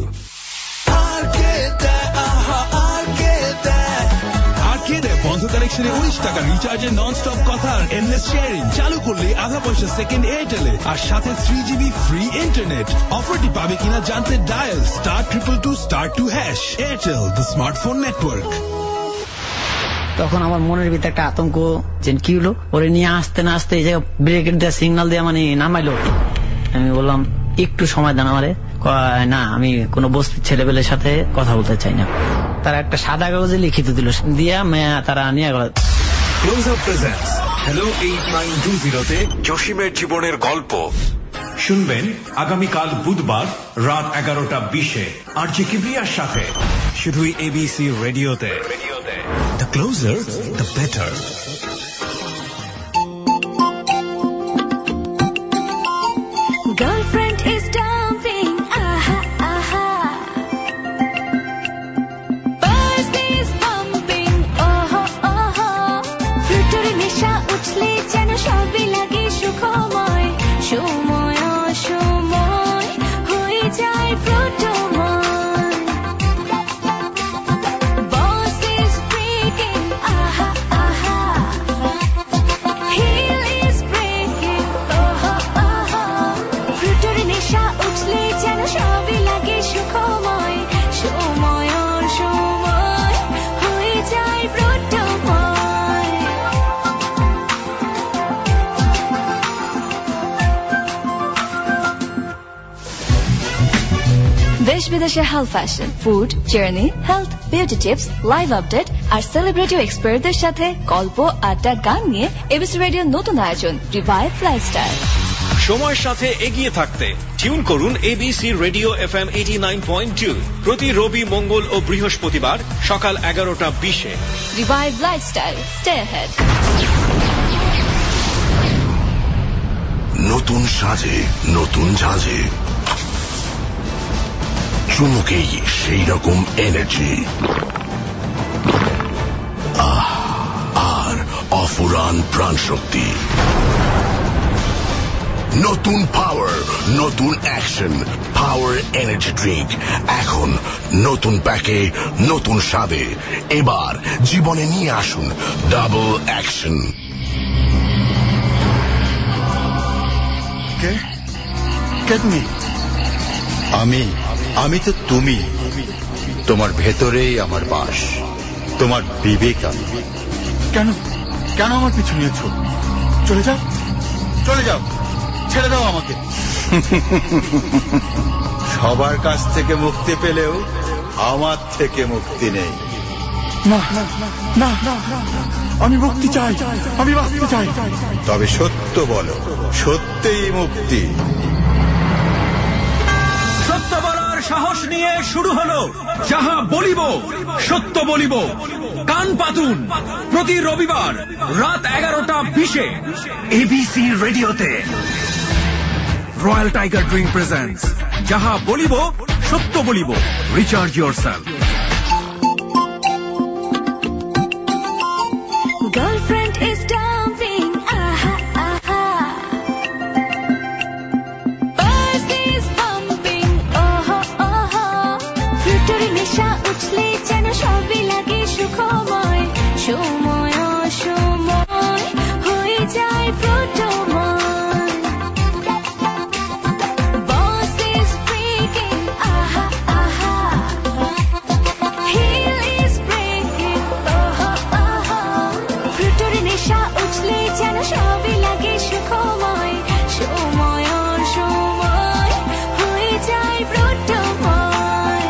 বন্ধ কানেকশনে 19 টাকা রিচার্জে নন স্টপ কথার এন্ডলেস শেয়ারিং চালু করলে আধা পয়সা সেকেন্ড এয়ারটেলে, আর সাথে 3GB ফ্রি ইন্টারনেট। অফারটি পাবে কিনা জানতে dial *222*2#। Airtel, the smartphone network. তখন আমার মনের ভিতরে একটা আতঙ্ক, যে কি হলো, ওরে নিয়ে আসতে না আসতে এই জায়গায় ব্রেকের দেওয়া সিগন্যাল দিয়ে মানে নামাইলো। আমি বললাম একটু সময় দেন আমারে। না, আমি কোন বস্তির ছেলেবেলের সাথে কথা বলতে চাই না। তারা একটা সাদা কাগজে লিখিত দিল, দিয়া তারা নিয়ে গেল। ক্লোজার প্রেজেন্টস হ্যালো 8920-তে জসিমের জীবনের গল্প শুনবেন আগামীকাল বুধবার রাত 11:20-এ আরজে কিবরিয়ার সাথে, শুধুই এবিসি রেডিওতে। The closer, the better. Girlfriend is dumping, aha, aha. Birthday is pumping, oh, oh, oh. Fruitor nesha uchle jeno shobi lage sukhomoy, shomoy oshomoy hoye jay fruitomoy. Boss is breaking, aha, aha. Heel is breaking, oh, oh, oh. Fruitor nesha uchle jeno shobi lage sukhomoy, shomoy oshomoy hoye jay fruitomoy. দেশ বিদেশে health fashion, food, journey, health, beauty tips, live update আর celebrity এক্সপার্টদের সাথে গল্প, আড্ডা, গান নিয়ে ABC রেডিওর নতুন আয়োজন রিভাইভ লাইফস্টাইল। সময়ের সাথে এগিয়ে থাকতে টিউন করুন ABC রেডিও FM 89.2 প্রতি রবি, মঙ্গল ও বৃহস্পতিবার সকাল 11:20-এ। Revive lifestyle. Stay ahead. নতুন সাজে নতুন ঝাঁঝে, চুমুকেই সেই রকম এনার্জি, আর অফুরান প্রাণ শক্তি। নতুন পাওয়ার, নতুন অ্যাকশন, পাওয়ার এনার্জি ড্রিঙ্ক এখন নতুন প্যাকে, নতুন স্বাদে। এবার জীবনে নিয়ে আসুন ডাবল অ্যাকশন। কে তুমি? আমি তো তুমি। তোমার ভেতরেই আমার বাস, তোমার বিবেক আমি। কেন আমার পিছু নিয়েছ? চলে যাও, ছেড়ে দাও আমাকে। সবার কাছ থেকে মুক্তি পেলেও আমার থেকে মুক্তি নেই। না, আমি মুক্তি চাই, আমি বাঁচতে চাই। তবে সত্য বলো, সত্যিই মুক্তি। সত্য বলার সাহস নিয়ে শুরু হলো যাহা বলিব সত্য বলিব। কান পাতুন প্রতি রবিবার রাত 11:20-এ ABC রেডিওতে। রয়্যাল টাইগার ড্রিঙ্ক প্রেজেন্টস যাহা বলিব সত্য বলিব। Recharge yourself. Girlfriend is dumping. Aha, aha. Pulse is pumping. Oh, oh, oh. Fruitory nesha uchle jeno shobi lage sukhomoy. Shomoy shomoy hoye jay fruitomoy. Boss is freaking. Aha, aha. Heel is breaking. Oh, oh, oh. Fruitory nesha uchle jeno shobi lage sukhomoy. Shomoy shomoy hoye jay fruitomoy.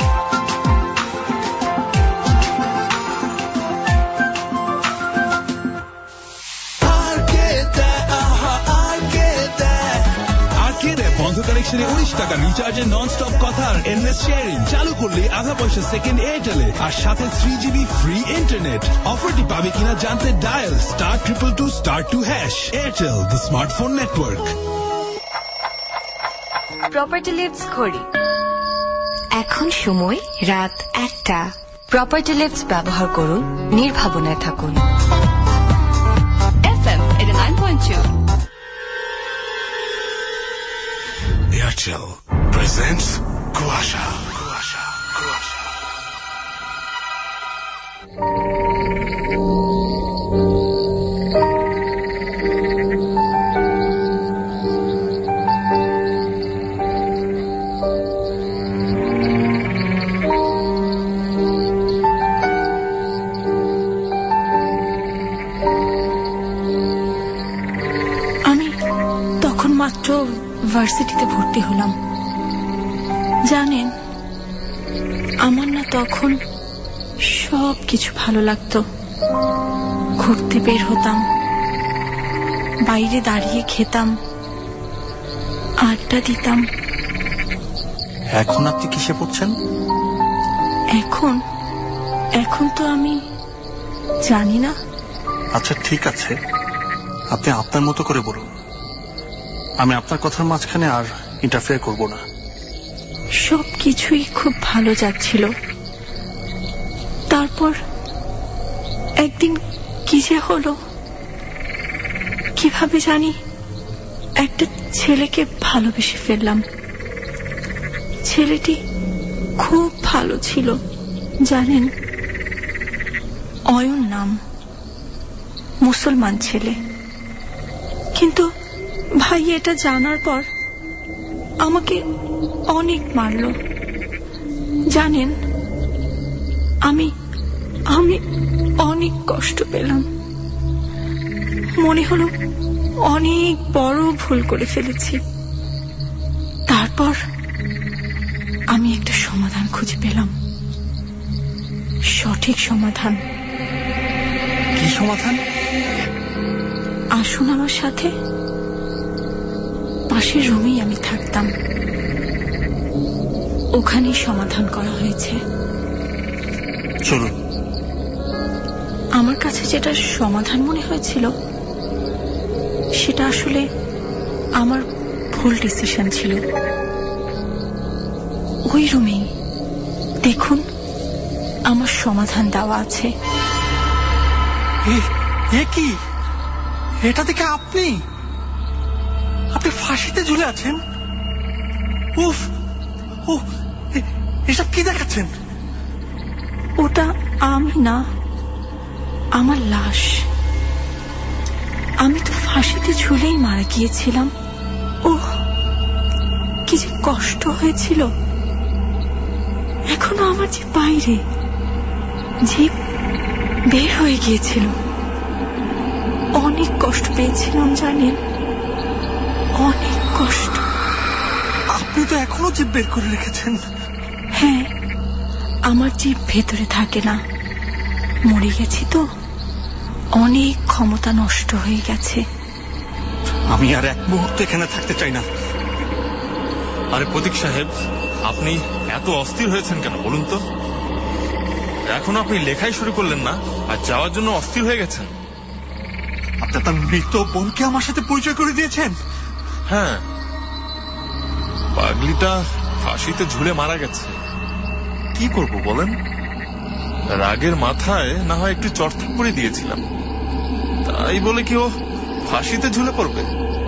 আর্কেডে বন্ধ কানেকশনে 19 টাকা রিচার্জে non stop কথার endless sharing চালু করলে আধা পয়সা সেকেন্ড এয়ারটেলে, আর সাথে 3GB ফ্রি ইন্টারনেট। অফারটি পাবে কিনা জানতে dial *222*2#। Airtel, the smartphone network. Property lifts ঘড়ি এখন সময় রাত 1টা। প্রপার্টি লিফটস ব্যবহার করুন, নির্ভাবনায় থাকুন। FM 89.2। এয়ারটেল প্রেজেন্টস কুয়াশা। আমি তখন মাত্র ভার্সিটিতে ভর্তি হলাম। জানেন, আমার না তখন সব কিছু ভালো লাগতো। ঘুরতে বের হতাম, বাইরে দাঁড়িয়ে খেতাম, আড্ডা দিতাম। এখন আপনি কিসে পড়ছেন? এখন তো আমি জানি না। আচ্ছা ঠিক আছে, আপনি আপনার মতো করে বলুন। আমি আপনার কথার মাঝখানে আর ইন্টারফেয়ার করব না। সব কিছুই খুব ভালো যাচ্ছিল। তারপর একদিন কি যে হলো, কিভাবে জানি একটা ছেলেকে ভালোবেসে ফেললাম। ছেলেটি খুব ভালো ছিল, জানেন, অয়ন নাম, মুসলমান ছেলে। কিন্তু ভাই এটা জানার পর আমাকে অনেক মারল। জানেন, আমি অনেক কষ্ট পেলাম। মনে হলো অনেক বড় ভুল করে ফেলেছি। তারপর আমি একটা সমাধান খুঁজে পেলাম, সঠিক সমাধান। কি সমাধান? আসুন আমার সাথে। পাশের রুমেই আমি থাকতাম। ওখানেই সমাধান করা হয়েছে। চলুন। আমার কাছে যেটা সমাধান মনে হয়েছিল সেটা আসলে আমার ভুল ডিসিশন ছিল। ওই রুমেই দেখুন আমার সমাধান দেওয়া আছে। কি এটা দেখে আপনি ফাঁসিতে ঝুলে আছেন? উফ, এসব কি দেখাচ্ছেন? ওটা আমি না, আমার লাশ। আমি তো ফাঁসিতে ঝুলেই মারা গিয়েছিলাম। ওহ, কি যে কষ্ট হয়েছিল। এখনো আমার যে বাইরে জীব বের হয়ে গিয়েছিল। অনেক কষ্ট পেয়েছিলাম জানেন, অনেক কষ্ট। আপনি তো এখনো জীব বের করে রেখেছেন। হ্যাঁ, আমার জীব ভেতরে থাকে না, মরে গেছি তো, অনেক ক্ষমতা নষ্ট হয়ে গেছে। আমি আর এক মুহূর্ত এখানে থাকতে চাই না। আরে প্রতীক সাহেব, আপনি এত অস্থির হয়েছেন কেন বলুন তো? এখন আপনি লেখাই শুরু করলেন না আর যাওয়ার জন্য অস্থির হয়ে গেছেন। আপনি তার মৃত বোনকে আমার সাথে পরিচয় করে দিয়েছেন? হ্যাঁ, পাগলিটা ফাঁসিতে ঝুলে মারা গেছে। কি করব বলেন? রাগের মাথায় না হয় একটু চড়থপ্পড়ি দিয়েছিলাম, তাই বলে কি ও ফাঁসিতে ঝুলে পড়বে?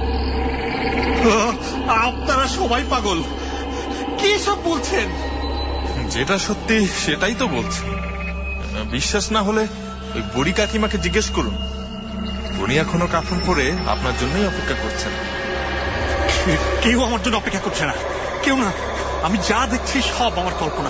আপনারা সবাই পাগল। কি সব বলছেন? যেটা সত্যি সেটাই তো বলছি। বিশ্বাস না হলে ওই বুড়ি কাকিমাকে জিজ্ঞেস করুন। উনি এখনো কাফন পরে আপনার জন্যই অপেক্ষা করছেন। কেউ আমার জন্য অপেক্ষা করছে না, কেউ না। আমি যা দেখছি সব আমার কল্পনা।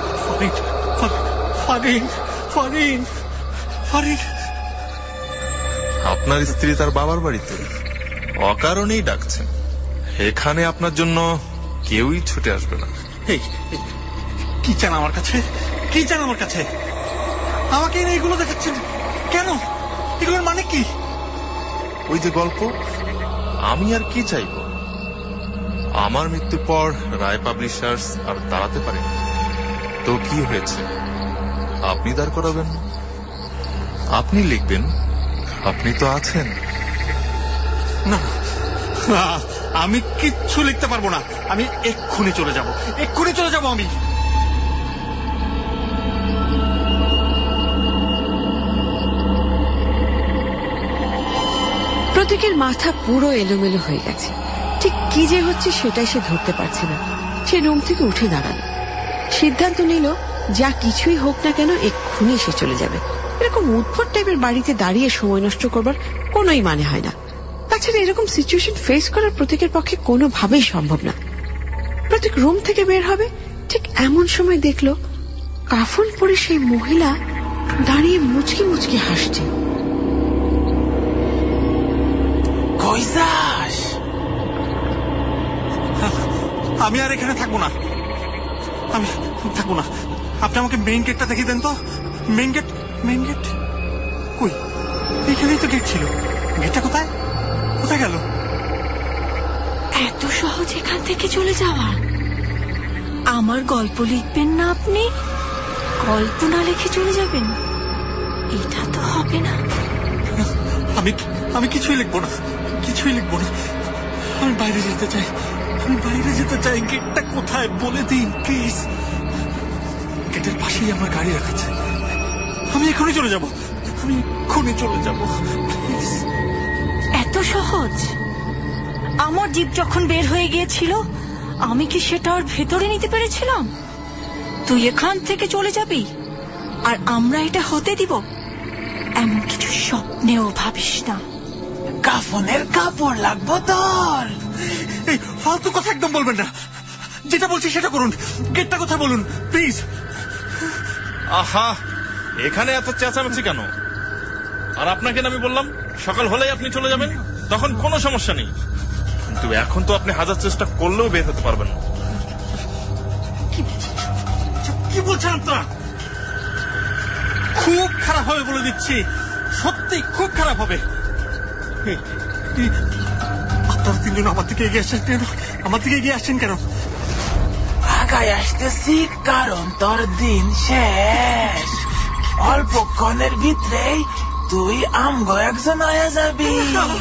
আপনার স্ত্রী তার বাবার বাড়িতে অকারণেই ডাকছেন। এখানে আপনার জন্য কেউই ছুটে আসবে না। কি চান আমার কাছে? কি চান আমার কাছে? আমাকে এইগুলো দেখাচ্ছেন কেন? এগুলোর মানে কি? ওই যে গল্প, আমি আর কি চাইব? আমার মৃত্যুর পর রায় পাবলিশার্স আর দাঁড়াতে পারে তো কি হয়েছে? আপনি দাঁড় করাবেন, আপনি লিখবেন, আপনি তো আছেন। না, আমি কিচ্ছু লিখতে পারবো না। আমি এক্ষুনি চলে যাব, এক্ষুনি চলে যাব আমি। প্রতীকের মাথা পুরো এলোমেলো হয়ে গেছে। ঠিক কি যে হচ্ছে সেটাই সে ধরতে পারছে না। সে রুম থেকে উঠে দাঁড়ালো, সিদ্ধান্ত নিল যা কিছুই হোক না কেন এক্ষুনি সে চলে যাবে। এরকম উদ্ভট টাইপের বাড়িতে দাঁড়িয়ে সময় নষ্ট করবার কোনোই মানে হয় না। তাছাড়া এরকম সিচুয়েশন ফেস করার প্রতীকের পক্ষে কোনোভাবেই সম্ভব না। প্রতীক রুম থেকে বের হবে, ঠিক এমন সময় দেখলো কাফন পরে সেই মহিলা দাঁড়িয়ে মুচকি মুচকি হাসছে। আমি আর এখানে থাকবো না, আমি থাকবো না। আপনি আমাকে মেইন গেটটা দেখিয়ে দেন তো। মেইন গেট, মেইন গেট কই? এখানেই তো গেট ছিল। গেটটা কোথায়, কোথায় গেল? এত সহজ এখান থেকে চলে যাওয়া? আমার গল্প লিখবেন না আপনি? গল্প না লিখে চলে যাবেন? এটা তো হবে না। আমি কিছুই লিখবো না, কিছুই লিখবো না। আমি বাইরে যেতে চাই, আমি বাইরে যেতে চাই। গেটটা কোথায় বলে দিন প্লিজ। গেটের পাশেই আমার গাড়ি রাখাচ্ছে। আমি এখনই চলে যাব, আমি এখনই চলে যাব প্লিজ। এত সহজ? আমার জীব যখন বের হয়ে গিয়েছিল আমি কি সেটা ওর ভেতরে নিতে পেরেছিলাম? তুই এখান থেকে চলে যাবি আর আমরা এটা হতে দিব? এমন কিছু স্বপ্নেও ভাবিস না। কাফনের কাপড় লাগবো তোর। এই ফালতু কথা একদম বলবেন না। যেটা বলছি সেটা করুন। গেটটা কোথায় বলুন প্লিজ। আহা, এখানে এত চেঁচামেচি কেন? আর আপনাকে আমি বললাম সকাল হলেই আপনি চলে যাবেন, তখন কোনো সমস্যা নেই। কিন্তু এখন তো আপনি হাজার চেষ্টা করলেও বের হতে পারবেন না। কি বলছেন আপনারা? খুব খারাপ হবে বলে দিচ্ছি, সত্যি খুব খারাপ হবে। আপনারা তিনজন আমার দিকে এগিয়ে আসছেন কেন? আগায় আসতেছি কারণ তোর দিন শেষ। অল্পক্ষণের ভিতরেই তুই আমগো একজন হয়ে যাবি।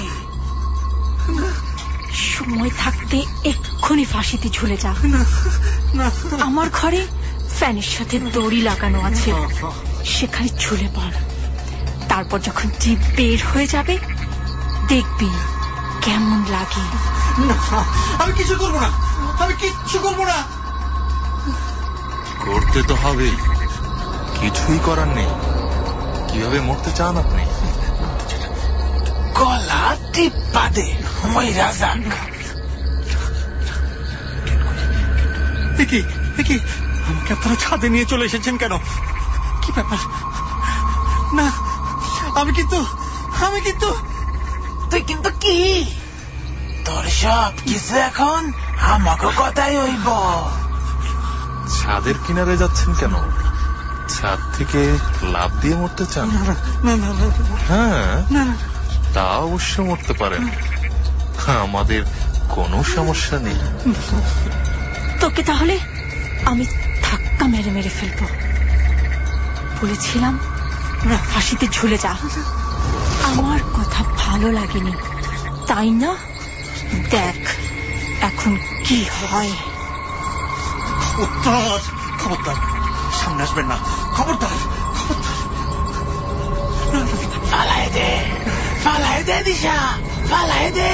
সময় থাকতে এক্ষুনি ফাঁসিতে ঝুলে যা। আমার ঘরে ফ্যানের সাথে দড়ি লাগানো আছে, সেখানে ঝুলে পড়। তারপর যখন জিভ বের হয়ে যাবে দেখবি কেমন লাগে। আমি কিছু করবো না। করতে তো হবেই, কিছুই করার নেই। কিভাবে মরতে চান আপনি? গলা টিপ্পা দে, মইরা যাক। দেখি আমাকে আপনারা ছাদে নিয়ে চলে এসেছেন কেন? কি ব্যাপার? না, আমি কিন্তু তুই কিন্তু কি? তোর সব কিছু এখন আমাকে কথাই হইব। ছাদের কিনারে যাচ্ছেন কেন? ছাদ থেকে লাফ দিয়ে মরতে চান? হ্যাঁ, তা অবশ্য মরতে পারেন, আমাদের কোনো সমস্যা নেই। তোকে তাহলে আমি ধাক্কা মেরে ফেলবো। বলেছিলাম ফাঁসিতে ঝুলে যা। আমার কথা ভালো লাগেনি তাই না? দেখ এখন কি হয়। খবরদার সামনে আসবেন না, খবরদার। ফালাই দে দিশা, ফালাই দে।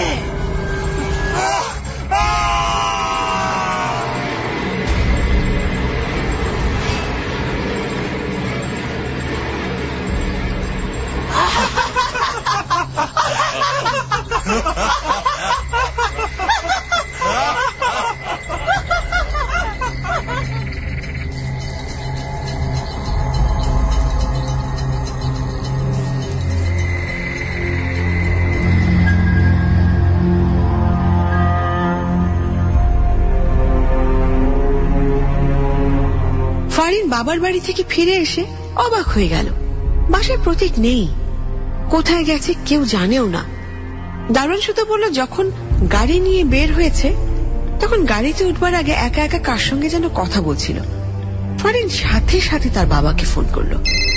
ফারিন বাবার বাড়ি থেকে ফিরে এসে অবাক হয়ে গেল। বাসায় প্রতীক নেই, কোথায় গেছে কেউ জানেও না। দারোয়ান শুধু বলল যখন গাড়ি নিয়ে বের হয়েছে তখন গাড়িতে উঠবার আগে একা একা কার সঙ্গে যেন কথা বলছিল। ফারিন সাথে সাথে তার বাবাকে ফোন করলো।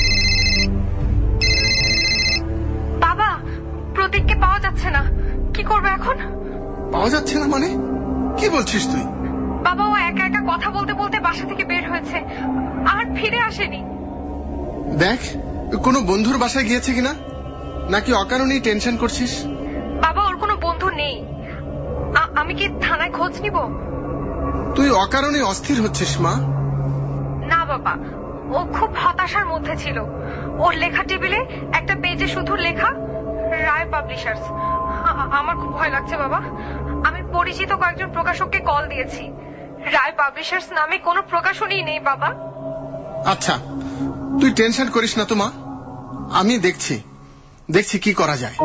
বাবা, প্রতীককে পাওয়া যাচ্ছে না, কি করবে এখন? পাওয়া যাচ্ছে না মানে? কি বলছিস তুই? বাবা, ও একা একা কথা বলতে বলতে বাসা থেকে বের হয়েছে, আর ফিরে আসেনি। দেখ কোনো বন্ধুর বাসায় গিয়েছে কিনা, নাকি অকারণেই টেনশন করছিস? বাবা, ওর কোনো বন্ধু নেই। আমি কি থানায় খোঁজ নিব? তুই অকারণে অস্থির হচ্ছিস মা। না বাবা, ও খুব হতাশার মধ্যে ছিল। ওর লেখা টেবিলে একটা পেজে শুধু লেখা রায় পাবলিশার্স। আমার খুব ভয় লাগছে বাবা। আমি পরিচিত কয়েকজন প্রকাশককে কল দিয়েছি, রায় পাবলিশার্স নামে কোনো প্রকাশনই নেই বাবা। আচ্ছা তুই টেনশন করিস না তো মা, আমি দেখছি কি করা যায়।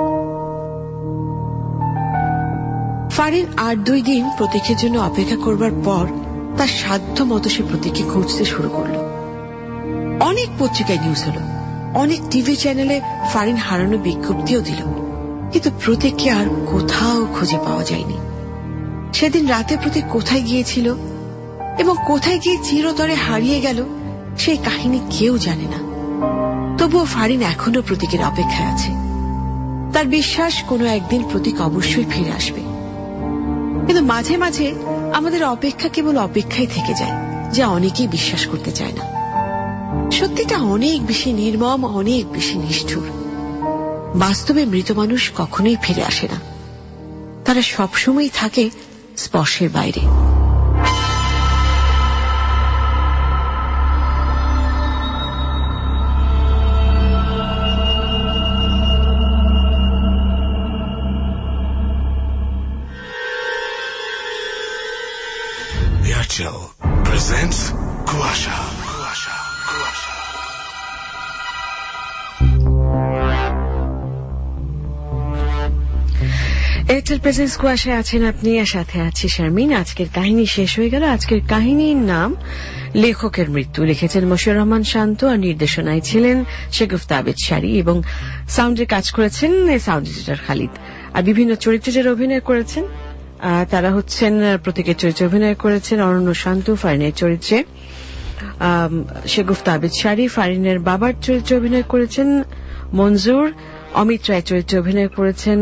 ফারিন আর 2 দিন প্রতীকের জন্য অপেক্ষা করবার পর তার সাধ্য মতো সে প্রতীককে খুঁজতে শুরু করল। অনেক পত্রিকায় নিউজ হলো, অনেক টিভি চ্যানেলে ফারিন হারানো বিজ্ঞপ্তিও দিল, কিন্তু প্রতীককে আর কোথাও খুঁজে পাওয়া যায়নি। সেদিন রাতে প্রতীক কোথায় গিয়েছিল এবং কোথায় গিয়ে চিরতরে হারিয়ে গেল সেই কাহিনী কেউ জানে না। তবুও ফারিন এখনো প্রতীকের অপেক্ষায় আছে। তার বিশ্বাস কোনো একদিন প্রতীক অবশ্যই ফিরে আসবে। কিন্তু মাঝে মাঝে আমাদের অপেক্ষা কেবল অপেক্ষাই থেকে যায়, যা অনেকেই বিশ্বাস করতে চায় না। সত্যিটা অনেক বেশি নির্মম, অনেক বেশি নিষ্ঠুর। বাস্তবে মৃত মানুষ কখনোই ফিরে আসে না, তারা সবসময় থাকে স্পর্শের বাইরে। Airtel presents Kuasha. Airtel presents কুয়াশায় আছেন আপনি, আর সাথে আছি শারমিন। আজকের কাহিনী শেষ হয়ে গেল। আজকের কাহিনীর নাম লেখকের মৃত্যু। লিখেছেন মশিউর রহমান শান্ত, আর নির্দেশনায় ছিলেন শেগুফতা আবেদ শাড়ি, এবং সাউন্ডে কাজ করেছেন সাউন্ড এডিটর খালিদ। আর বিভিন্ন চরিত্রে যারা অভিনয় করেছেন তারা হচ্ছেন প্রতীকের চরিত্রে অভিনয় করেছেন অরণ্য শান্তু ফারিনের চরিত্রে, শেগুফতা আবিদ শাড়ি ফারিনের বাবার চরিত্রে অভিনয় করেছেন মঞ্জুর, অমিত রায় চরিত্রে অভিনয় করেছেন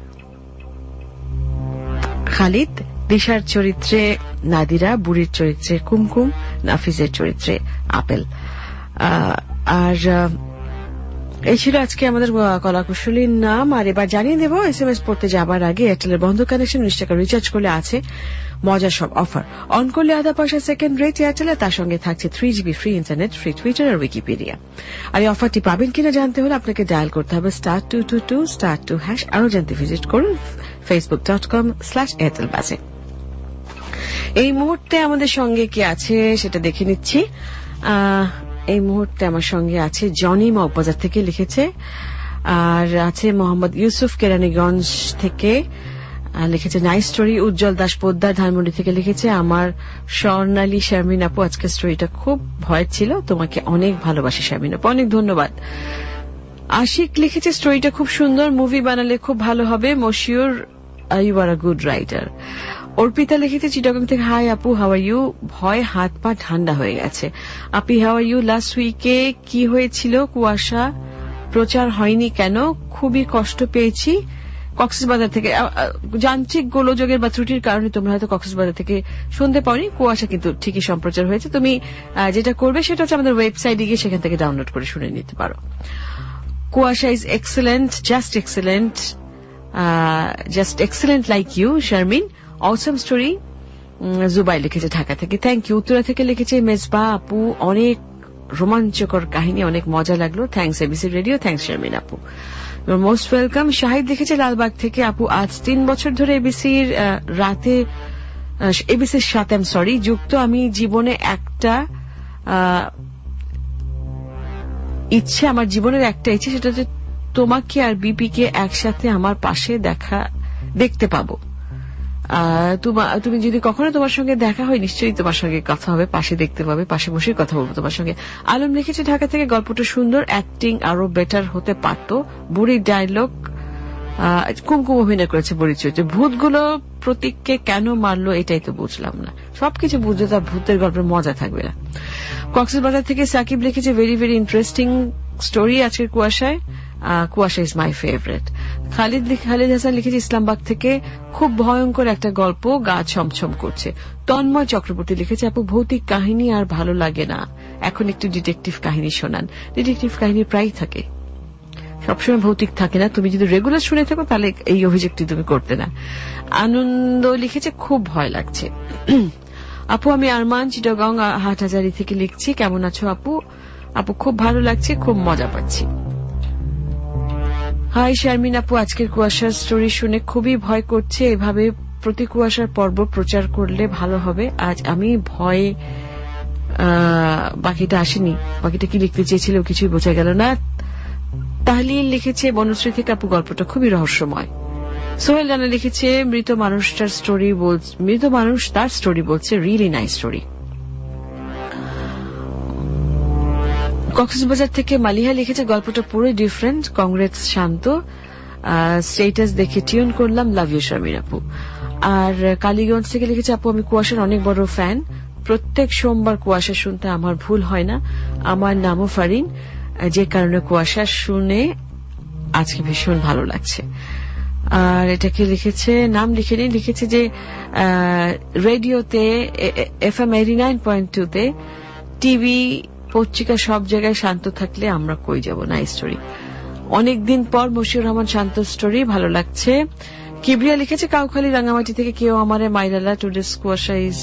খালিদ, দিশার চরিত্রে নাদিরা, বুড়ির চরিত্রে কুমকুম, নাফিজের চরিত্রে আপেল। আর এই ছিল আজকে আমাদের কলাকুশলীর নাম। আর এবার জানিয়ে দেব SMS পড়তে যাবার আগে এয়ারটেলের বন্ধ কানেকশন 19 টাকা রিচার্জ করলে আছে মজার সব অফার। অন করলে আধা পয়সা সেকেন্ড রেট এয়ারটেলে, তার সঙ্গে থাকছে 3GB free internet, free Twitter আর উইকিপিডিয়া। আর এই অফারটি পাবেন কিনা জানতে হলে আপনাকে ডায়াল করতে হবে *222*2#। আরো জানতে ভিজিট করুন facebook.com/airtelbaze। এই মুহূর্তে আমাদের সঙ্গে কি আছে সেটা দেখে নিচ্ছি। এই মুহূর্তে আমার সঙ্গে আছে জনি মগবাজার থেকে লিখেছে, আর আছে মোহাম্মদ ইউসুফ কেরানীগঞ্জ থেকে লিখেছে নাইস স্টোরি। উজ্জ্বল দাস পোদ্দার ধানমন্ডি থেকে লিখেছে আমার স্বর্ণালী শারমিন আপু, আজকের স্টোরিটা খুব ভয়ের ছিল, তোমাকে অনেক ভালোবাসি শারমিন আপু, অনেক ধন্যবাদ। আশিক লিখেছে স্টোরিটা খুব সুন্দর, মুভি বানালে খুব ভালো হবে, Moshiur you are a good writer. Arpita লিখেছে চিটাগং থেকে, হাই আপু, হাউ আর ইউ, ভয় হাত পা ঠান্ডা হয়ে গেছে। আপি হাউ আর ইউ, লাস্ট উইকে কি হয়েছিল, কুয়াশা প্রচার হয়নি কেন, খুবই কষ্ট পেয়েছি। কক্সবাজার থেকে যান্ত্রিক গোলযোগের বা ত্রুটির কারণে তোমরা হয়তো কক্সবাজার থেকে শুনতে পাওনি, কুয়াশা কিন্তু ঠিকই সম্প্রচার হয়েছে। তুমি যেটা করবে সেটা হচ্ছে আমাদের ওয়েবসাইটে গিয়ে সেখান থেকে ডাউনলোড করে শুনে নিতে পারো। Kuasha is excellent, just excellent, just excellent like you Sharmin, awesome story. Jubai লিখেছে ঢাকা থেকে, থ্যাংক ইউ। উত্তরা থেকে লিখেছে মেজবা আপু, অনেক রোমাঞ্চকর কাহিনী, অনেক মজা লাগলো, thanks ABC radio, thanks Sharmin আপু, ইউর মোস্ট ওয়েলকাম। শাহিদ লিখেছে লালবাগ থেকে, আপু আজ 3 বছর ধরে এবিসির সাথে যুক্ত। আমি জীবনে একটা ইচ্ছে, আমার জীবনের একটা ইচ্ছে, সেটা হচ্ছে তোমাকে আর বিপি কে একসাথে আমার পাশে দেখতে পাবো। তুমি যদি কখনো তোমার সঙ্গে দেখা হয় নিশ্চয়ই তোমার সঙ্গে কথা হবে, পাশে দেখতে পাবে, পাশে বসে কথা বলবো তোমার সঙ্গে। আলম লিখেছে ঢাকা থেকে, গল্পটা সুন্দর, অ্যাক্টিং আরো বেটার হতে পারত, বুড়ির ডায়লগ, কুমকুম অভিনয় করেছে বুড়ির চরিত্রে, ভূতগুলো প্রতীককে কেন মারলো এটাই তো বুঝলাম না, সবকিছু বুঝলে তার ভূতের গল্পের মজা থাকবে না। কক্সবাজার থেকে সাকিব লিখেছে ভেরি ভেরি ইন্টারেস্টিং স্টোরি আজকের কুয়াশায়, Kuasha is my favourite. Khalid Hasan লিখেছে ইসলামবাগ থেকে, খুব ভয়ঙ্কর একটা গল্প, গা ছমছম করছে। তন্ময় চক্রবর্তী লিখেছে আপু ভৌতিক কাহিনী আর ভালো লাগে না, এখন একটু ডিটেকটিভ কাহিনী শোনান। ডিটেকটিভ কাহিনী প্রায় থাকে, সবসময় ভৌতিক থাকে না, তুমি যদি রেগুলার শুনে থাকো তাহলে এই অভিযোগটি তুমি করতে না। আনন্দ লিখেছে খুব ভয় লাগছে। আপু আমি আরমান চিটাগং হাটহাজারি থেকে লিখছি, কেমন আছো আপু? আপু খুব ভালো লাগছে, খুব মজা পাচ্ছি। হাই শারমিন আপু, আজকের কুয়াশার স্টোরি শুনে খুবই ভয় করছে, এভাবে প্রতি কুয়াশার পর্ব প্রচার করলে ভালো হবে। আজ আমি ভয়ে বাকিটা আসেনি, বাকিটা কি লিখতে চেয়েছিল কিছুই বোঝা গেল না। তাহলিল লিখেছে বনশ্রী থেকে, আপু গল্পটা খুবই রহস্যময়। সোহেল রানা লিখেছে মৃত মানুষ তার স্টোরি বলছে, রিয়েলি নাইস স্টোরি। কক্সবাজার থেকে মালিহা লিখেছে গল্পটা পুরো ডিফারেন্ট, কংগ্রেস শান্ত, স্টেটাস দেখে টিউন করলাম, লাভ ইউ শারমিন আপু। আর কালীগঞ্জ থেকে লিখেছে আপু আমি কুয়াশার অনেক বড় ফ্যান, প্রত্যেক সোমবার কুয়াশা শুনতে আমার ভুল হয় না, আমার নামও ফারিন, যে কারণে কুয়াশা শুনে আজকে ভীষণ ভালো লাগছে। আর এটাকে লিখেছে, নাম লিখেনি, লিখেছে যে রেডিওতে FM 89.2 তে, টিভি পত্রিকা সব জায়গায় শান্ত থাকলে আমরা কই যাব। নাইস স্টোরি, অনেকদিন পর মশিউর রহমান শান্ত স্টোরি, ভালো লাগছে। কিবরিয়া লিখেছে কাউখালী রাঙামাটি থেকে, কেউ আমারে মাইলালা, today's Kuasha is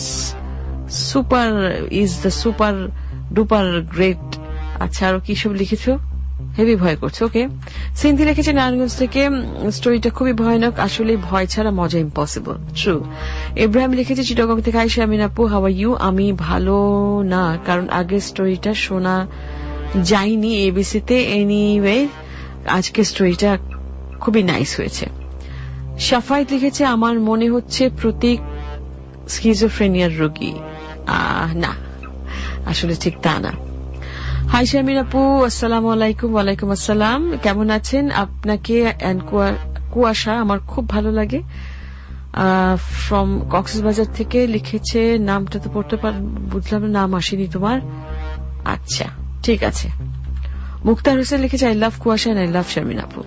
the super duper great. আচ্ছা আরো কি সব লিখেছো, হেভি ভয় করছে। ওকে, সিন্ধি লিখেছে নারায়ণগঞ্জ থেকে, স্টোরিটা খুবই ভয়ানক, আসলে ভয় ছাড়া মজা ইম্পসিবল, ট্রু। ইব্রাহিম লিখেছে চিটাগং থেকে, হাই শারমিন আপু হাউ আর ইউ, আমি ভালো না কারণ আগের স্টোরিটা শোনা যায়নি এবিসিতে, এনিওয়ে আজকে স্টোরিটা খুবই নাইস হয়েছে। সাফায়েত লিখেছে আমার মনে হচ্ছে প্রতীক স্কিজোফ্রেনিয়ার রোগী, না আসলে ঠিক তা না। হাই শারমিন আপু, আসসালামু আলাইকুম। ওয়ালাইকুম আসসালাম, কেমন আছেন? আপনাকে কুয়াশা আমার খুব ভালো লাগে, ফ্রম কক্সবাজার থেকে লিখেছে, নামটা তো পড়তে বুঝলাম না, নাম আসেনি তোমার। আচ্ছা ঠিক আছে। মুক্তার হোসেন লিখেছে আই লাভ কুয়াশা এন্ড আই লাভ শারমিন আপু।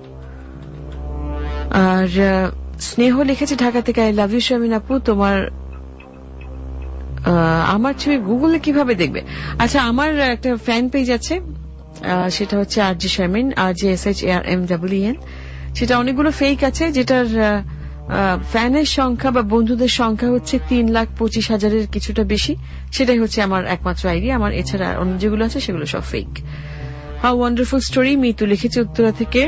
আর স্নেহ লিখেছে ঢাকা থেকে আই লাভ ইউ শারমিন আপু। তোমার আমার ছবি গুগলে কিভাবে দেখবে? আচ্ছা, আমার একটা ফ্যান পেজ আছে, সেটা হচ্ছে আরজি শারমিন, RJSHARMEN। সেটা অনেকগুলো ফেক আছে, যেটার ফ্যানের সংখ্যা বা বন্ধুদের সংখ্যা হচ্ছে 3,25,000-এর কিছুটা বেশি। সেটাই হচ্ছে আমার একমাত্র আইডি। আমার এছাড়া অন্য যেগুলো আছে সেগুলো সব fake. How wonderful story Mitu লিখেছে উত্তরা থেকে।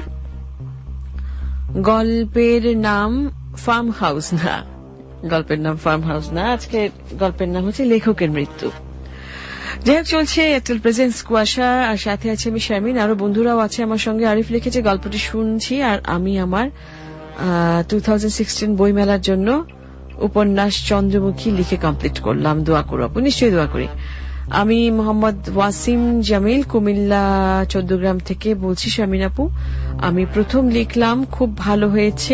গল্পের নাম ফার্ম হাউস না, গল্পের নাম ফার্ম হাউস না, আজকে গল্পের নাম হচ্ছে লেখকের মৃত্যু। যাই হোক, চলছে এয়ারটেল প্রেজেন্স কুয়াশা, আর সাথে আছে আমি শারমিন, আরো বন্ধুরাও আছে আমার সঙ্গে। আরিফ লিখেছে গল্পটি শুনছি, আর আমি আমার 2016 বইমেলার জন্য উপন্যাস চন্দ্রমুখী লিখে কমপ্লিট করলাম। দোয়া করো আপু। নিশ্চয়ই দোয়া করি। আমি মোহাম্মদ ওয়াসিম জামিল কুমিল্লা 14 গ্রাম থেকে বলছি শারমিন আপু, আমি প্রথম লিখলাম, খুব ভালো হয়েছে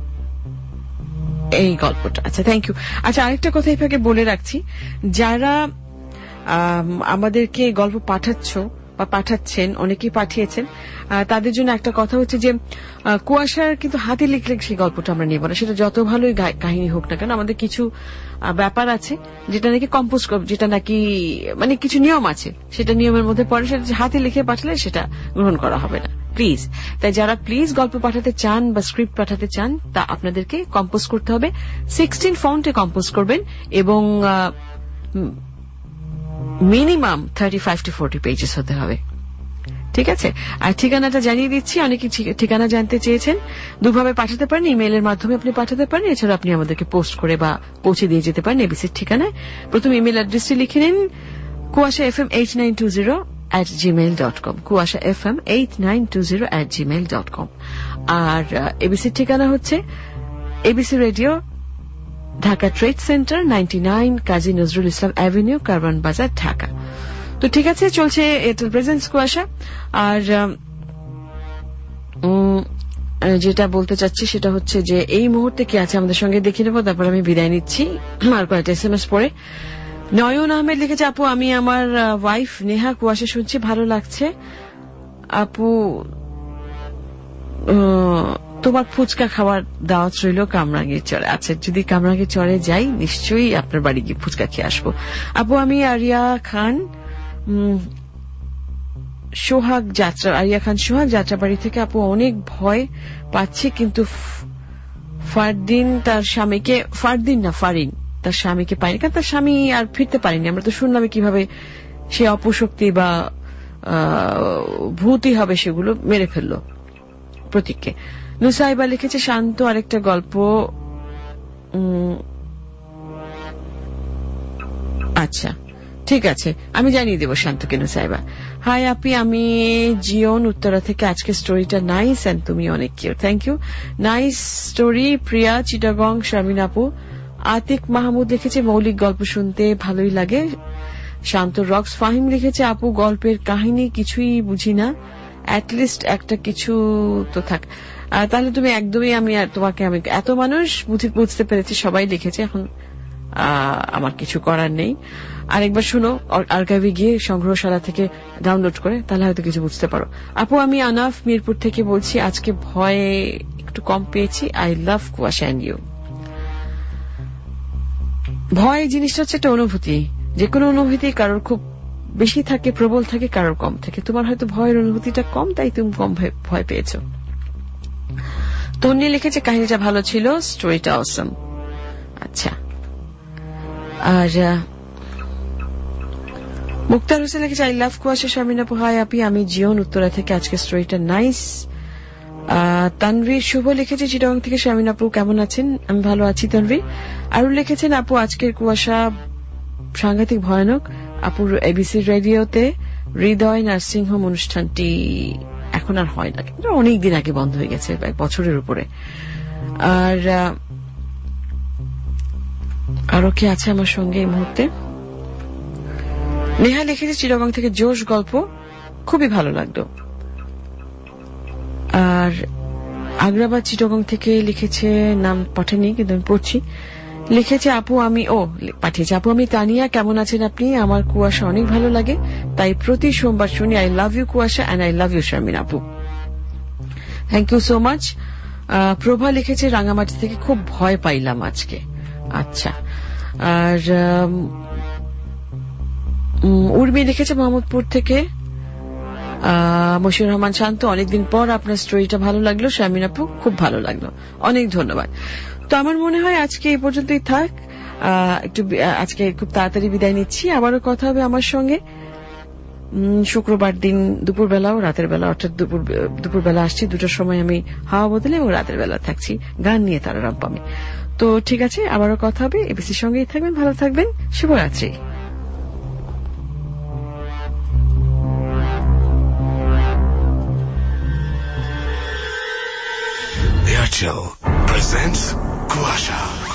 এই গল্পটা। আচ্ছা, থ্যাংক ইউ। আচ্ছা, আরেকটা কথা এই ফাঁকে বলে রাখছি, যারা আমাদেরকে গল্প পাঠাচ্ছ বা পাঠাচ্ছেন, অনেকেই পাঠিয়েছেন, তাদের জন্য একটা কথা হচ্ছে যে কুয়াশার কিন্তু হাতে লিখলে সেই গল্পটা আমরা নেব না, সেটা যত ভালোই কাহিনী হোক না কেন। আমাদের কিছু ব্যাপার আছে যেটা নাকি কম্পোজ, যেটা নাকি মানে কিছু নিয়ম আছে, সেটা নিয়মের মধ্যে পড়ে, সেটা হাতে লিখে পাঠালে সেটা গ্রহণ করা হবে না, প্লিজ। তাই যারা প্লিজ গল্প পাঠাতে চান বা স্ক্রিপ্ট পাঠাতে চান, তা আপনাদেরকে কম্পোজ করতে হবে 16 ফন্টে কম্পোজ করবেন, এবং মিনিমাম 35 to 40 পেজেস হতে হবে। ঠিক আছে? আর ঠিকানাটা জানিয়ে দিচ্ছি, অনেকে ঠিকানা জানতে চেয়েছেন। দুভাবে পাঠাতে পারেন, ইমেইলের মাধ্যমে আপনি পাঠাতে পারেন, এছাড়া আপনি আমাদেরকে পোস্ট করে বা পৌঁছে দিয়ে যেতে পারেন এবিসির ঠিকানায়। প্রথম ইমেইল অ্যাড্রেসটি লিখে নিন kuashafm8920@gmail.com, kuashafm8920@gmail.com। আর এবিসির ঠিকানা হচ্ছে ABC radio, Dhaka trade centre, 99 Kazi Nazrul Islam avenue, Karwan Bazar, Dhaka. তো ঠিক আছে, চলছে এয়ারটেল প্রেজেন্স কুয়াশা। আর যেটা বলতে চাচ্ছি সেটা হচ্ছে যে এই মুহূর্তে কি আছে আমাদের সঙ্গে দেখে নেব, তারপর আমি বিদায় নিচ্ছি আর কয়েকটা SMS পড়ে। নয়ন আহমেদ লিখেছে আপু, আমি আমার ওয়াইফ নেহা কুয়াশা শুনছি, ভালো লাগছে আপু, তোমার ফুচকা খাওয়ার দাওয়াত রইল কামরাঙ্গীর চরে। আচ্ছা, যদি কামরাঙ্গীর চরে যাই নিশ্চয়ই আপনার বাড়ি গিয়ে ফুচকা খেয়ে আসবো। আপু, আমি আরিয়া খান সোহাগ যাত্রাবাড়ি থেকে। আপু, অনেক ভয় পাচ্ছি, কিন্তু ফারদিন তার স্বামীকে পাইনি, কারণ তার স্বামী আর ফিরতে পারেনি। আমরা তো শুনলাম কিভাবে সে অপশক্তি বা ভূতি হবে সেগুলো মেরে ফেললো প্রতীককে। নুসাইবা লিখেছে শান্ত আরেকটা গল্প। আচ্ছা ঠিক আছে, আমি জানিয়ে দেবো শান্তকে। নুসাইবা, হাই আপি, আমি জিওন উত্তরা থেকে। আজকে স্টোরিটা নাইস এন্ড তুমি অনেক cute. Thank you, nice story. Priya Chittagong, Sharmin আপু। আতিক মাহমুদ লিখেছে মৌলিক গল্প শুনতে ভালোই লাগে। শান্ত রক্স। ফাহিম লিখেছে আপু, গল্পের কাহিনী কিছুই বুঝি না, অ্যাটলিস্ট একটা কিছু তো থাক। তাহলে তুমি একদমই, আমি এত মানুষ বুঝতে পেরেছি, সবাই লিখেছে, এখন আমার কিছু করার নেই। আরেকবার শুনো আর্কাইভে গিয়ে সংগ্রহশালা থেকে ডাউনলোড করে, তাহলে হয়তো কিছু বুঝতে পারো। আপু, আমি আনাফ মিরপুর থেকে বলছি, আজকে ভয়ে একটু কম পেয়েছি। আই লাভ কুয়াশা এন্ড ইউ। ভয় জিনিসটা হচ্ছে একটা অনুভূতি, যে কোনো অনুভূতি কারোর খুব বেশি থাকে, প্রবল থাকে, কারোর কম থাকে। তোমার হয়তো ভয়ের অনুভূতিটা কম, তাই তুমি কম ভয় পেয়েছো। তন্নি লিখেছে কাহিনীটা ভালো ছিল, স্টোরিটা অসম। আচ্ছা, আর মুক্তার হোসেন লিখেছে আই লাভ কুয়াশা শারমিন আপু। হাই আপি, আমি জিওন উত্তরা থেকে। আজকে স্টোরিটা নাইস। তানভীর শুভ লিখেছে চিটাগং থেকে। শারমিন আপু কেমন আছেন? আমি ভালো আছি তানভীর। আরও লিখেছেন আপু, আজকের কুয়াশা সাংঘাতিক ভয়ানক। আপুর এবিসি রেডিওতে হৃদয় নার্সিং হোম অনুষ্ঠানটি এখন আর হয় না, কিন্তু অনেকদিন আগে বন্ধ হয়ে গেছে, 1 বছরের উপরে। আর আরো কি আছে আমার সঙ্গে এই মুহূর্তে? নেহা লিখেছে চিটাগং থেকে, জোশ গল্প, খুবই ভালো লাগলো। আর আগ্রাবাদ চিটাগং থেকে লিখেছে, নাম পাঠানি কিন্তু আমি পড়ছি। লিখেছে আপু আমি পাঠিয়েছে, আপু আমি তানিয়া, কেমন আছেন আপনি? আমার কুয়াশা অনেক ভালো লাগে, তাই প্রতি সোমবার শুনি। I love you Kuasha and I love you Sharmin আপু। Thank you so much. Prova লিখেছে রাঙামাটি থেকে, খুব ভয় পাইলাম আজকে। আচ্ছা। আর উর্মি লিখেছে মোহাম্মদপুর থেকে, মশিউর রহমান শান্ত, অনেকদিন পর আপনার স্টোরিটা ভালো লাগলো শারমিন আপু, খুব ভালো লাগলো, অনেক ধন্যবাদ। তো আমার মনে হয় আজকে এই পর্যন্তই থাক। আজকে খুব তাড়াতাড়ি বিদায় নিচ্ছি, আবারও কথা হবে আমার সঙ্গে শুক্রবার দিন দুপুরবেলাও রাতের বেলা, অর্থাৎ দুপুরবেলা আসছি 2টার সময় আমি হাওয়া বদলে, এবং রাতের বেলা থাকছি গান নিয়ে তারা রাব্বামে। তো ঠিক আছে, আবারও কথা হবে। এবিসির সঙ্গেই থাকবেন, ভালো থাকবেন, শুভরাত্রি। Airtel presents Kuasha.